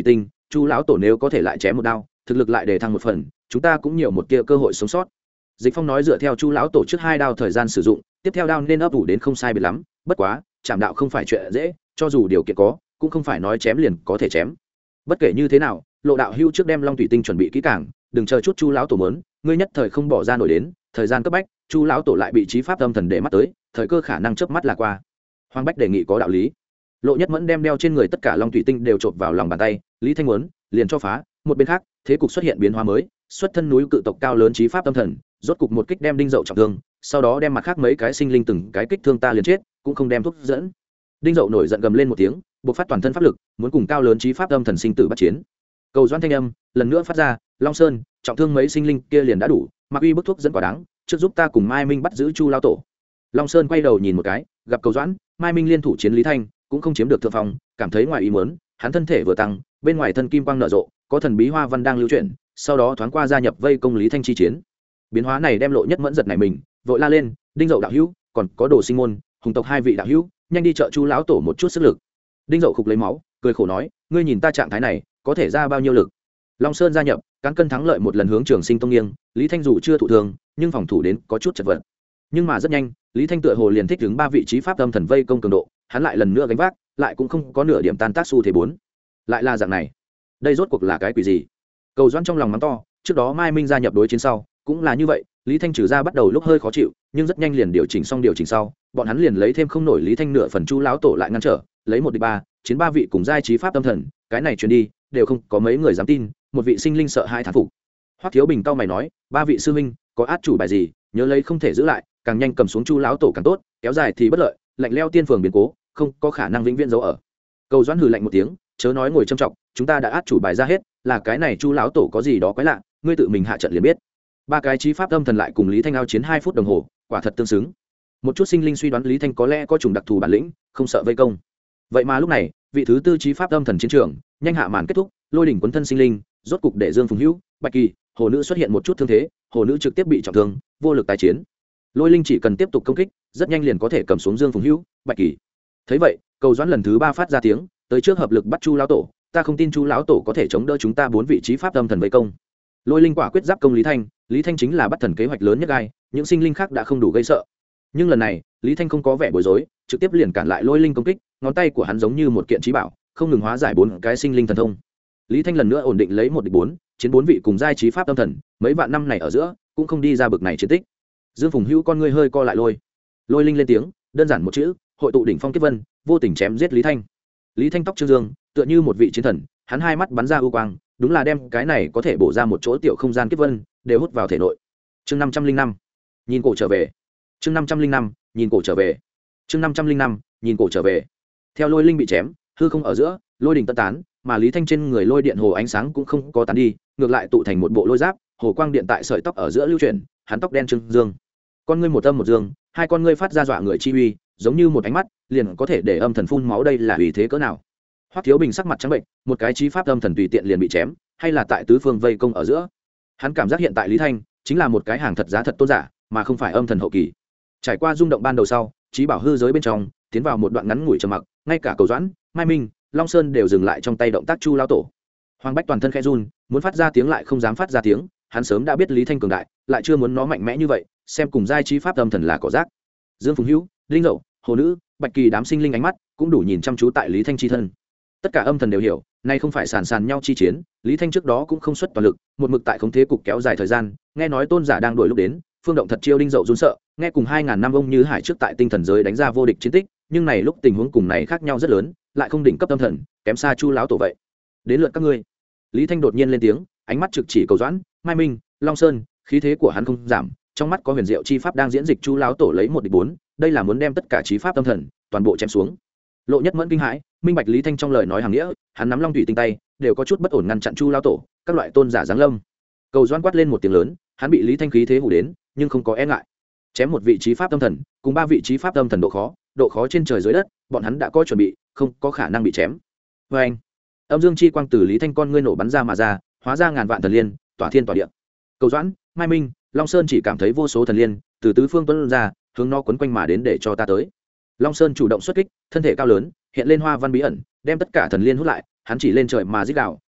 chu lão tổ nếu có thể lại chém một đao, thực lực lại đề thăng một phần, chúng ta cũng nhiều một tia cơ hội sống sót. Dịch Phong nói dựa theo chu lão tổ trước hai đao thời gian sử dụng, tiếp theo đao nên ấp ủ đến không sai biệt lắm, bất quá chạm đạo không phải chuyện dễ, cho dù điều kiện có cũng không phải nói chém liền có thể chém. Bất kể như thế nào, Lộ đạo hưu trước đem long thủy tinh chuẩn bị kỹ càng, đừng chờ chút chu lão tổ mớn, ngươi nhất thời không bỏ ra nổi đến, thời gian cấp bách, chu lão tổ lại bị trí pháp âm thần để mắt tới, thời cơ khả năng chớp mắt là qua. Hoàng Bách đề nghị có đạo lý. Lộ Nhất Mẫn đem đeo trên người tất cả long thủy tinh đều chộp vào lòng bàn tay, Lý Thanh muốn liền cho phá. Một bên khác, thế cục xuất hiện biến hóa mới, xuất thân núi cự tộc cao lớn trí pháp âm thần, rốt cục một kích đem Đinh Dậu trọng thương, sau đó đem mặt khác mấy cái sinh linh từng cái kích thương ta liền chết, cũng không đem thuốc dẫn. Đinh Dậu nổi giận gầm lên một tiếng, buộc phát toàn thân pháp lực, muốn cùng cao lớn trí pháp âm thần sinh tử bắt chiến. Cầu Doãn thanh âm lần nữa phát ra, Long Sơn trọng thương mấy sinh linh kia liền đã đủ, mặc uy bức thuốc dẫn quả đáng, trước giúp ta cùng Mai Minh bắt giữ chu lao tổ. Long Sơn quay đầu nhìn một cái, gặp Cầu Doãn, Mai Minh liên thủ chiến Lý Thanh, cũng không chiếm được thượng phong, cảm thấy ngoài ý muốn, hắn thân thể vừa tăng, bên ngoài thân kim quang nở rộ, có thần bí hoa văn đang lưu chuyển, sau đó thoáng qua gia nhập vây công Lý Thanh chi chiến. Biến hóa này đem Lộ Nhất Mẫn giật này mình, vội la lên, Đinh Dậu đạo hữu, còn có Đồ Sinh môn, Hùng tộc hai vị đạo hữu, nhanh đi trợ chu lão tổ một chút sức lực. Đinh Dậu khục lấy máu, cười khổ nói, ngươi nhìn ta trạng thái này, có thể ra bao nhiêu lực? Long Sơn gia nhập, cán cân thắng lợi một lần hướng Trường Sinh tông nghiêng, Lý Thanh dù chưa thụ thương, nhưng phòng thủ đến có chút chật vật. Nhưng mà rất nhanh, Lý Thanh tựa hồ liền thích ứng ba vị trí pháp âm thần vây công cường độ, hắn lại lần nữa gánh vác, lại cũng không có nửa điểm tan tác xu thế bốn. Lại là dạng này, đây rốt cuộc là cái quỷ gì? Cầu Doãn trong lòng mắng to, trước đó Mai Minh gia nhập đối chiến sau, cũng là như vậy, Lý Thanh trừ ra bắt đầu lúc hơi khó chịu, nhưng rất nhanh liền điều chỉnh xong điều chỉnh sau, bọn hắn liền lấy thêm không nổi Lý Thanh nửa phần chu lão tổ lại ngăn trở, lấy một địch ba, chiến ba vị cùng giai trí pháp âm thần, cái này truyền đi, đều không có mấy người dám tin, một vị sinh linh sợ hai thán phục. Hoắc Thiếu Bình cao mày nói, ba vị sư huynh, có át chủ bài gì, nhớ lấy không thể giữ lại, càng nhanh cầm xuống chu lão tổ càng tốt, kéo dài thì bất lợi, lạnh leo tiên phường biến cố, không có khả năng vĩnh viễn giấu ở. Cầu Doãn hừ lạnh một tiếng, chớ nói ngồi trầm trọng, chúng ta đã át chủ bài ra hết, là cái này chu lão tổ có gì đó quái lạ, ngươi tự mình hạ trận liền biết. Ba cái trí pháp âm thần lại cùng Lý Thanh ao chiến hai phút đồng hồ, quả thật tương xứng. Một chút sinh linh suy đoán Lý Thanh có lẽ có chủng đặc thù bản lĩnh, không sợ vây công. Vậy mà lúc này, vị thứ tư trí pháp âm thần chiến trường, nhanh hạ màn kết thúc, lôi đỉnh quấn thân sinh linh, rốt cục để Dương Phùng Hữu, Bạch Kỳ, Hồ Nữ xuất hiện một chút thương thế, Hồ Nữ trực tiếp bị trọng thương, vô lực tái chiến. Lôi linh chỉ cần tiếp tục công kích, rất nhanh liền có thể cầm xuống Dương Phùng Hữu, Bạch Kỳ. Thấy vậy, Cầu Doãn lần thứ ba phát ra tiếng, tới trước hợp lực bắt chu lão tổ, ta không tin chu lão tổ có thể chống đỡ chúng ta bốn vị trí pháp âm thần vây công. Lôi linh quả quyết giáp công Lý Thanh, Lý Thanh chính là bắt thần kế hoạch lớn nhất gai, những sinh linh khác đã không đủ gây sợ. Nhưng lần này, Lý Thanh không có vẻ bối rối, trực tiếp liền cản lại lôi linh công kích, ngón tay của hắn giống như một kiện trí bảo, không ngừng hóa giải bốn cái sinh linh thần thông. Lý Thanh lần nữa ổn định lấy một địch bốn, chiến bốn vị cùng giai trí pháp âm thần, mấy vạn năm này ở giữa, cũng không đi ra bực này chiến tích. Dương Phùng Hữu con ngươi hơi co lại lôi. Lôi linh lên tiếng, đơn giản một chữ, hội tụ đỉnh phong kiếp vân, vô tình chém giết Lý Thanh. Lý Thanh tóc trương dương, tựa như một vị chiến thần, hắn hai mắt bắn ra ưu quang, đúng là đem cái này có thể bổ ra một chỗ tiểu không gian kiếp vân, đều hút vào thể nội. Chương năm trăm linh năm, nhìn cổ trở về. Chương năm trăm linh năm, nhìn cổ trở về. Chương năm trăm linh năm, nhìn cổ trở về. Theo lôi linh bị chém, hư không ở giữa, lôi đỉnh tân tán, mà Lý Thanh trên người lôi điện hồ ánh sáng cũng không có tán đi, ngược lại tụ thành một bộ lôi giáp, hồ quang điện tại sợi tóc ở giữa lưu chuyển, hắn tóc đen trưng dương. Con ngươi một âm một dương, hai con ngươi phát ra dọa người chi uy, giống như một ánh mắt, liền có thể để âm thần phun máu, đây là uy thế cỡ nào. Hoắc Thiếu Bình sắc mặt trắng bệnh, một cái chí pháp âm thần tùy tiện liền bị chém, hay là tại tứ phương vây công ở giữa. Hắn cảm giác hiện tại Lý Thanh chính là một cái hàng thật giá thật tôn giả, mà không phải âm thần hậu kỳ. Trải qua rung động ban đầu sau, chí bảo hư giới bên trong tiến vào một đoạn ngắn ngủi trầm mặc, ngay cả Cầu Doãn, Mai Minh, Long Sơn đều dừng lại trong tay động tác chu lao tổ. Hoàng Bách toàn thân khẽ run, muốn phát ra tiếng lại không dám phát ra tiếng, hắn sớm đã biết Lý Thanh cường đại, lại chưa muốn nó mạnh mẽ như vậy, xem cùng giai chí pháp âm thần là cỏ rác. Dương Phùng Hữu, Linh Dậu, Hồ Nữ, Bạch Kỳ đám sinh linh ánh mắt cũng đủ nhìn chăm chú tại Lý Thanh chi thân. Tất cả âm thần đều hiểu, nay không phải sàn sàn nhau chi chiến, Lý Thanh trước đó cũng không xuất toàn lực, một mực tại khống thế cục kéo dài thời gian, nghe nói tôn giả đang đuổi lúc đến, phương động thật chiêu Đinh Dậu run sợ, nghe cùng hai ngàn năm ông như hải trước tại tinh thần giới đánh ra vô địch chiến tích, nhưng này lúc tình huống cùng này khác nhau rất lớn, lại không đỉnh cấp tâm thần, kém xa chu lão tổ vậy. Đến lượt các ngươi. Lý Thanh đột nhiên lên tiếng, ánh mắt trực chỉ Cầu Doãn, Mai Minh, Long Sơn, khí thế của hắn không giảm, trong mắt có huyền diệu chi pháp đang diễn dịch, chu lão tổ lấy một địch bốn, đây là muốn đem tất cả chí pháp tâm thần toàn bộ chém xuống. Lộ Nhất Mẫn kinh hãi, minh bạch Lý Thanh trong lời nói hàng nghĩa, hắn nắm long thủy tinh tay, đều có chút bất ổn ngăn chặn chu lão tổ, các loại tôn giả giáng lâm. Cầu Doãn quát lên một tiếng lớn, hắn bị Lý Thanh khí thế hù đến, nhưng không có e ngại. Chém một vị chí pháp tâm thần, cùng ba vị chí pháp tâm thần độ khó, độ khó trên trời dưới đất, bọn hắn đã có chuẩn bị, không có khả năng bị chém. Và anh, âm dương chi quang từ Lý Thanh con ngươi nổ bắn ra mà ra, hóa ra ngàn vạn thần liên, tỏa thiên tỏa địa. Cầu Doãn, Mai Minh, Long Sơn chỉ cảm thấy vô số thần liên từ tứ phương tuôn ra, hướng nó quấn quanh mà đến để cho ta tới. Long Sơn chủ động xuất kích, thân thể cao lớn, hiện lên hoa văn bí ẩn, đem tất cả thần liên hút lại, hắn chỉ lên trời mà rít gào,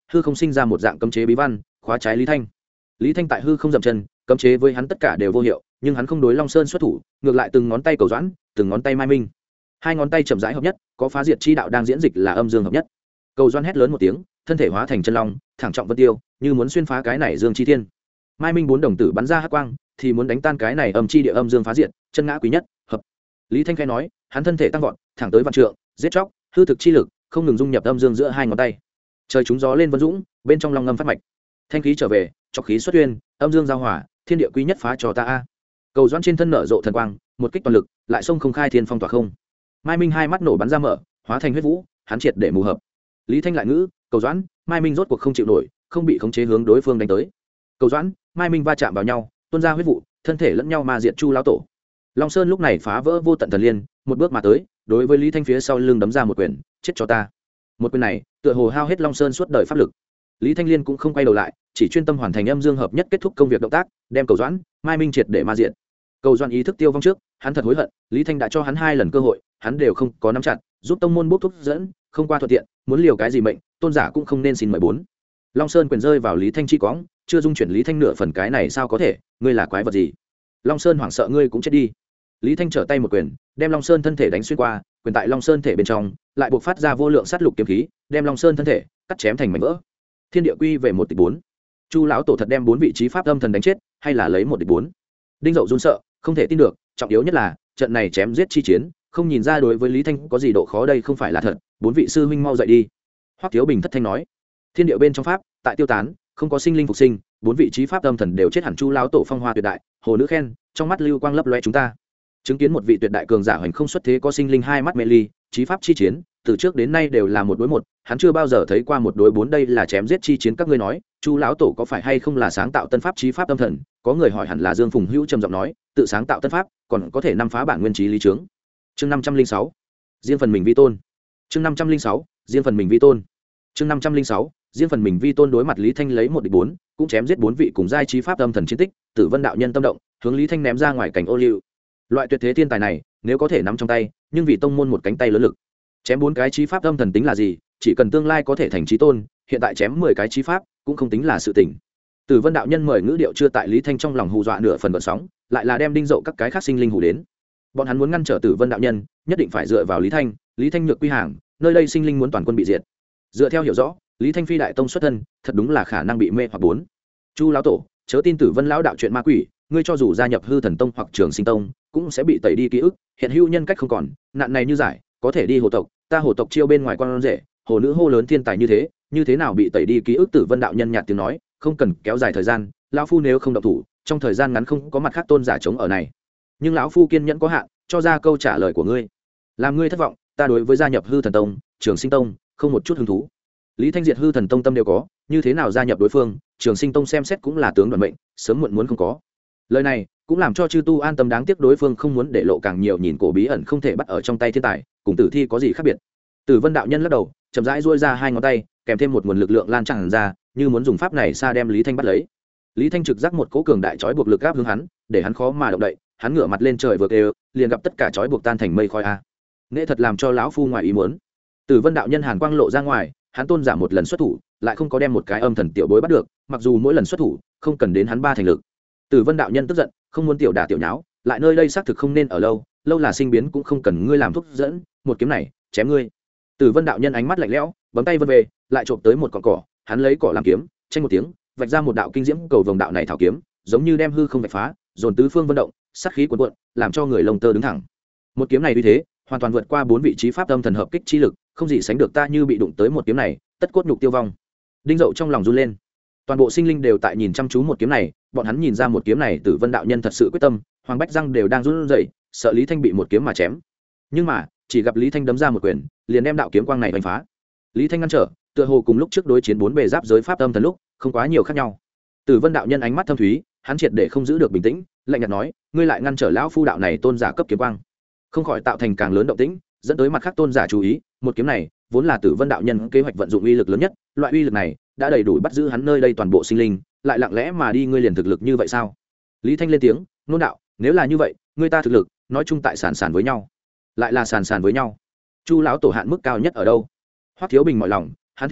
hư không sinh ra một dạng cấm chế bí văn khóa trái lý thanh. Lý thanh tại hư không dậm chân, cấm chế với hắn tất cả đều vô hiệu, nhưng hắn không đối Long Sơn xuất thủ, ngược lại từng ngón tay cầu doãn, từng ngón tay mai minh, hai ngón tay chậm rãi hợp nhất, có phá diệt chi đạo đang diễn dịch là âm dương hợp nhất. Cầu doãn hét lớn một tiếng, thân thể hóa thành chân long, thẳng trọng vân tiêu, như muốn xuyên phá cái này dương chi thiên. Mai minh bốn đồng tử bắn ra hắc quang, thì muốn đánh tan cái này âm chi địa âm dương phá diệt, chân ngã quý nhất, hợp. Lý thanh khai nói, hắn thân thể tăng vọt, thẳng tới vạn trượng, giết chóc, hư thực chi lực không ngừng dung nhập âm dương giữa hai ngón tay. Trời chúng gió lên vân dũng, bên trong long ngâm phát mạch, thanh khí trở về, trọc khí xuất uyên, âm dương giao hòa, thiên địa quý nhất phá cho ta a. Cầu doãn trên thân nở rộ thần quang, một kích toàn lực, lại xông không khai thiên phong tỏa không. Mai minh hai mắt nổ bắn ra mở, hóa thành huyết vũ, hắn triệt để mù hợp. Lý thanh lại ngữ, cầu doãn, mai minh rốt cuộc không chịu nổi, không bị khống chế hướng đối phương đánh tới. Cầu doãn, mai minh va chạm vào nhau, tuôn ra huyết vụ, thân thể lẫn nhau mà diệt chu lão tổ. Long Sơn lúc này phá vỡ vô tận thần liên, một bước mà tới, đối với Lý thanh phía sau lưng đấm ra một quyền, chết cho ta. Một quyền này tựa hồ hao hết Long Sơn suốt đời pháp lực. Lý thanh liên cũng không quay đầu lại, chỉ chuyên tâm hoàn thành âm dương hợp nhất kết thúc công việc động tác, đem cầu doãn mai minh triệt để ma diện. Cầu doãn ý thức tiêu vong trước, hắn thật hối hận, Lý thanh đã cho hắn hai lần cơ hội, hắn đều không có nắm chặt, giúp tông môn bốc thuốc dẫn, không qua thuận tiện, muốn liều cái gì mệnh, tôn giả cũng không nên xin mười bốn. Long Sơn quyền rơi vào Lý thanh chi quõng, chưa dung chuyển Lý thanh nửa phần, cái này sao có thể, ngươi là quái vật gì? Long Sơn hoảng sợ, ngươi cũng chết đi. Lý thanh trở tay một quyền, đem Long Sơn thân thể đánh xuyên qua, quyền tại Long Sơn thể bên trong, lại buộc phát ra vô lượng sát lục kiếm khí, đem Long Sơn thân thể cắt chém thành mảnh vỡ. Thiên địa quy về một địch bốn. Chu lão tổ thật đem bốn vị trí pháp âm thần đánh chết, hay là lấy một địch bốn? Đinh Dậu run sợ, không thể tin được, trọng yếu nhất là trận này chém giết chi chiến, không nhìn ra đối với Lý thanh có gì độ khó, đây không phải là thật. Bốn vị sư huynh mau dậy đi. Hoắc Thiếu Bình thất thanh nói. Thiên địa bên trong pháp tại tiêu tán, không có sinh linh phục sinh, bốn vị trí pháp âm thần đều chết hẳn. Chu lão tổ phong hoa tuyệt đại, hồ nữ khen, trong mắt lưu quang lấp loe, chúng ta chứng kiến một vị tuyệt đại cường giả hoành không xuất thế, có sinh linh hai mắt mê ly, trí pháp chi chiến từ trước đến nay đều là một đối một, hắn chưa bao giờ thấy qua một đối bốn, đây là chém giết chi chiến. Các ngươi nói Chu lão tổ có phải hay không là sáng tạo tân pháp trí pháp âm thần? Có người hỏi. Hẳn là Dương Phùng Hữu trầm giọng nói, tự sáng tạo tân pháp còn có thể năm phá bản nguyên trí lý trướng. Chương năm trăm linh sáu, riêng phần mình vi tôn. Chương năm trăm linh sáu, riêng phần mình vi tôn. Chương năm trăm linh sáu, riêng phần mình vi tôn. Đối mặt Lý thanh lấy một địch bốn, cũng chém giết bốn vị cùng giai trí pháp âm thần chiến tích, Tử Vân đạo nhân tâm động, hướng Lý thanh ném ra ngoài cảnh ô liu. Loại tuyệt thế thiên tài này nếu có thể nắm trong tay, nhưng vì tông môn một cánh tay lớn lực, chém bốn cái trí pháp âm thần tính là gì? Chỉ cần tương lai có thể thành trí tôn, hiện tại chém mười cái trí pháp cũng không tính là sự tỉnh. Tử Vân đạo nhân mời ngữ điệu chưa tại Lý thanh trong lòng hù dọa nửa phần gợn sóng, lại là đem Đinh Dậu các cái khác sinh linh hù đến. Bọn hắn muốn ngăn trở Tử Vân đạo nhân, nhất định phải dựa vào Lý thanh. Lý thanh nhược quy hàng, nơi đây sinh linh muốn toàn quân bị diệt. Dựa theo hiểu rõ, Lý thanh phi đại tông xuất thân, thật đúng là khả năng bị mê hoặc bốn. Chu lão tổ, chớ tin Tử Vân lão đạo chuyện ma quỷ, ngươi cho dù gia nhập hư thần tông hoặc trường sinh tông, cũng sẽ bị tẩy đi ký ức, hiện hữu nhân cách không còn, nạn này như giải, có thể đi hồ tộc, ta hồ tộc chiêu bên ngoài con rể, hồ nữ hô lớn thiên tài như thế, như thế nào bị tẩy đi ký ức? Tử Vân đạo nhân nhạt tiếng nói, không cần kéo dài thời gian, lão phu nếu không động thủ, trong thời gian ngắn không có mặt khác tôn giả chống ở này. Nhưng lão phu kiên nhẫn có hạn, cho ra câu trả lời của ngươi. Làm ngươi thất vọng, ta đối với gia nhập hư thần tông, trường sinh tông không một chút hứng thú. Lý thanh diệt hư thần tông tâm đều có, như thế nào gia nhập đối phương? Trường sinh tông xem xét cũng là tướng đoàn mệnh, sớm muộn muốn không có. Lời này cũng làm cho chư tu an tâm, đáng tiếc đối phương không muốn để lộ càng nhiều, nhìn cổ bí ẩn không thể bắt ở trong tay thiên tài, cùng tử thi có gì khác biệt. Tử Vân đạo nhân lắc đầu, chậm rãi duỗi ra hai ngón tay, kèm thêm một nguồn lực lượng lan tràn ra, như muốn dùng pháp này xa đem Lý thanh bắt lấy. Lý thanh trực giác một cỗ cường đại trói buộc lực áp hướng hắn, để hắn khó mà động đậy. Hắn ngửa mặt lên trời vừa kêu, liền gặp tất cả trói buộc tan thành mây khói a. Nghệ thật làm cho lão phu ngoài ý muốn. Tử Vân đạo nhân hàn quang lộ ra ngoài, hắn tôn giả một lần xuất thủ, lại không có đem một cái âm thần tiểu bối bắt được, mặc dù mỗi lần xuất thủ không cần đến hắn ba thành lực. Tử Vân đạo nhân tức giận, không muốn tiểu đả tiểu nháo, lại nơi đây xác thực không nên ở lâu, lâu là sinh biến cũng không cần ngươi làm thúc dẫn, một kiếm này chém ngươi. Tử Vân đạo nhân ánh mắt lạnh lẽo, bấm tay vân về, lại trộm tới một cọng cỏ, hắn lấy cỏ làm kiếm, tranh một tiếng, vạch ra một đạo kinh diễm cầu vồng, đạo này thảo kiếm, giống như đem hư không vạch phá, dồn tứ phương vận động, sát khí cuồn cuộn, làm cho người lông tơ đứng thẳng. Một kiếm này uy thế, hoàn toàn vượt qua bốn vị trí pháp âm thần hợp kích chi lực, không gì sánh được, ta như bị đụng tới một kiếm này, tất cốt nhục tiêu vong. Đinh Dậu trong lòng run lên. Toàn bộ sinh linh đều tại nhìn chăm chú một kiếm này, bọn hắn nhìn ra một kiếm này Tử Vân đạo nhân thật sự quyết tâm, Hoàng Bách răng đều đang run rẩy, sợ Lý thanh bị một kiếm mà chém. Nhưng mà chỉ gặp Lý thanh đấm ra một quyền, liền đem đạo kiếm quang này đánh phá. Lý thanh ngăn trở, tựa hồ cùng lúc trước đối chiến bốn bề giáp giới pháp âm thần lúc không quá nhiều khác nhau. Tử Vân đạo nhân ánh mắt thâm thúy, hắn triệt để không giữ được bình tĩnh, lạnh nhạt nói, ngươi lại ngăn trở lão phu đạo này tôn giả cấp kiếm quang, không khỏi tạo thành càng lớn động tĩnh, dẫn tới mặt khác tôn giả chú ý. Một kiếm này vốn là Tử Vân đạo nhân kế hoạch vận dụng uy lực lớn nhất, loại uy lực này đã đầy đủ bắt giữ hắn nơi đây toàn bộ sinh linh, lại lặng lẽ mà đi, ngươi liền thực lực như vậy sao? Lý thanh lên tiếng, nôn đạo, nếu là như vậy, ngươi ta thực lực nói chung tại sàn sàn với nhau, lại là sàn sàn với nhau. Chu lão tổ hạn mức cao nhất ở đâu? Hoắc Thiếu Bình mọi lòng, hắn thể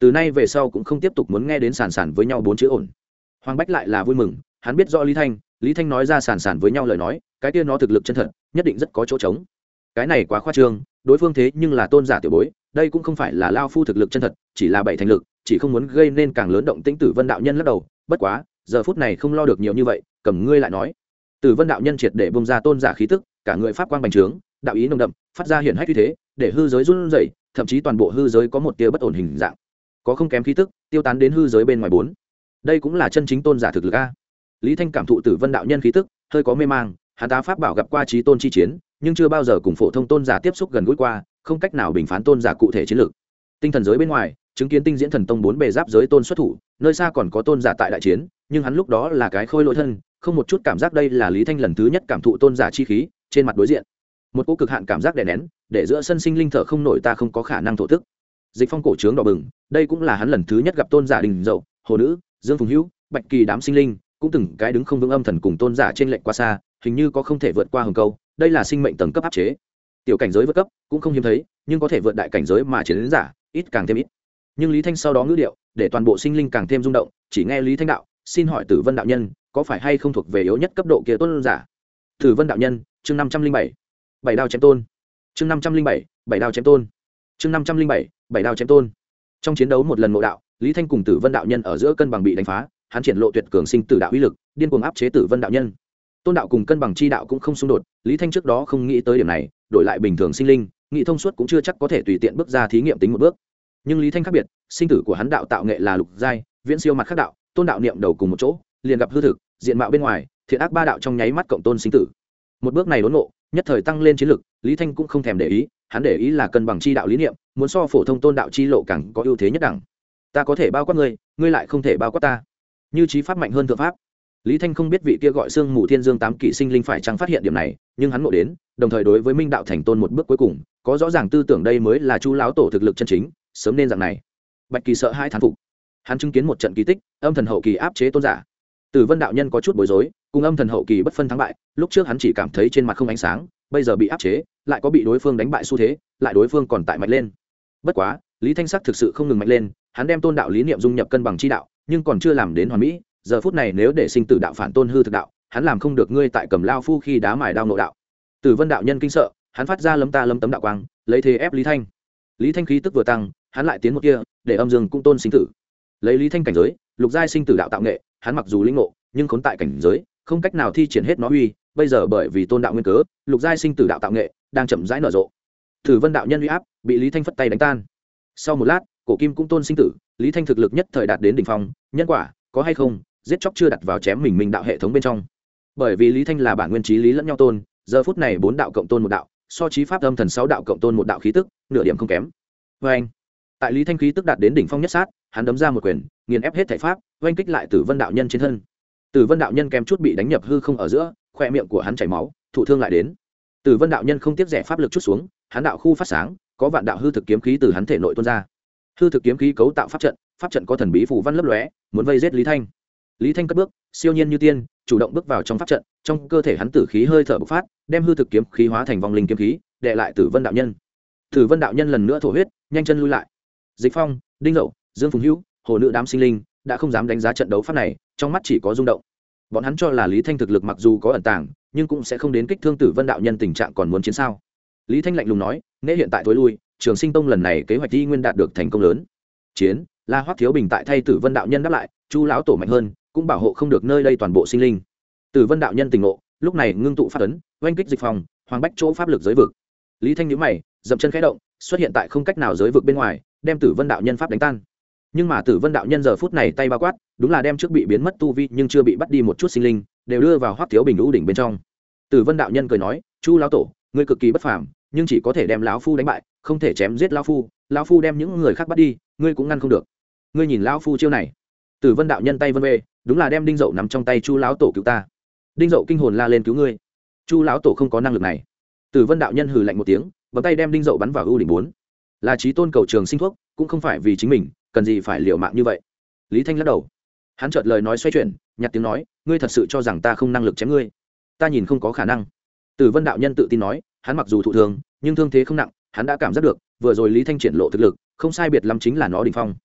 từ nay về sau cũng không tiếp tục muốn nghe đến sàn sàn với nhau bốn chữ ổn. Hoàng Bách lại là vui mừng, hắn biết rõ Lý Thanh, Lý Thanh nói ra sàn sàn với nhau lời nói, cái kia nó thực lực chân thật, nhất định rất có chỗ trống. Cái này quá khoa trương, đối phương thế nhưng là tôn giả tiểu bối, đây cũng không phải là lao phu thực lực chân thật, chỉ là bảy thành lực, chỉ không muốn gây nên càng lớn động tĩnh. Tử Vân đạo nhân lắc đầu, bất quá, giờ phút này không lo được nhiều như vậy, cầm ngươi lại nói. Tử Vân đạo nhân triệt để bung ra tôn giả khí tức, cả người pháp quang bành trướng, đạo ý nồng đậm, phát ra hiển hách uy thế, để hư giới run rẩy, thậm chí toàn bộ hư giới có một tia bất ổn hình dạng. Có không kém khí tức, tiêu tán đến hư giới bên ngoài bốn. Đây cũng là chân chính tôn giả thực lực a. Lý Thanh cảm thụ Tử Vân đạo nhân khí tức, hơi có mê mang, hắn tá pháp bảo gặp qua chí tôn chi chiến, nhưng chưa bao giờ cùng phổ thông tôn giả tiếp xúc gần gũi qua, không cách nào bình phán tôn giả cụ thể chiến lược. Tinh thần giới bên ngoài, chứng kiến tinh diễn thần tông bốn bề giáp giới tôn xuất thủ, nơi xa còn có tôn giả tại đại chiến, nhưng hắn lúc đó là cái khôi lỗi thân, không một chút cảm giác. Đây là Lý Thanh lần thứ nhất cảm thụ tôn giả chi khí, trên mặt đối diện một cỗ cực hạn cảm giác đè nén, để giữa sân sinh linh thở không nổi, ta không có khả năng thổ tức. Dịch Phong cổ trướng đỏ bừng, đây cũng là hắn lần thứ nhất gặp tôn giả đình dậu, hồ nữ, Dương Phùng Hữu, Bạch Kỳ đám sinh linh, cũng từng cái đứng không vững, âm thần cùng tôn giả trên lệnh quá xa, hình như có không thể vượt qua hừng câu. Đây là sinh mệnh tầng cấp áp chế. Tiểu cảnh giới vượt cấp cũng không hiếm thấy, nhưng có thể vượt đại cảnh giới mà chiến đến giả, ít càng thêm ít. Nhưng Lý Thanh sau đó ngữ điệu, để toàn bộ sinh linh càng thêm rung động, chỉ nghe Lý Thanh đạo, xin hỏi Tử Vân đạo nhân, có phải hay không thuộc về yếu nhất cấp độ kia tôn giả? Tử Vân đạo nhân, chương năm trăm linh bảy, bảy đao chém tôn. Chương năm trăm linh bảy, bảy đao chém tôn. Chương năm trăm linh bảy, bảy đao chém tôn. Trong chiến đấu một lần ngộ đạo, Lý Thanh cùng Tử Vân đạo nhân ở giữa cân bằng bị đánh phá, hắn triển lộ tuyệt cường sinh tử đạo uy lực, điên cuồng áp chế Tử Vân đạo nhân. Tôn đạo cùng cân bằng chi đạo cũng không xung đột, Lý Thanh trước đó không nghĩ tới điểm này, đổi lại bình thường sinh linh, nghĩ thông suốt cũng chưa chắc có thể tùy tiện bước ra thí nghiệm tính một bước. Nhưng Lý Thanh khác biệt, sinh tử của hắn đạo tạo nghệ là lục giai, viễn siêu mặt khác đạo, tôn đạo niệm đầu cùng một chỗ, liền gặp hư thực, diện mạo bên ngoài, thiện ác ba đạo trong nháy mắt cộng tôn sinh tử. Một bước này đốn ngộ, nhất thời tăng lên chiến lực, Lý Thanh cũng không thèm để ý, hắn để ý là cân bằng chi đạo lý niệm, muốn so phổ thông tôn đạo chi lộ càng có ưu thế nhất đẳng. Ta có thể bao quát ngươi, ngươi lại không thể bao quát ta. Như chí pháp mạnh hơn thượng pháp. Lý Thanh không biết vị kia gọi Sương Mù Thiên Dương tám kỵ sinh linh phải chăng phát hiện điểm này, nhưng hắn ngộ đến, đồng thời đối với Minh đạo thành tôn một bước cuối cùng, có rõ ràng tư tưởng đây mới là Chu lão tổ thực lực chân chính, sớm nên dạng này. Bạch Kỳ sợ hai thán phục. Hắn chứng kiến một trận kỳ tích, âm thần hậu kỳ áp chế tôn giả. Tử Vân đạo nhân có chút bối rối, cùng âm thần hậu kỳ bất phân thắng bại, lúc trước hắn chỉ cảm thấy trên mặt không ánh sáng, bây giờ bị áp chế, lại có bị đối phương đánh bại xu thế, lại đối phương còn tại mạnh lên. Bất quá, Lý Thanh sắc thực sự không ngừng mạnh lên, hắn đem tôn đạo lý niệm dung nhập cân bằng chi đạo, nhưng còn chưa làm đến hoàn mỹ, giờ phút này nếu để sinh tử đạo phản tôn hư thực đạo, hắn làm không được. Ngươi tại cầm lao phu khi đá mài đao nộ đạo. Tử Vân đạo nhân kinh sợ, hắn phát ra lấm ta lấm tấm đạo quang, lấy thế ép Lý Thanh. Lý Thanh khí tức vừa tăng, hắn lại tiến một kia, để âm dương cung tôn sinh tử. Lấy Lý Thanh cảnh giới, lục giai sinh tử đạo tạo nghệ, hắn mặc dù linh ngộ, nhưng khốn tại cảnh giới, không cách nào thi triển hết nó uy. Bây giờ bởi vì tôn đạo nguyên cớ, lục giai sinh tử đạo tạo nghệ đang chậm rãi nở rộ. Tử Vân đạo nhân uy áp bị Lý Thanh phất tay đánh tan. Sau một lát, cổ kim cũng tôn sinh tử, Lý Thanh thực lực nhất thời đạt đến đỉnh phong, nhân quả có hay không, giết chóc chưa đặt vào chém mình mình đạo hệ thống bên trong. Bởi vì Lý Thanh là bản nguyên chí lý lẫn nhau tôn, giờ phút này bốn đạo cộng tôn một đạo, so chí pháp âm thần sáu đạo cộng tôn một đạo khí tức, nửa điểm không kém. Và anh, tại Lý Thanh khí tức đạt đến đỉnh phong nhất sát, hắn đấm ra một quyền, nghiền ép hết thể pháp, oanh kích lại Tử Vân đạo nhân trên thân. Tử Vân đạo nhân kém chút bị đánh nhập hư không ở giữa, khoe miệng của hắn chảy máu, thụ thương lại đến. Tử Vân đạo nhân không tiếc rẻ pháp lực chút xuống, hắn đạo khu phát sáng, có vạn đạo hư thực kiếm khí từ hắn thể nội tuôn ra. Hư thực kiếm khí cấu tạo pháp trận, pháp trận có thần bí phù văn lấp lóe, muốn vây giết Lý Thanh. Lý Thanh cất bước, siêu nhiên như tiên, chủ động bước vào trong pháp trận, trong cơ thể hắn tử khí hơi thở bộc phát, đem hư thực kiếm khí hóa thành vòng linh kiếm khí, đè lại Tử Vân đạo nhân. Tử Vân đạo nhân lần nữa thổ huyết, nhanh chân lui lại. Dịch Phong, Đinh Dậu, Dương Phùng Hữu, hồ nữ đám sinh linh đã không dám đánh giá trận đấu pháp này, trong mắt chỉ có rung động. Bọn hắn cho là Lý Thanh thực lực mặc dù có ẩn tàng, nhưng cũng sẽ không đến kích thương Tử Vân đạo nhân tình trạng còn muốn chiến sao? Lý Thanh lạnh lùng nói, "Nễ hiện tại tối lui, Trường Sinh Tông lần này kế hoạch đi nguyên đạt được thành công lớn." Chiến, La Hoắc Thiếu Bình tại thay Tử Vân đạo nhân đáp lại, Chu lão tổ mạnh hơn, cũng bảo hộ không được nơi đây toàn bộ sinh linh. Tử Vân đạo nhân tỉnh ngộ, lúc này ngưng tụ pháp ấn, oanh kích Dịch Phong, Hoàng Bách chỗ pháp lực giới vực. Lý Thanh nhíu mày, dậm chân khẽ động, xuất hiện tại không cách nào giới vực bên ngoài, đem Tử Vân đạo nhân pháp đánh tan. Nhưng mà Tử Vân đạo nhân giờ phút này tay ba quát, đúng là đem trước bị biến mất tu vi nhưng chưa bị bắt đi một chút sinh linh, đều đưa vào Hoắc Thiếu Bình lũ đỉnh bên trong. Tử Vân đạo nhân cười nói, "Chu lão tổ, ngươi cực kỳ bất phàm, nhưng chỉ có thể đem lão phu đánh bại, không thể chém giết lão phu, lão phu đem những người khác bắt đi, ngươi cũng ngăn không được. Ngươi nhìn lão phu chiêu này." Tử Vân đạo nhân tay vân về, đúng là đem Đinh Dậu nắm trong tay. "Chu lão tổ cứu ta." Đinh Dậu kinh hồn la lên, "Cứu ngươi? Chu lão tổ không có năng lực này." Tử Vân đạo nhân hừ lạnh một tiếng, bấm tay đem Đinh Dậu bắn vào ưu đỉnh bốn. Là chí tôn cầu trường sinh thuốc, cũng không phải vì chính mình, cần gì phải liều mạng như vậy. Lý Thanh lắc đầu, hắn chợt lời nói xoay chuyển, nhặt tiếng nói, "Ngươi thật sự cho rằng ta không năng lực chém ngươi? Ta nhìn không có khả năng." Tử Vân đạo nhân tự tin nói, hắn mặc dù thụ thương, nhưng thương thế không nặng, hắn đã cảm giác được, vừa rồi Lý Thanh triển lộ thực lực, không sai biệt lắm chính là nó đỉnh phong.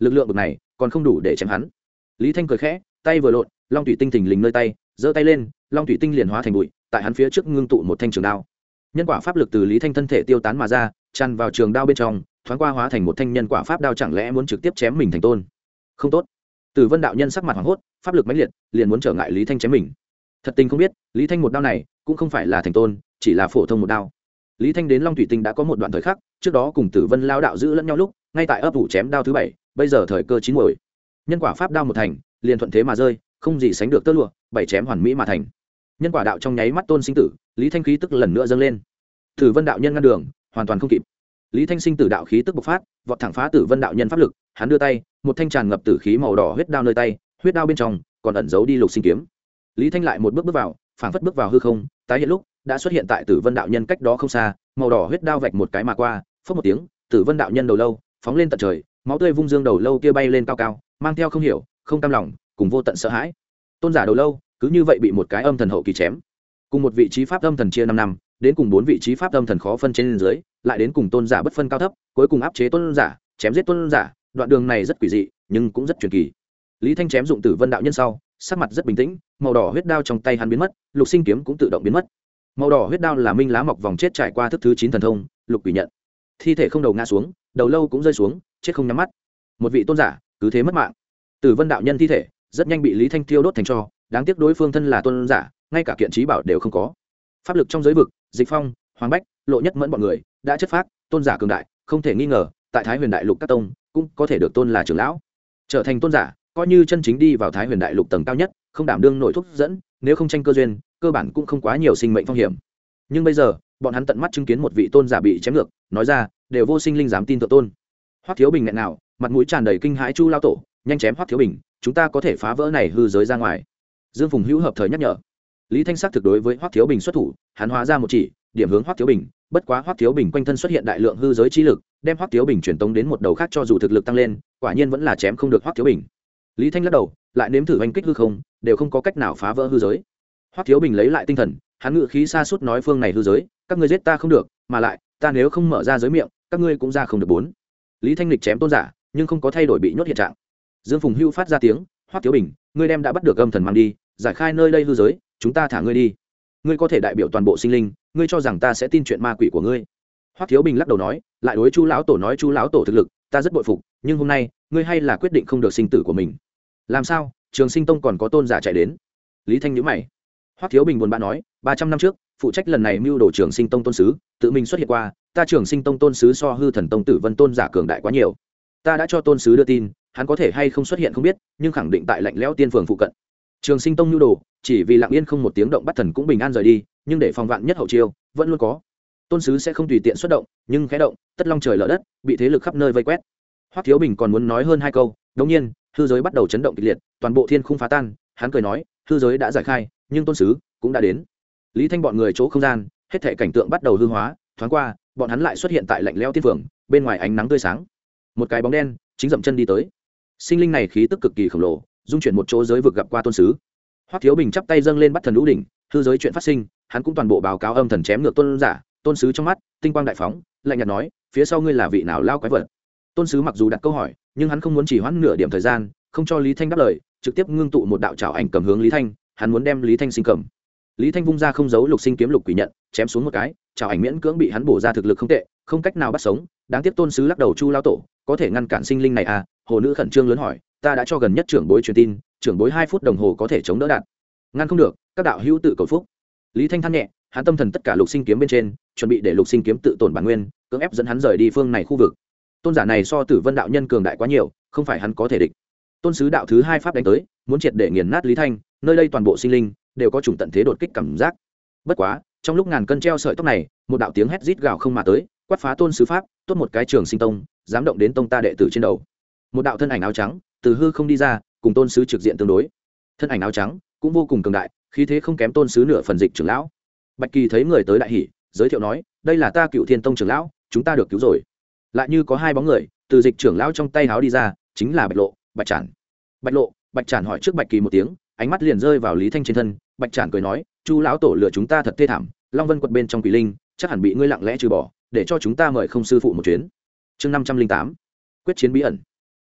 lực lượng bực này còn không đủ để chém hắn. Lý Thanh cười khẽ, tay vừa lộn, long thủy tinh thình lình nơi tay, giơ tay lên, long thủy tinh liền hóa thành bụi, tại hắn phía trước ngưng tụ một thanh trường đao. Nhân quả pháp lực từ Lý Thanh thân thể tiêu tán mà ra, tràn vào trường đao bên trong, thoáng qua hóa thành một thanh nhân quả pháp đao, chẳng lẽ muốn trực tiếp chém mình thành tôn? Không tốt. Tử Vân đạo nhân sắc mặt hoảng hốt, pháp lực mãnh liệt, liền muốn trở ngại Lý Thanh chém mình. Thật tình không biết, Lý Thanh một đao này cũng không phải là thành tôn, chỉ là phổ thông một đao. Lý Thanh đến Long Thủy Tinh đã có một đoạn thời khắc, trước đó cùng Tử Vân lao đạo giữ lẫn nhau lúc, ngay tại ấp ủ chém đao thứ bảy, bây giờ thời cơ chín muồi. Nhân quả pháp đao một thành, liền thuận thế mà rơi, không gì sánh được tơ lụa, bảy chém hoàn mỹ mà thành. Nhân quả đạo trong nháy mắt tôn sinh tử, Lý Thanh khí tức lần nữa dâng lên. Tử Vân đạo nhân ngăn đường, hoàn toàn không kịp. Lý Thanh sinh tử đạo khí tức bộc phát, vọt thẳng phá Tử Vân đạo nhân pháp lực, hắn đưa tay, một thanh tràn ngập tử khí màu đỏ huyết đao nơi tay, huyết đao bên trong còn ẩn giấu đi lục sinh kiếm. Lý Thanh lại một bước bước vào, phảng phất bước vào hư không, tái hiện lúc đã xuất hiện tại Tử Vân đạo nhân cách đó không xa, màu đỏ huyết đao vạch một cái mà qua, phất một tiếng, Tử Vân đạo nhân đầu lâu phóng lên tận trời, máu tươi vung dương đầu lâu kia bay lên cao cao, mang theo không hiểu, không cam lòng, cùng vô tận sợ hãi. Tôn giả đầu lâu cứ như vậy bị một cái âm thần hậu kỳ chém. Cùng một vị trí pháp âm thần chia năm năm, đến cùng bốn vị trí pháp âm thần khó phân trên dưới, lại đến cùng tôn giả bất phân cao thấp, cuối cùng áp chế tôn giả, chém giết tôn giả, đoạn đường này rất quỷ dị, nhưng cũng rất truyền kỳ. Lý Thanh chém dụng Tử Vân đạo nhân sau, sắc mặt rất bình tĩnh, màu đỏ huyết đao trong tay hắn biến mất, lục sinh kiếm cũng tự động biến mất. Màu đỏ huyết đao là minh lá mọc vòng chết trải qua thức thứ chín thần thông, lục quỷ nhận. Thi thể không đầu ngã xuống, đầu lâu cũng rơi xuống, chết không nhắm mắt. Một vị tôn giả cứ thế mất mạng. Tử Vân đạo nhân thi thể rất nhanh bị Lý Thanh tiêu đốt thành tro, đáng tiếc đối phương thân là tôn giả, ngay cả kiện trí bảo đều không có. Pháp lực trong giới vực, Dịch Phong, Hoàng Bách, Lộ Nhất Mẫn bọn người đã chất phác, tôn giả cường đại, không thể nghi ngờ, tại Thái Huyền Đại Lục các tông cũng có thể được tôn là trưởng lão. Trở thành tôn giả, coi như chân chính đi vào Thái Huyền Đại Lục tầng cao nhất, không đảm đương nội thúc dẫn, nếu không tranh cơ duyên, cơ bản cũng không quá nhiều sinh mệnh phong hiểm. Nhưng bây giờ, bọn hắn tận mắt chứng kiến một vị tôn giả bị chém ngược, nói ra, đều vô sinh linh dám tin thượng tôn. Hoắc Thiếu Bình nghẹn nào, mặt mũi tràn đầy kinh hãi, Chu lão tổ, nhanh chém Hoắc Thiếu Bình, chúng ta có thể phá vỡ này hư giới ra ngoài. Dương Phùng Hữu hợp thời nhắc nhở. Lý Thanh sắc thực đối với Hoắc Thiếu Bình xuất thủ, hắn hóa ra một chỉ, điểm hướng Hoắc Thiếu Bình, bất quá Hoắc Thiếu Bình quanh thân xuất hiện đại lượng hư giới chi lực, đem Hoắc Thiếu Bình truyền tống đến một đầu khác, cho dù thực lực tăng lên, quả nhiên vẫn là chém không được Hoắc Thiếu Bình. Lý Thanh lắc đầu, lại nếm thử oanh kích hư không, đều không có cách nào phá vỡ hư giới. Hoắc Thiếu Bình lấy lại tinh thần, hắn ngự khí xa suốt nói, phương này hư giới, các ngươi giết ta không được, mà lại, ta nếu không mở ra giới miệng, các ngươi cũng ra không được bốn. Lý Thanh lịch chém tôn giả, nhưng không có thay đổi bị nhốt hiện trạng. Dương Phùng Hưu phát ra tiếng, Hoắc Thiếu Bình, ngươi đem đã bắt được âm thần mang đi, giải khai nơi đây hư giới, chúng ta thả ngươi đi. Ngươi có thể đại biểu toàn bộ sinh linh, ngươi cho rằng ta sẽ tin chuyện ma quỷ của ngươi? Hoắc Thiếu Bình lắc đầu nói, lại đối Chu lão tổ nói, Chu lão tổ thực lực, ta rất bội phục, nhưng hôm nay, ngươi hay là quyết định không được sinh tử của mình. Làm sao? Trường Sinh Tông còn có tôn giả chạy đến. Lý Thanh nhíu mày. Hoắc Thiếu Bình buồn bã nói, ba trăm năm trước, phụ trách lần này mưu đồ Trường Sinh Tông tôn sứ, tự mình xuất hiện qua, ta Trường Sinh Tông tôn sứ so hư thần tông Tử Vân tôn giả cường đại quá nhiều. Ta đã cho tôn sứ đưa tin, hắn có thể hay không xuất hiện không biết, nhưng khẳng định tại lạnh lẽo tiên phường phụ cận. Trường Sinh Tông mưu đồ, chỉ vì lặng yên không một tiếng động bắt thần cũng bình an rời đi, nhưng để phòng vạn nhất hậu chiêu, vẫn luôn có. Tôn sứ sẽ không tùy tiện xuất động, nhưng khẽ động, tất long trời lở đất, bị thế lực khắp nơi vây quét. Hoắc Thiếu Bình còn muốn nói hơn hai câu, đột nhiên, hư giới bắt đầu chấn động kịch liệt, toàn bộ thiên khung phá tan, hắn cười nói, hư giới đã giải khai, nhưng tôn sứ cũng đã đến. Lý Thanh bọn người chỗ không gian, hết thảy cảnh tượng bắt đầu hư hóa, thoáng qua, bọn hắn lại xuất hiện tại lạnh lẽo tiên phường, bên ngoài ánh nắng tươi sáng. Một cái bóng đen chính dậm chân đi tới. Sinh linh này khí tức cực kỳ khổng lồ, dung chuyển một chỗ giới vực gặp qua tôn sứ. Hoắc Thiếu Bình chắp tay dâng lên bắt thần lũ đỉnh, hư giới chuyện phát sinh, hắn cũng toàn bộ báo cáo âm thần chém ngược tôn giả, tôn sứ trong mắt tinh quang đại phóng, lạnh nhạt nói, phía sau ngươi là vị nào lao quái vật? Tôn sứ mặc dù đặt câu hỏi, nhưng hắn không muốn chỉ hoãn nửa điểm thời gian, không cho Lý Thanh đáp lời, trực tiếp ngưng tụ một đạo trảo ảnh cầm hướng Lý Thanh, hắn muốn đem Lý Thanh sinh cầm. Lý Thanh vung ra không giấu lục sinh kiếm lục quỷ nhận, chém xuống một cái, trảo ảnh miễn cưỡng bị hắn bổ ra, thực lực không tệ, không cách nào bắt sống, đáng tiếc tôn sứ lắc đầu, Chu lao tổ, có thể ngăn cản sinh linh này à? Hồ nữ khẩn trương lớn hỏi, ta đã cho gần nhất trưởng bối truyền tin, trưởng bối hai phút đồng hồ có thể chống đỡ đạt. Ngăn không được, các đạo hữu tự cầu phúc. Lý Thanh than nhẹ, hắn tâm thần tất cả lục sinh kiếm bên trên, chuẩn bị để lục sinh kiếm tự tổn bản nguyên, cưỡng ép dẫn hắn rời đi phương này khu vực. Tôn giả này so Tử Vân đạo nhân cường đại quá nhiều, không phải hắn có thể địch. Tôn sứ đạo thứ hai pháp đánh tới, muốn triệt để nghiền nát Lý Thanh, nơi đây toàn bộ sinh linh đều có chủng tận thế đột kích cảm giác. Bất quá, trong lúc ngàn cân treo sợi tóc này, một đạo tiếng hét rít gào không mà tới, quát phá tôn sứ pháp, tốt một cái Trường Sinh Tông, dám động đến tông ta đệ tử trên đầu. Một đạo thân ảnh áo trắng từ hư không đi ra, cùng tôn sứ trực diện tương đối. Thân ảnh áo trắng cũng vô cùng cường đại, khí thế không kém tôn sứ nửa phần. Dịch trưởng lão Bạch Kỳ thấy người tới đại hỉ, giới thiệu nói, đây là ta Cựu Thiên Tông trưởng lão, chúng ta được cứu rồi. Lại như có hai bóng người từ dịch trưởng lão trong tay háo đi ra, chính là Bạch Lộ, Bạch Trản. Bạch Lộ, Bạch Trản hỏi trước Bạch Kỳ một tiếng, ánh mắt liền rơi vào Lý Thanh trên thân. Bạch Trản cười nói, Chu lão tổ lừa chúng ta thật thê thảm, Long Vân quật bên trong quỷ linh chắc hẳn bị ngươi lặng lẽ trừ bỏ, để cho chúng ta mời không sư phụ một chuyến. Chương năm trăm linh tám, quyết chiến bí ẩn.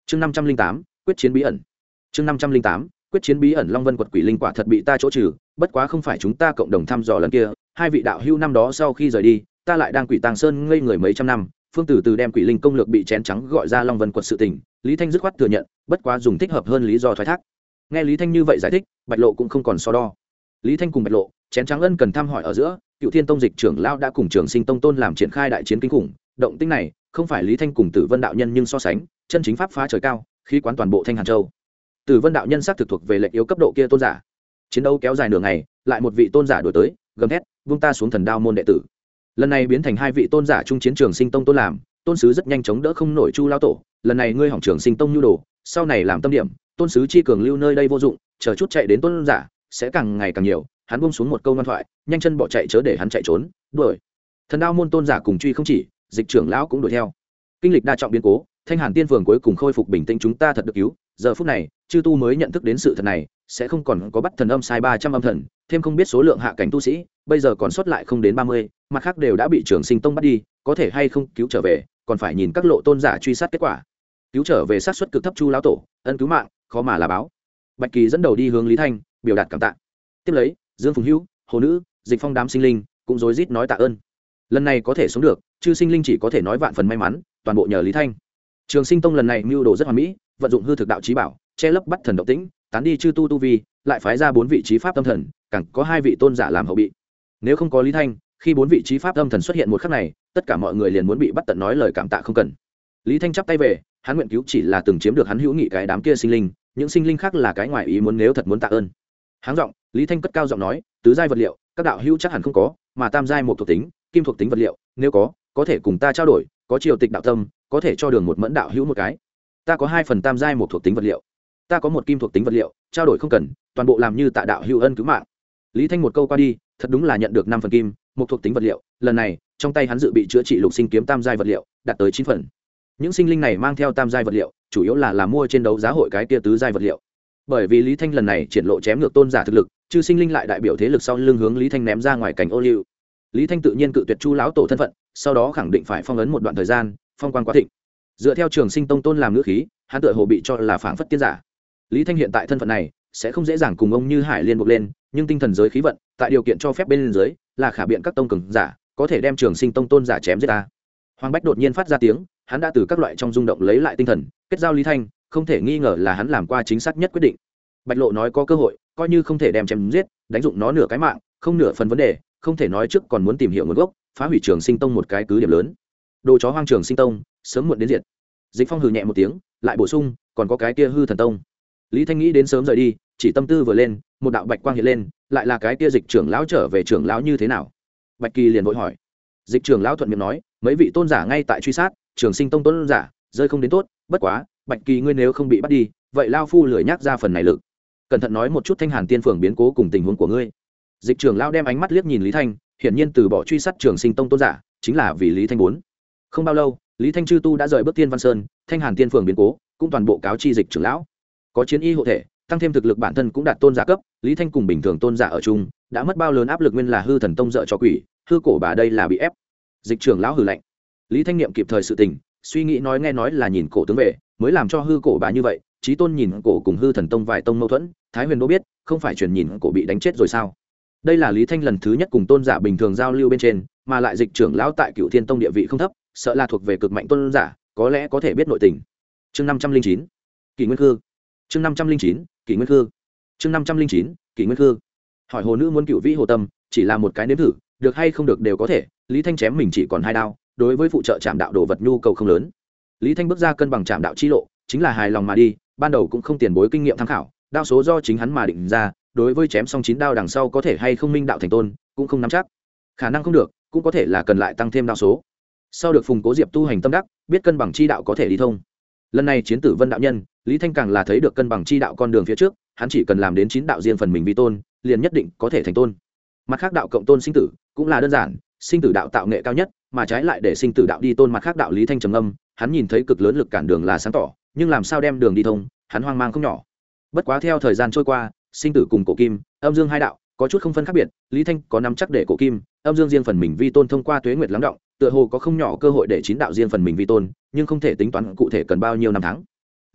chương năm trăm linh tám quyết chiến bí ẩn. chương năm trăm linh tám quyết chiến bí ẩn. Long Vân quật quỷ linh quả thật bị ta chỗ trừ, bất quá không phải chúng ta cộng đồng thăm dò lần kia, hai vị đạo hữu năm đó sau khi rời đi, ta lại đang quỷ tàng sơn ngây người mấy trăm năm, phương từ từ đem quỷ linh công lược bị chén trắng gọi ra Long Vân quật sự tình. Lý Thanh dứt khoát thừa nhận, bất quá dùng thích hợp hơn lý do thoái thác. Nghe Lý Thanh như vậy giải thích, Bạch Lộ cũng không còn so đo. Lý Thanh cùng Bạch Lộ, chén trắng ân cần thăm hỏi ở giữa, Cựu Thiên Tông dịch trưởng lão đã cùng Trường Sinh Tông tôn làm triển khai đại chiến kinh khủng, động tĩnh này không phải Lý Thanh cùng Tử Vân đạo nhân nhưng so sánh, chân chính pháp phá trời cao, khí quán toàn bộ Thanh Hàn Châu. Tử Vân đạo nhân xác thực thuộc về lệnh yếu cấp độ kia tôn giả. Chiến đấu kéo dài nửa ngày, lại một vị tôn giả đuổi tới, gầm thét, buông ta xuống thần đao môn đệ tử. Lần này biến thành hai vị tôn giả trung chiến Trường Sinh Tông tôn làm, tôn sứ rất nhanh chống đỡ không nổi Chu lão tổ, lần này ngươi hỏng Trường Sinh Tông nhu đồ, sau này làm tâm điểm, tôn sứ chi cường lưu nơi đây vô dụng, chờ chút chạy đến tôn giả sẽ càng ngày càng nhiều. Hắn buông xuống một câu ngoan thoại, nhanh chân bỏ chạy chớ để hắn chạy trốn, đuổi. Thần đao môn tôn giả cùng truy không chỉ, dịch trưởng lão cũng đuổi theo. Kinh lịch đa trọng biến cố, Thanh Hàn Tiên Phường cuối cùng khôi phục bình tĩnh, chúng ta thật được cứu. Giờ phút này, chư tu mới nhận thức đến sự thật này, sẽ không còn có bắt thần âm sai ba trăm âm thần, thêm không biết số lượng hạ cảnh tu sĩ, bây giờ còn sót lại không đến ba mươi, mặt khác đều đã bị Trường Sinh Tông bắt đi, có thể hay không cứu trở về, còn phải nhìn các lộ tôn giả truy sát kết quả. Cứu trở về sát suất cực thấp, Chu lão tổ, ân cứu mạng, khó mà là báo. Bạch Kỳ dẫn đầu đi hướng Lý Thanh, biểu đạt cảm tạ. Tiếp lấy, Dương Phùng Hữu, Hồ Nữ, Dịch Phong đám sinh linh cũng rối rít nói tạ ơn. Lần này có thể sống được, chư sinh linh chỉ có thể nói vạn phần may mắn, toàn bộ nhờ Lý Thanh. Trường Sinh Tông lần này mưu đồ rất hoàn mỹ, vận dụng hư thực đạo chí bảo, che lấp bắt thần động tĩnh, tán đi chư tu tu vi, lại phái ra bốn vị chí pháp tâm thần, càng có hai vị tôn giả làm hậu bị. Nếu không có Lý Thanh, khi bốn vị chí pháp tâm thần xuất hiện một khắc này, tất cả mọi người liền muốn bị bắt tận nói lời cảm tạ không cần. Lý Thanh chắp tay về, hắn nguyện cứu chỉ là từng chiếm được hắn hữu nghị cái đám kia sinh linh, những sinh linh khác là cái ngoài ý muốn, nếu thật muốn tạ ơn. Háng giọng, Lý Thanh cất cao giọng nói, tứ giai vật liệu, các đạo hữu chắc hẳn không có, mà tam giai một thuộc tính, kim thuộc tính vật liệu, nếu có, có thể cùng ta trao đổi, có triều tịch đạo tâm, có thể cho Đường một Mẫn đạo hữu một cái. Ta có hai phần tam giai một thuộc tính vật liệu, ta có một kim thuộc tính vật liệu, trao đổi không cần, toàn bộ làm như tạ đạo hữu ân cứu mạng. Lý Thanh một câu qua đi, thật đúng là nhận được năm phần kim, một thuộc tính vật liệu, lần này, trong tay hắn dự bị chữa trị lục sinh kiếm tam giai vật liệu, đạt tới chín phần. Những sinh linh này mang theo tam giai vật liệu, chủ yếu là làm mua trên đấu giá hội cái kia tứ giai vật liệu. Bởi vì Lý Thanh lần này triển lộ chém ngược tôn giả thực lực, chư sinh linh lại đại biểu thế lực sau lưng hướng Lý Thanh ném ra ngoài cảnh ô liu. Lý Thanh tự nhiên cự tuyệt Chu lão tổ thân phận, sau đó khẳng định phải phong ấn một đoạn thời gian, phong quan quá thịnh. Dựa theo Trường Sinh Tông tôn làm ngữ khí, hắn tựa hồ bị cho là phảng phất tiên giả. Lý Thanh hiện tại thân phận này, sẽ không dễ dàng cùng ông Như Hải liên buộc lên, nhưng tinh thần giới khí vận, tại điều kiện cho phép bên dưới, là khả biện các tông cường giả, có thể đem Trường Sinh Tông tôn giả chém giết ta. Hoàng Bách đột nhiên phát ra tiếng, hắn đã từ các loại trong rung động lấy lại tinh thần, kết giao Lý Thanh, không thể nghi ngờ là hắn làm qua chính xác nhất quyết định. Bạch Lộ nói có cơ hội, coi như không thể đem chém giết, đánh dụng nó nửa cái mạng, không nửa phần vấn đề, không thể nói trước còn muốn tìm hiểu nguồn gốc, phá hủy Trường Sinh Tông một cái cứ điểm lớn. Đồ chó hoang Trường Sinh Tông, sớm muộn đến diệt. Dịch Phong hừ nhẹ một tiếng, lại bổ sung, còn có cái kia Hư Thần Tông. Lý Thanh nghĩ đến sớm rời đi, chỉ tâm tư vừa lên, một đạo bạch quang hiện lên, lại là cái kia Dịch trưởng lão trở về, trưởng lão như thế nào? Bạch Kỳ liền vội hỏi. Dịch trưởng lão thuận miệng nói, mấy vị tôn giả ngay tại truy sát, Trường Sinh Tông tôn giả, rơi không đến tốt, bất quá, Bạch Kỳ ngươi nếu không bị bắt đi, vậy lao phu lười nhắc ra phần này lực. Cẩn thận nói một chút Thanh Hàn Tiên Phường biến cố cùng tình huống của ngươi. Dịch trưởng lão đem ánh mắt liếc nhìn Lý Thanh, hiển nhiên từ bỏ truy sát Trường Sinh Tông tôn giả, chính là vì Lý Thanh muốn. Không bao lâu, Lý Thanh chư tu đã rời bước Tiên Văn Sơn, Thanh Hàn Tiên Phường biến cố, cũng toàn bộ cáo chi Dịch trưởng lão. Có chiến y hộ thể, tăng thêm thực lực bản thân cũng đạt tôn giả cấp, Lý Thanh cùng bình thường tôn giả ở chung, đã mất bao lớn áp lực, nguyên là Hư Thần Tông dợ cho quỷ, hư cổ bà đây là bị ép. Dịch trưởng lão hừ lạnh. Lý Thanh niệm kịp thời sự tình, suy nghĩ nói nghe nói là nhìn cổ tướng về, mới làm cho hư cổ bà như vậy, Chí Tôn nhìn cổ cùng Hư Thần Tông vài tông mâu thuẫn, Thái Huyền đô biết, không phải truyền nhìn cổ bị đánh chết rồi sao? Đây là Lý Thanh lần thứ nhất cùng tôn giả bình thường giao lưu bên trên, mà lại Dịch trưởng lão tại Cựu Thiên Tông địa vị không thấp, sợ là thuộc về cực mạnh tôn giả, có lẽ có thể biết nội tình. Chương năm trăm linh chín, Kỷ Nguyên Khư. Chương năm trăm linh chín, Kỷ Nguyên Khư. Chương năm trăm linh chín, Kỷ Nguyên Khư. Hỏi Hồ Nữ muốn Cựu Vĩ Hồ Tâm, chỉ là một cái nếm thử, được hay không được đều có thể, Lý Thanh chém mình chỉ còn hai đao, đối với phụ trợ Trảm Đạo đồ vật nhu cầu không lớn. Lý Thanh bước ra cân bằng Trảm Đạo chi lộ, chính là hài lòng mà đi, ban đầu cũng không tiền bối kinh nghiệm tham khảo, đao số do chính hắn mà định ra, đối với chém xong chín đao đằng sau có thể hay không minh đạo thành tôn, cũng không nắm chắc. Khả năng không được, cũng có thể là cần lại tăng thêm đao số. Sau được Phùng Cố Diệp tu hành tâm đắc, biết cân bằng chi đạo có thể đi thông. Lần này chiến tử Vân đạo nhân, Lý Thanh càng là thấy được cân bằng chi đạo con đường phía trước, hắn chỉ cần làm đến chín đạo riêng phần mình vi tôn, liền nhất định có thể thành tôn. Mặt khác đạo cộng tôn sinh tử, cũng là đơn giản, sinh tử đạo tạo nghệ cao nhất, mà trái lại để sinh tử đạo đi tôn mặt khác đạo. Lý Thanh trầm âm, hắn nhìn thấy cực lớn lực cản đường là sáng tỏ, nhưng làm sao đem đường đi thông, hắn hoang mang không nhỏ. Bất quá theo thời gian trôi qua, sinh tử cùng cổ kim, âm dương hai đạo có chút không phân khác biệt, Lý Thanh có nắm chắc để cổ kim, âm dương riêng phần mình vi tôn thông qua tuế nguyệt lắng động, tựa hồ có không nhỏ cơ hội để chín đạo riêng phần mình vi tôn, nhưng không thể tính toán cụ thể cần bao nhiêu năm tháng.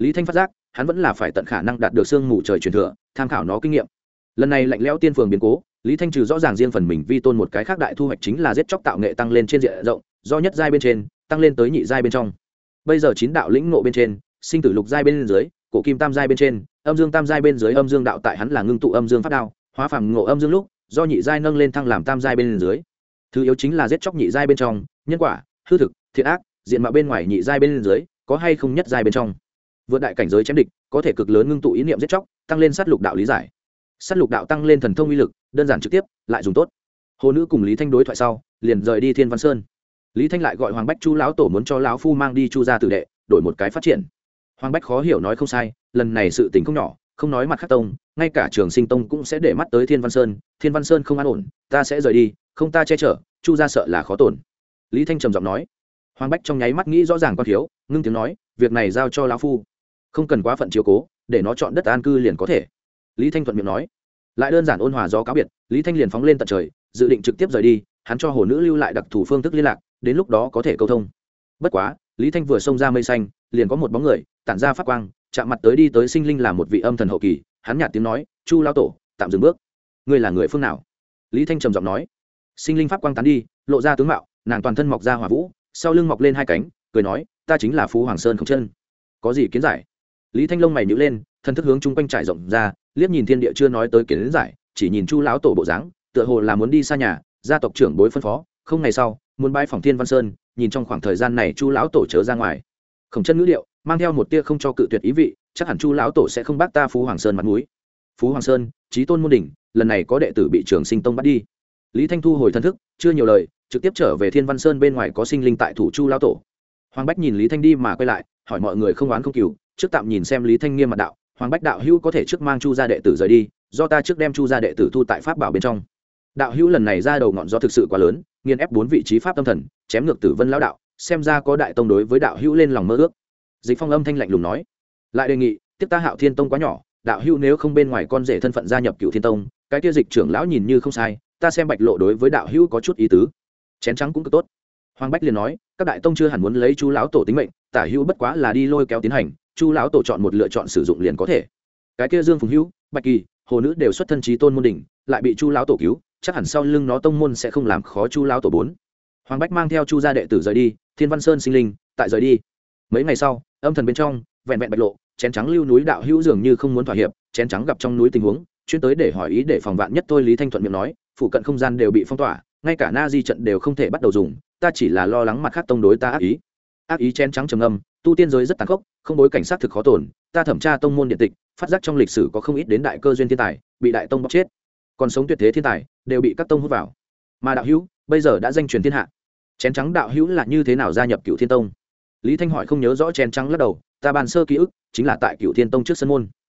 lý thanh phát giác hắn vẫn là phải tận khả năng đạt được sương mù trời truyền thừa, tham khảo nó kinh nghiệm. Lần này lạnh lẽo tiên phường biến cố, lý thanh trừ rõ ràng riêng phần mình vi tôn một cái khác đại thu hoạch chính là giết chóc tạo nghệ tăng lên trên diện rộng, do nhất giai bên trên tăng lên tới nhị giai bên trong. Bây giờ chín đạo lĩnh ngộ bên trên, sinh tử lục giai bên dưới, cổ kim tam giai bên trên, âm dương tam giai bên dưới, âm dương đạo tại hắn là ngưng tụ âm dương pháp đao, hóa phàm ngộ âm dương lúc, do nhị giai nâng lên thăng làm tam giai bên dưới. Thứ yếu chính là giết chóc nhị giai bên trong, nhân quả, hư thực, thiện ác, diện mạo bên ngoài nhị giai bên dưới, có hay không nhất giai bên trong. Vượt đại cảnh giới chém địch, có thể cực lớn ngưng tụ ý niệm giết chóc, tăng lên sát lục đạo lý giải. Sát lục đạo tăng lên thần thông uy lực, đơn giản trực tiếp, lại dùng tốt. Hồ nữ cùng Lý Thanh đối thoại sau, liền rời đi Thiên Văn Sơn. Lý Thanh lại gọi Hoàng Bách Chu lão tổ muốn cho lão phu mang đi Chu gia tử đệ, đổi một cái phát triển. Hoàng Bách khó hiểu nói không sai, lần này sự tình không nhỏ, không nói mặt khác tông, ngay cả Trường Sinh tông cũng sẽ để mắt tới Thiên Văn Sơn. Thiên Văn Sơn không an ổn, ta sẽ rời đi, không ta che chở, Chu gia sợ là khó tổn. Lý Thanh trầm giọng nói. Hoàng Bách trong nháy mắt nghĩ rõ ràng quan thiếu, ngưng tiếng nói, việc này giao cho lão phu, không cần quá phận chiếu cố, để nó chọn đất an cư liền có thể. Lý Thanh thuận miệng nói. Lại đơn giản ôn hòa gió cáo biệt, Lý Thanh liền phóng lên tận trời, dự định trực tiếp rời đi. Hắn cho hồ nữ lưu lại đặc thù phương thức liên lạc, đến lúc đó có thể câu thông. Bất quá, Lý Thanh vừa xông ra mây xanh, liền có một bóng người tản ra pháp quang, chạm mặt tới đi tới sinh linh là một vị âm thần hậu kỳ. Hắn nhạt tiếng nói, Chu lão tổ, tạm dừng bước. Ngươi là người phương nào? Lý Thanh trầm giọng nói. Sinh linh pháp quang tán đi, lộ ra tướng mạo, nàng toàn thân mọc ra hỏa vũ, sau lưng mọc lên hai cánh, cười nói, ta chính là Phú Hoàng Sơn Không Chân. Có gì kiến giải? Lý Thanh lông mày nhíu lên, thân thức hướng chung quanh trải rộng ra, liếc nhìn thiên địa chưa nói tới kiến giải, chỉ nhìn Chu lão tổ bộ dáng, tựa hồ là muốn đi xa nhà, gia tộc trưởng bối phân phó, không ngày sau muốn bái phòng Thiên Văn Sơn, nhìn trong khoảng thời gian này Chu lão tổ chớ ra ngoài. Khổng Chân ngữ điệu mang theo một tia không cho cự tuyệt ý vị, chắc hẳn Chu lão tổ sẽ không bác ta Phú Hoàng Sơn mặt mũi. Phú Hoàng Sơn, chí tôn môn đỉnh, lần này có đệ tử bị Trường Sinh tông bắt đi. Lý Thanh thu hồi thân thức, chưa nhiều lời, trực tiếp trở về Thiên Văn Sơn, bên ngoài có sinh linh tại thủ Chu lão tổ. Hoàng Bách nhìn Lý Thanh đi mà quay lại, hỏi mọi người không oán không cừu, trước tạm nhìn xem Lý Thanh nghiêm mặt đạo, Hoàng Bách đạo hữu có thể trước mang Chu gia đệ tử rời đi, do ta trước đem Chu gia đệ tử thu tại pháp bảo bên trong. Đạo hữu lần này ra đầu ngọn gió thực sự quá lớn, nghiền ép bốn vị trí pháp tâm thần, chém ngược Tử Vân lão đạo, xem ra có đại tông đối với đạo hữu lên lòng mơ ước. Dịch Phong âm thanh lạnh lùng nói, lại đề nghị, tiếp ta Hạo Thiên tông quá nhỏ, đạo hữu nếu không bên ngoài con rể thân phận gia nhập Cửu Thiên tông, cái kia Dịch trưởng lão nhìn như không sai, ta xem Bạch Lộ đối với đạo hữu có chút ý tứ. Chén trắng cũng cực tốt. Hoàng Bách liền nói, các đại tông chưa hẳn muốn lấy Chu lão tổ tính mệnh, tả hữu bất quá là đi lôi kéo tiến hành, Chu lão tổ chọn một lựa chọn sử dụng liền có thể. Cái kia Dương Phùng Hữu, Bạch Kỳ, Hồ nữ đều xuất thân chí tôn môn đỉnh, lại bị Chu lão tổ cứu, chắc hẳn sau lưng nó tông môn sẽ không làm khó Chu lão tổ bốn. Hoàng Bách mang theo Chu gia đệ tử rời đi, Thiên Văn Sơn sinh linh tại rời đi. Mấy ngày sau, âm thần bên trong, vẹn vẹn Bạch Lộ, chén trắng lưu núi đạo hữu dường như không muốn thỏa hiệp, chén trắng gặp trong núi tình huống, chuyên tới để hỏi ý để phòng vạn nhất tôi. Lý Thanh thuận miệng nói, phụ cận không gian đều bị phong tỏa, ngay cả na di trận đều không thể bắt đầu dùng, ta chỉ là lo lắng mặt khác tông đối ta ác ý. Ác ý chén trắng trầm ngâm, tu tiên giới rất tàn khốc, không bối cảnh sát thực khó tổn, ta thẩm tra tông môn điện tịch, phát giác trong lịch sử có không ít đến đại cơ duyên thiên tài bị đại tông bóc chết, còn sống tuyệt thế thiên tài đều bị các tông hút vào, mà đạo hữu bây giờ đã danh truyền thiên hạ. Chén trắng đạo hữu là như thế nào gia nhập Cửu Thiên tông? Lý Thanh hỏi không nhớ rõ. Chén trắng lắc đầu, ta bàn sơ ký ức chính là tại Cửu Thiên tông trước sân môn,